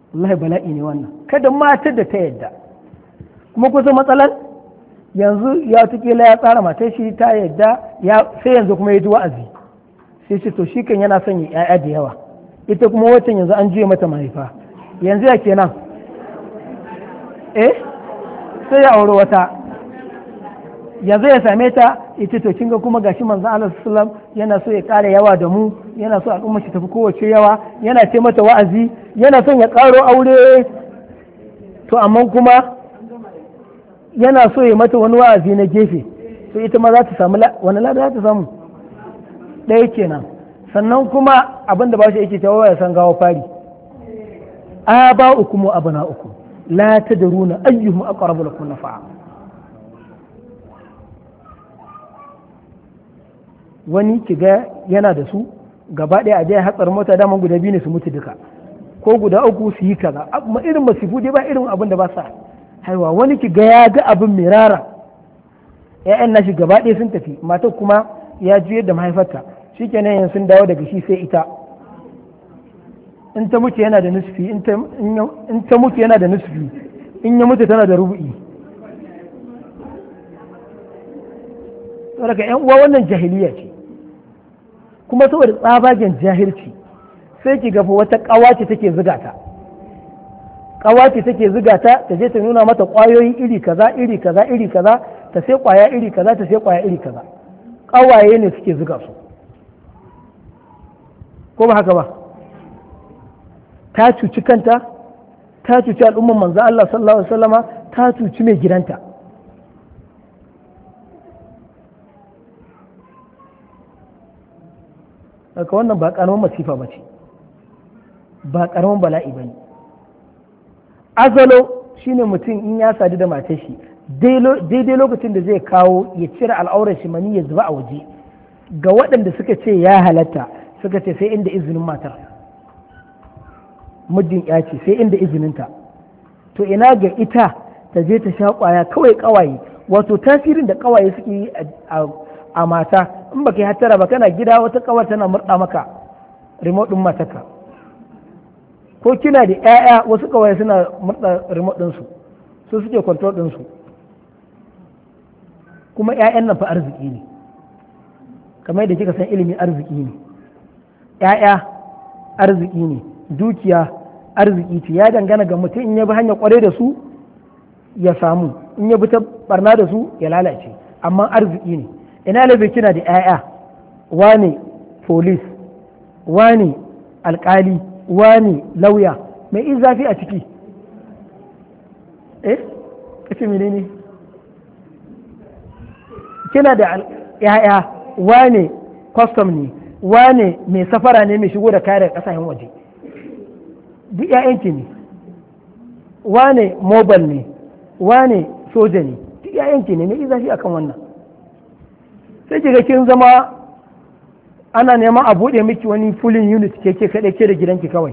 wallahi bala'i ne wannan, kada matar da ta yadda. Kuma kusa matsalar yanzu ya tukila ya tsara matar shi ta yadda sai yanzu kuma ya ji wa'azi sai ce to shi kan yana son ya ya'ya da yawa, ita kuma wacce yanzu an juye mata mahaifa, yanzu ya kenan eh sai ya auri wata, yanzu ya same ta ita to kinga kuma gashi manzo Allah sallallahu yana so ya ƙara yawa da mu, yana so al'umma shi tafi kowace yawa, yana ce mata wa'azi, yana son ya ƙaro aure, to amma kuma yana so ya mata wani wa'azi na gefe, to ita ma za ta samu wani lada za ta samu ɗaya kenan. Sannan kuma abinda ba shi yake cewa ya san gawo fari, a ba uku mu abu na uku la tadruna ayyuhum aqrabu lakum nafa'a. Wani kiga yana da su gaba ɗaya a jiya hatsar mota dama guda biyu ne su mutu duka, ko guda uku su yi kaza, amma irin masifu dai ba irin abin da ba sa haihuwa. Wani kiga ya ga abin mirara, ‘ya'yan nashi gaba ɗaya sun tafi, matar kuma ya juyar da mahaifarta, shi kenan yanzu sun dawo daga shi sai ita. In ta mutu yana da nusfi, in ta mutu yana da nusfi, in ya mutu tana da rubu'i. Saboda ‘yan uwa wannan jahiliya ce, kuma saboda tsabagen jahilci sai ki gafa wata ƙawace take ziga ta ƙawace take ziga ta ta je ta nuna mata ƙwayoyi iri kaza iri kaza iri kaza, ta sai ƙwaya iri kaza ta sai ƙwaya iri kaza. Ƙawaye ne suke ziga su, ko ba haka ba? Ta cuci kanta, ta cuci al'umman manzo Allah sallallahu alaihi wasallama, ta cuci mai gidanta. Haka wannan ba ƙaramin masifa ba ce, ba ƙaramin bala'i ba ne. Azalo shine mutum in ya sadu da matar shi daidai lokacin da zai kawo ya cire al'aurar shi mani ya zuba a waje, ga waɗanda suka ce ya halatta suka ce sai inda izinin matar, muddin ya ce sai inda izininta. To ina ga ita ta je ta sha ƙwaya kawai ƙawaye, wato tasirin da ƙawaye suke yi a mata, in baka yi hattara ba kana gida wata kawar tana murɗa maka remote ɗin matarka, ko kina da ƴaƴa wasu kawai suna murɗa remote ɗinsu, su suke control ɗinsu, kuma ƴaƴan nan fa arziki ne, kamar da kika san ilimi arziki ne, ƴaƴa arziki ne, dukiya arziki ce, ya dangana ga mutum in ya bi hanyar kware da su ya samu, in ya bi ta barna da su ya lalace, amma arziki ne. Ina labe kina da ‘ya'ya, wane polis, wane alkali, wane lauya, mai in zafi a ciki eh kace mene ne? Kina da ‘ya'ya, wane custom ne, wane mai safara ne mai shigo da kaya daga ƙasashen waje, duk ‘ya'yanki ne, wane mobile ne, wane soja ne, duk ‘ya'yanki ne, mai in zafi akan wannan. Sai kiga kin zama ana neman a buɗe miki wani fulin unit ke ke kaɗai ke da gidanki kawai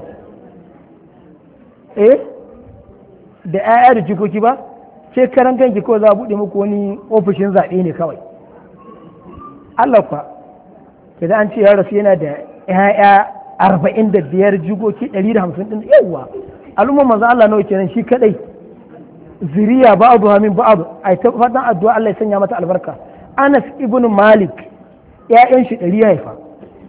eh da 'ya'ya da jikoki ba, ke karan kanki kawai za a buɗe muku wani ofishin zaɓe ne kawai. Allah kwa ke an ce ya rasu yana da 'ya'ya arba'in da biyar jikoki ɗari da hamsin ɗin yawwa al'ummar manzo Allah nawa kenan shi kaɗai, zuriya ba'adu hamin ba'adu ai ta fatan addu'a Allah ya sanya mata albarka. Anas ibn Malik ‘ya'yan shi ɗari ya haifa,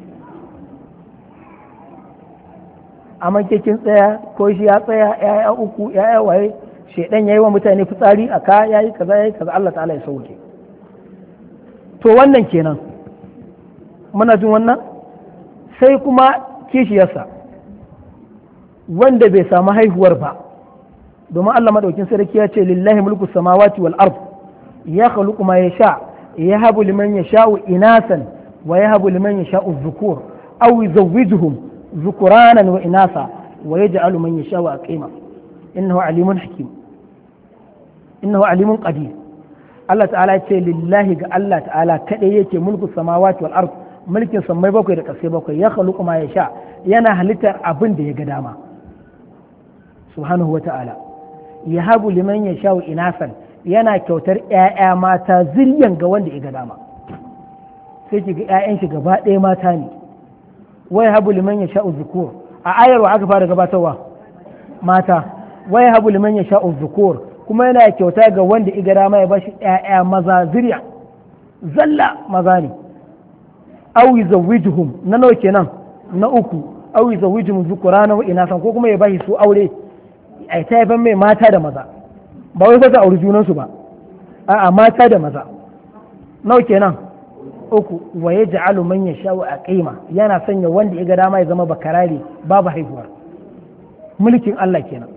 amma ke kin tsaya ko shi ya tsaya ‘ya'ya uku ‘ya'ya waye, shaidan ya yi wa mutane fitsari a ka ya yi kaza ya yi kaza, Allah ta'ala ya sauke. To wannan kenan muna jin wannan. Sai kuma kishiyarsa wanda bai samu haihuwar ba, domin Allah madaukin sarki ya ce lillahi mulku samawati wal ard ya khaluqu ma yasha yahabu liman yasha'u inasan wa yahabu liman yasha'u dhukur aw yuzawwijuhum dhukuranan wa inasa wa yaj'alu man yasha'u aqima innahu alimun hakim innahu alimun qadir. Allah ta'ala ya ce lillahi ga Allah ta'ala kadai yake mulku samawati wal ard, mulkin sammai bakwai da ƙasai bakwai, ya khaluqu ma yasha yana halittar abin da ya ga dama subhanahu wa ta'ala. Yahabu liman yasha'u inasan yana kyautar ‘ya'ya mata ziryan ga wanda ya ga dama, sai ki ga ‘ya'yan shi gaba ɗaya mata ne. Wai habu liman ya sha'u zukur, a ayar wa aka fara gabatarwa mata wai habu liman ya sha'u zukur kuma yana kyauta ga wanda igara ma ya bashi ƴaƴa maza zuriya zalla maza ne aw yuzawwijuhum na nawa kenan na uku aw yuzawwijuhum zukurana wa inasan ko kuma ya bashi su aure ai ta yaban mai mata da maza ba wai ba za aure junan su ba a'a mata da maza nawa kenan uku wa yaj'alu man yasha'u aqima yana sanya wanda ya ga dama ya zama bakarare babu haihuwa mulkin Allah kenan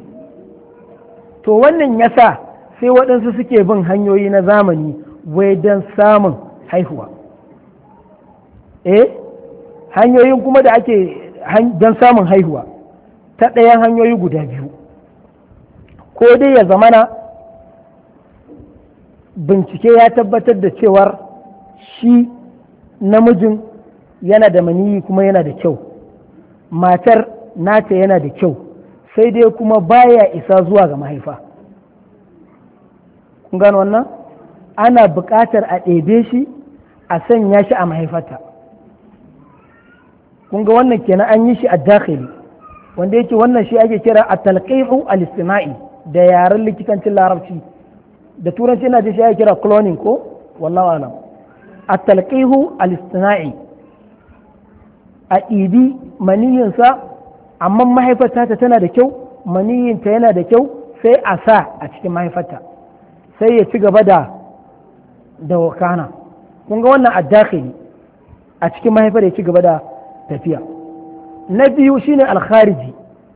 to wannan yasa sai waɗansu suke bin hanyoyi na zamani wai don samun haihuwa eh hanyoyin kuma da ake don samun haihuwa ta ɗayan hanyoyi guda biyu ko dai ya zamana bincike ya tabbatar da cewar shi namijin yana da maniyi kuma yana da kyau matar nata yana da kyau sai dai kuma baya isa zuwa ga mahaifa kun gano wannan ana buƙatar a ɗebe shi a sanya shi a mahaifarta kun ga wannan kenan an yi shi a dakhili wanda yake wannan shi ake kira a talqihu al-istima'i da yaren likitancin larabci da turanci yana da shi ake kira cloning ko wallahu alam a talqihu al-istima'i a ɗibi maniyinsa amma mahaifarta ta tana da kyau maniyinta yana da kyau sai a sa a cikin mahaifarta sai ya ci gaba da da wakana kun ga wannan addakhili a cikin mahaifar ya ci gaba da tafiya na biyu shine alkhariji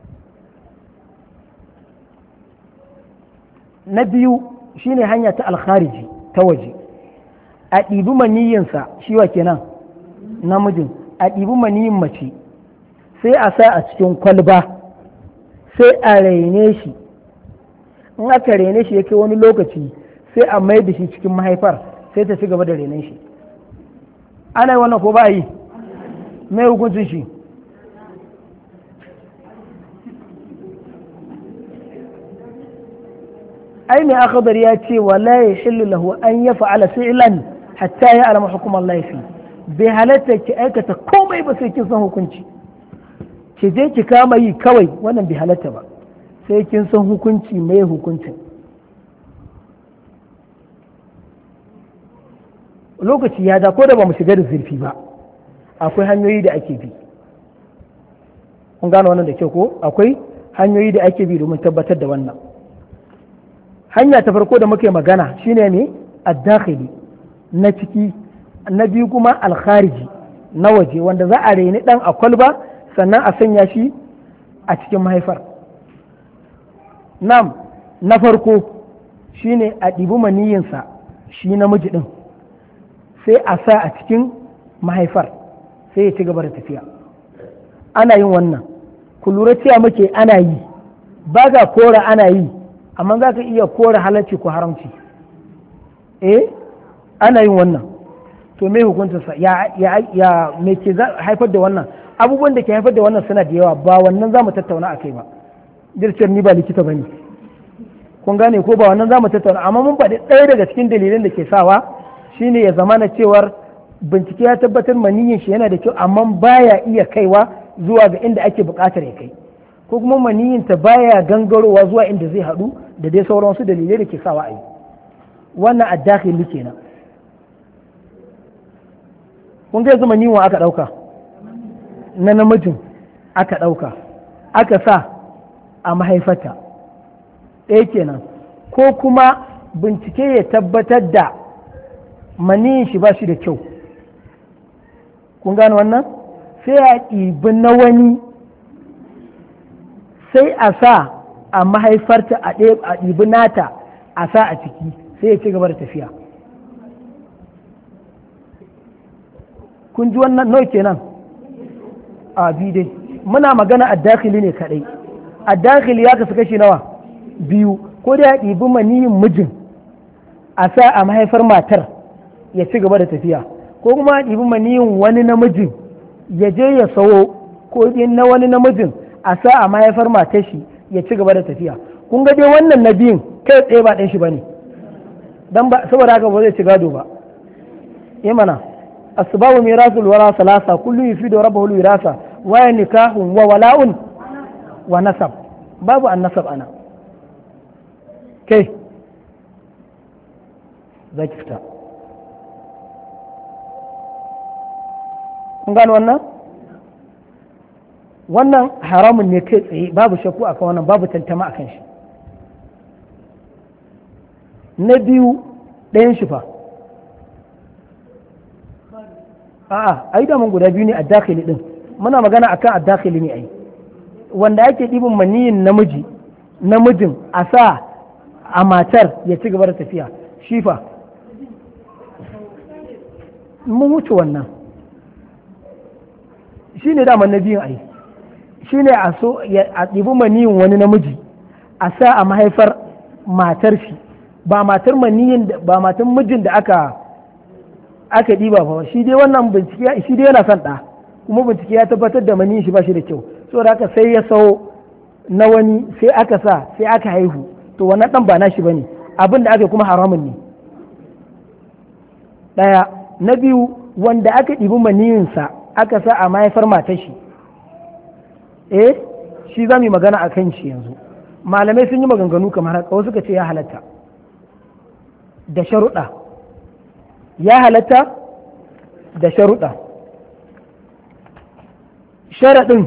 na biyu shine hanya ta alkhariji ta waje a ɗibi maniyinsa shi wa kenan namijin a ɗibi maniyin mace sai a sa a cikin kwalba sai a raine shi in aka raine shi yake wani lokaci sai a mai da shi cikin mahaifar sai ta ci gaba da rainen shi ana yi wannan ko ba yi mai hukuncin shi ai mai akhdar ya ce wala yahillu lahu an yaf'ala fi'lan hatta ya'lama hukm Allah fi bai halatta ki aikata komai ba sai kin san hukunci ki je ki kama yi kawai wannan bai halatta ba sai kin san hukunci mai hukuncin lokaci ya da ko da ba mu shiga da zurfi ba akwai hanyoyi da ake bi kun gano wannan da kyau ko akwai hanyoyi da ake bi domin tabbatar da wannan hanya ta farko da muke magana shine ne ad-dakhili na ciki na biyu kuma al-khariji na waje wanda za a reni dan a kwalba sannan a sanya shi a cikin mahaifar nam na farko shine a ɗibi maniyinsa shi namiji ɗin sai a sa a cikin mahaifar sai ya ci gaba da tafiya ana yin wannan ku lura cewa muke ana yi ba ga kora ana yi amma za ka iya kora halarci ko haramci eh ana yin wannan to me hukuntarsa ya ya ya me ke haifar da wannan abubuwan da ke haifar da wannan suna da yawa ba wannan za mu tattauna a kai ba dirciyar ni ba likita ba ne kun gane ko ba wannan za mu tattauna amma mun faɗi ɗaya daga cikin dalilan da ke sawa shine ya zama na cewar bincike ya tabbatar maniyin shi yana da kyau amma baya iya kaiwa zuwa ga inda ake buƙatar ya kai ko kuma maniyin ta baya gangarowa zuwa inda zai haɗu da dai sauran wasu dalilai da ke sawa a yi wannan addakhili kenan kun ga yanzu maniyin aka ɗauka na namijin aka ɗauka aka sa a mahaifata ɗaya kenan ko kuma bincike ya tabbatar da maniyin shi ba shi da kyau kun gane wannan sai a ɗibi na wani sai a sa a mahaifarta a ɗibi nata a sa a ciki sai ya ci gaba da tafiya kun ji wannan nawa kenan a biyu dai muna magana a dakili ne kadai a dakili ya kasu kashi nawa biyu ko da ya ɗibi maniyin mijin a sa a mahaifar matar ya ci gaba da tafiya ko kuma a ɗibi maniyin wani namijin ya je ya sawo ko na wani namijin a sa a mahaifar matar shi ya ci gaba da tafiya kun ga dai wannan na biyun kai tsaye ba ɗan shi ba ne dan ba saboda haka ba zai ci gado ba yi mana asbabu mirasul wara salasa kullu yufidu rabbahu wirasa wa nikahun wa wala'un wa nasab babu annasab ana kai za ki fita kun gano wannan wannan haramun ne kai tsaye babu shakku akan wannan babu tantama akan shi na biyu ɗayan shi fa a'a ai da mun guda biyu ne a dakili din muna magana akan a dakili ne ai wanda ake ɗibin maniyin namiji namijin a sa a matar ya ci gaba da tafiya shi fa mun wuce wannan shi ne daman na biyun ai shi ne a so a ɗibi maniyin wani namiji a sa a mahaifar matar shi ba matar maniyin ba matar mijin da aka aka ɗiba ba shi dai wannan bincike shi dai yana son ɗa kuma bincike ya tabbatar da maniyin shi ba shi da kyau saboda haka sai ya sau na wani sai aka sa sai aka haihu to wannan ɗan ba nashi bane abin da aka kuma haramun ne ɗaya na biyu wanda aka ɗibi maniyinsa aka sa a mahaifar matar shi eh shi za mu yi magana a kan shi yanzu malamai sun yi maganganu kamar haka wasu suka ce ya halatta da sharuɗa ya halatta da sharuɗa sharaɗin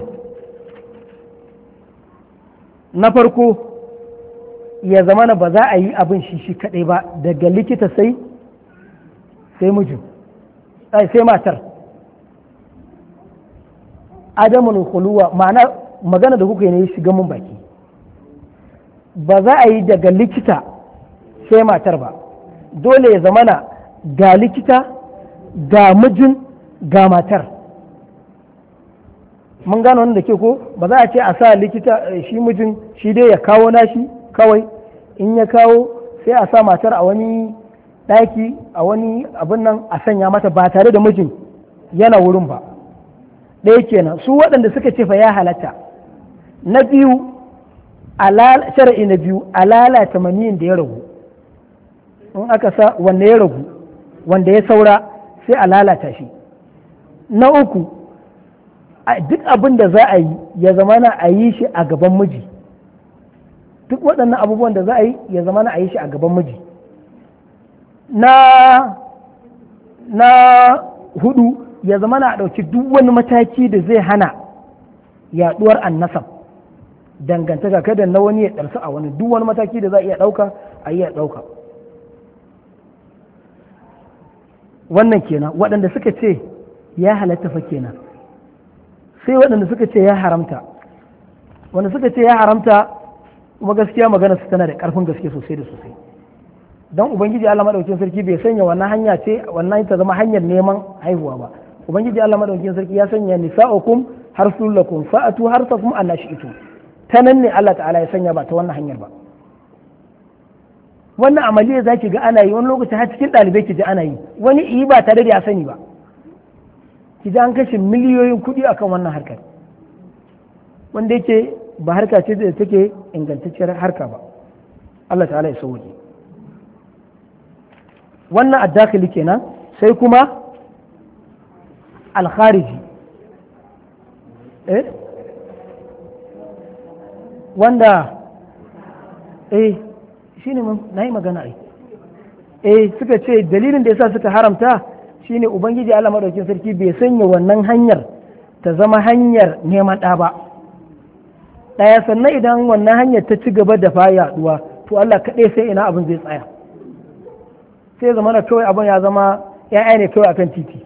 na farko ya zamana ba za a yi abin shi shi kaɗai ba daga likita sai sai mijin sai matar adamun khuluwa ma'ana magana da kuka yi ne shiga mun baki ba za a yi daga likita sai matar ba dole ya zamana ga likita ga mijin ga matar mun gano wannan da ke ko ba za a ce a sa likita shi mijin shi dai ya kawo nashi kawai in ya kawo sai a sa matar a wani ɗaki a wani abin nan a sanya mata ba tare da mijin yana wurin ba ɗaya kenan su waɗanda suka ce fa ya halatta na biyu shari'i na biyu a lalata maniyin da ya ragu in aka sa wanda ya ragu wanda ya saura sai a lalata shi na uku duk abin da za a yi ya zama na a yi shi a gaban miji duk waɗannan abubuwan da za a yi ya zama na a yi shi a gaban miji na na hudu ya zama na ɗauki duk wani mataki da zai hana yaɗuwar annasab dangantaka kada na wani ya ɗarsu a wani duk wani mataki da za a iya ɗauka a iya ɗauka wannan kenan waɗanda suka ce ya halatta fa kenan sai waɗanda suka ce ya haramta wanda suka ce ya haramta kuma gaskiya magana su tana da ƙarfin gaske sosai da sosai don ubangiji Allah madaukakin sarki bai sanya wannan hanya ce wannan ta zama hanyar neman haihuwa ba ubangiji Allah madaukakin sarki ya sanya nisa'ukum harsul lakum fa'atu harsakum annashi'tu ta nan ne Allah ta'ala ya sanya ba ta wannan hanyar ba wannan amaliya zaki ga ana yi wani lokaci har cikin ɗalibai ki ji ana yi wani iyi ba tare da ya sani ba ki ji an kashe miliyoyin kuɗi akan wannan harkar wanda yake ba harka ce da take ingantacciyar harka ba Allah ta'ala ya sauke wannan addakili kenan sai kuma alkhariji eh wanda eh shine na yi magana ai eh suka ce dalilin da yasa suka haramta shine ubangiji Allah madaukakin sarki bai sanya wannan hanyar ta zama hanyar neman ɗa ba ɗaya sannan idan wannan hanyar ta ci gaba da fa yaduwa to Allah kaɗai sai ina abin zai tsaya sai zama na kawai abin ya zama ya'ya ne kawai akan titi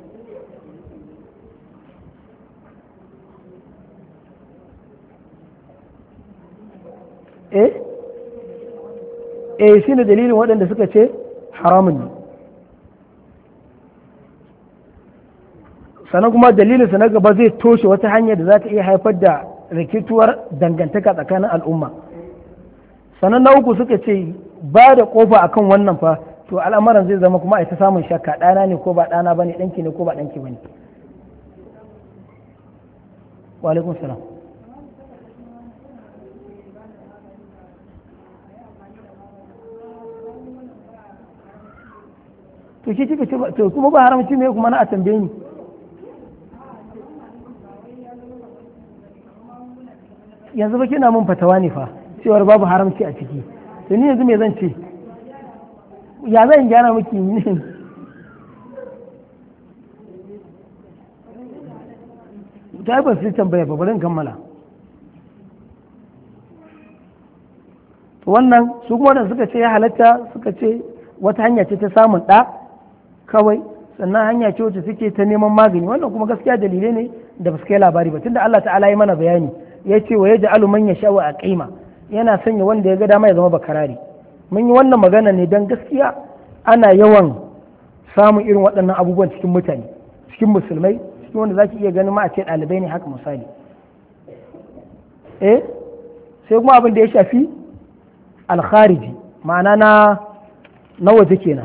eh eh shine dalilin waɗanda suka ce haramun ne sannan kuma dalilinsa na gaba zai toshe wata hanyar da za ta iya haifar da rikituwar dangantaka tsakanin al'umma sannan na uku suka ce ba da kofa akan wannan fa to al'amuran zai zama kuma a ta samun shakka ɗana ne ko ba ɗana ba ne ɗanki ne ko ba ɗanki ba ne wa alaikun salam to shi kika ce to kuma ba haramci ne kuma na a tambaye ni yanzu ba kina mun fatawa ne fa cewar babu haramci a ciki to ni yanzu me zan ce ya zan gyara miki ne ta ba su tambaya ba bari in kammala wannan su kuma da suka ce ya halatta suka ce wata hanya ce ta samun ɗa kawai sannan hanya ce wacce suke ta neman magani wannan kuma gaskiya dalilai ne da ba su kai labari ba tunda Allah ta'ala ya mana bayani ya ce wa yaj'alu man yasha'u aqima yana sanya wanda ya ga dama ya zama bakarari mun yi wannan magana ne dan gaskiya ana yawan samun irin waɗannan abubuwan cikin mutane cikin musulmai cikin wanda zaki iya ganin ma a ce ɗalibai ne haka misali eh sai kuma abin da ya shafi alkhariji ma'ana na na waje kenan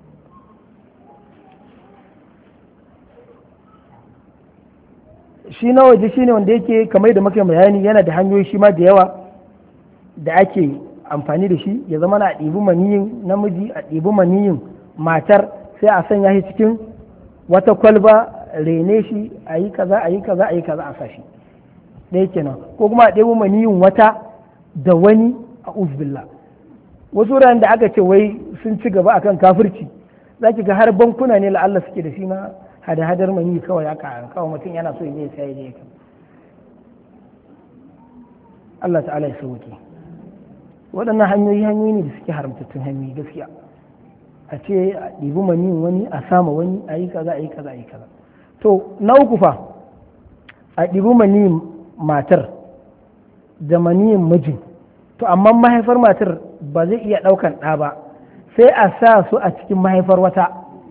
shi na waje shine wanda yake kamar da muka bayani yana da hanyoyi shi ma da yawa da ake amfani da shi ya zama na ɗibi maniyin namiji a ɗibi maniyin matar sai a sanya shi cikin wata kwalba rene shi a yi kaza a yi kaza a yi kaza a sashi ɗaya kenan ko kuma a ɗibi maniyin wata da wani a uzbillah wasu wuraren da aka ce wai sun ci gaba akan kafirci za ki ga har bankuna ne la'alla suke da shi na hada-hadar mani kawai aka kawai mutum yana so ya sai ya kan Allah ta'ala ya sauke waɗannan hanyoyi hanyoyi ne da suke haramtattun hanyoyi gaskiya a ce a ɗibi mani wani a sama wani a yi kaza a yi kaza a yi kaza to na uku fa a ɗibi mani matar da maniyin mijin to amma mahaifar matar ba zai iya ɗaukan ɗa ba sai a sa su a cikin mahaifar wata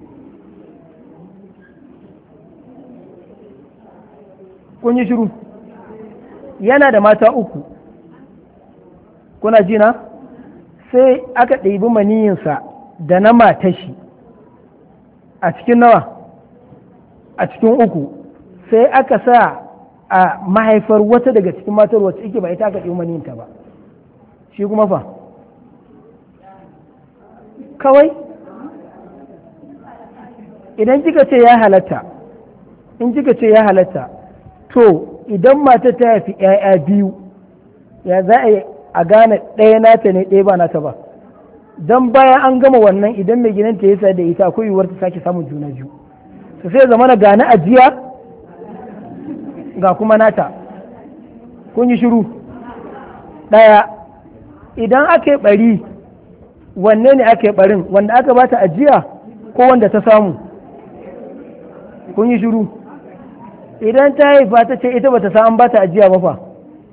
kun yi shiru yana da mata uku kuna jina sai aka ɗebi maniyinsa da na matashi a cikin nawa a cikin uku sai aka sa a mahaifar wata daga cikin matar wacce ike ba ita aka ɗebi maniyinta ba shi kuma fa kawai idan kika ce ya halatta in kika ce ya halatta to idan mata ta haifi 'ya'ya biyu ya za a a gane ɗaya nata ne ɗaya ba nata ba don bayan an gama wannan idan mai ginanta ya sa da ita akwai yiwuwar ta sake samun juna biyu su sai zama na gane ajiya ga kuma nata kun yi shiru ɗaya idan aka yi ɓari wanne ne aka yi ɓarin wanda aka bata ajiya ko wanda ta samu kun yi shiru idan ta haifa ta ce ita bata san bata ajiya ba fa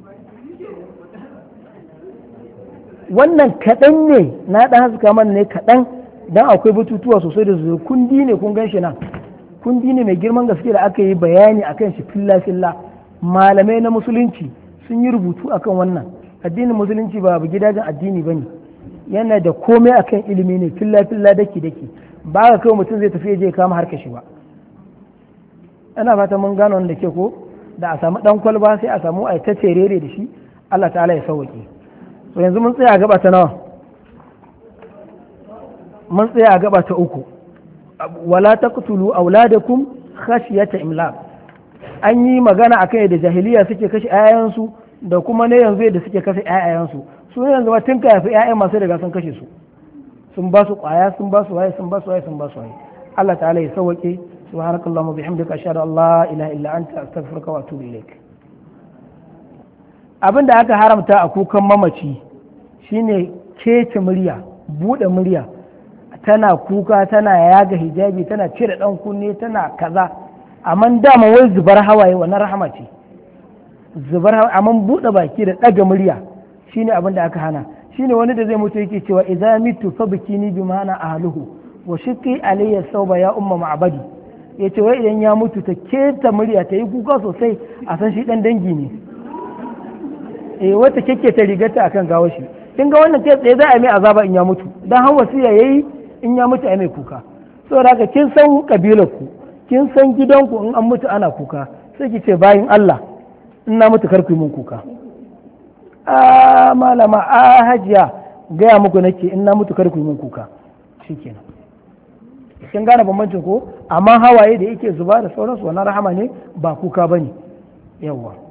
wannan kaɗan ne na ɗan haska mana ne kaɗan don akwai batutuwa sosai da zuwa kundi ne kun gan shi nan kundi ne mai girman gaske da aka yi bayani akan shi filla filla malamai na musulunci sun yi rubutu akan wannan addinin musulunci ba ba gidajen addini bane yana da komai akan ilimi ne filla filla daki daki ba ga kawai mutum zai tafi je kama harka shi ba ana fata mun gano wanda ke ko da a samu dan kwalba sai a samu ai ta terere da shi Allah ta'ala ya sauke to yanzu mun tsaya a gaba ta nawa mun tsaya a gaba ta uku wala taqtulu auladakum khashyata imlaq an yi magana akan yadda jahiliya suke kashe 'ya'yansu da kuma ne yanzu yadda suke kashe 'ya'yansu su ne yanzu tun ka yafi 'ya'yan masu riga sun kashe su sun ba su kwaya sun ba su waye sun ba su waye sun ba su waye Allah ta'ala ya sauke subhanakallahumma bihamdika ashhadu an la ilaha illa anta astaghfiruka wa atubu ilaik abin da aka haramta a kukan mamaci shine kece murya bude murya tana kuka tana yaga hijabi tana cire dan kunne tana kaza amma dama wai zubar hawaye wannan rahama ce zubar hawaye amma bude baki da daga murya shine abin da aka hana shine wani da zai mutu yake cewa idza mitu fabkini bima ana ahluhu wa shiqi alayya sauba ya umma ma'badi yace wai idan ya mutu ta keta murya ta yi kuka sosai a san shi dan dangi ne eh wata keke ta rigarta akan gawo shi kin ga wannan kai tsaye za a mai azaba in ya mutu dan har wasiya yayi in ya mutu a mai kuka saboda haka kin san kabilar ku kin san gidanku in an mutu ana kuka sai ki ce bayin Allah in na mutu kar ku yi mun kuka a malama a hajiya gaya muku nake in na mutu kar ku yi mun kuka shikenan kin gane bambancin ko amma hawaye da yake zuba da sauransu wannan rahama ne ba kuka bane yawa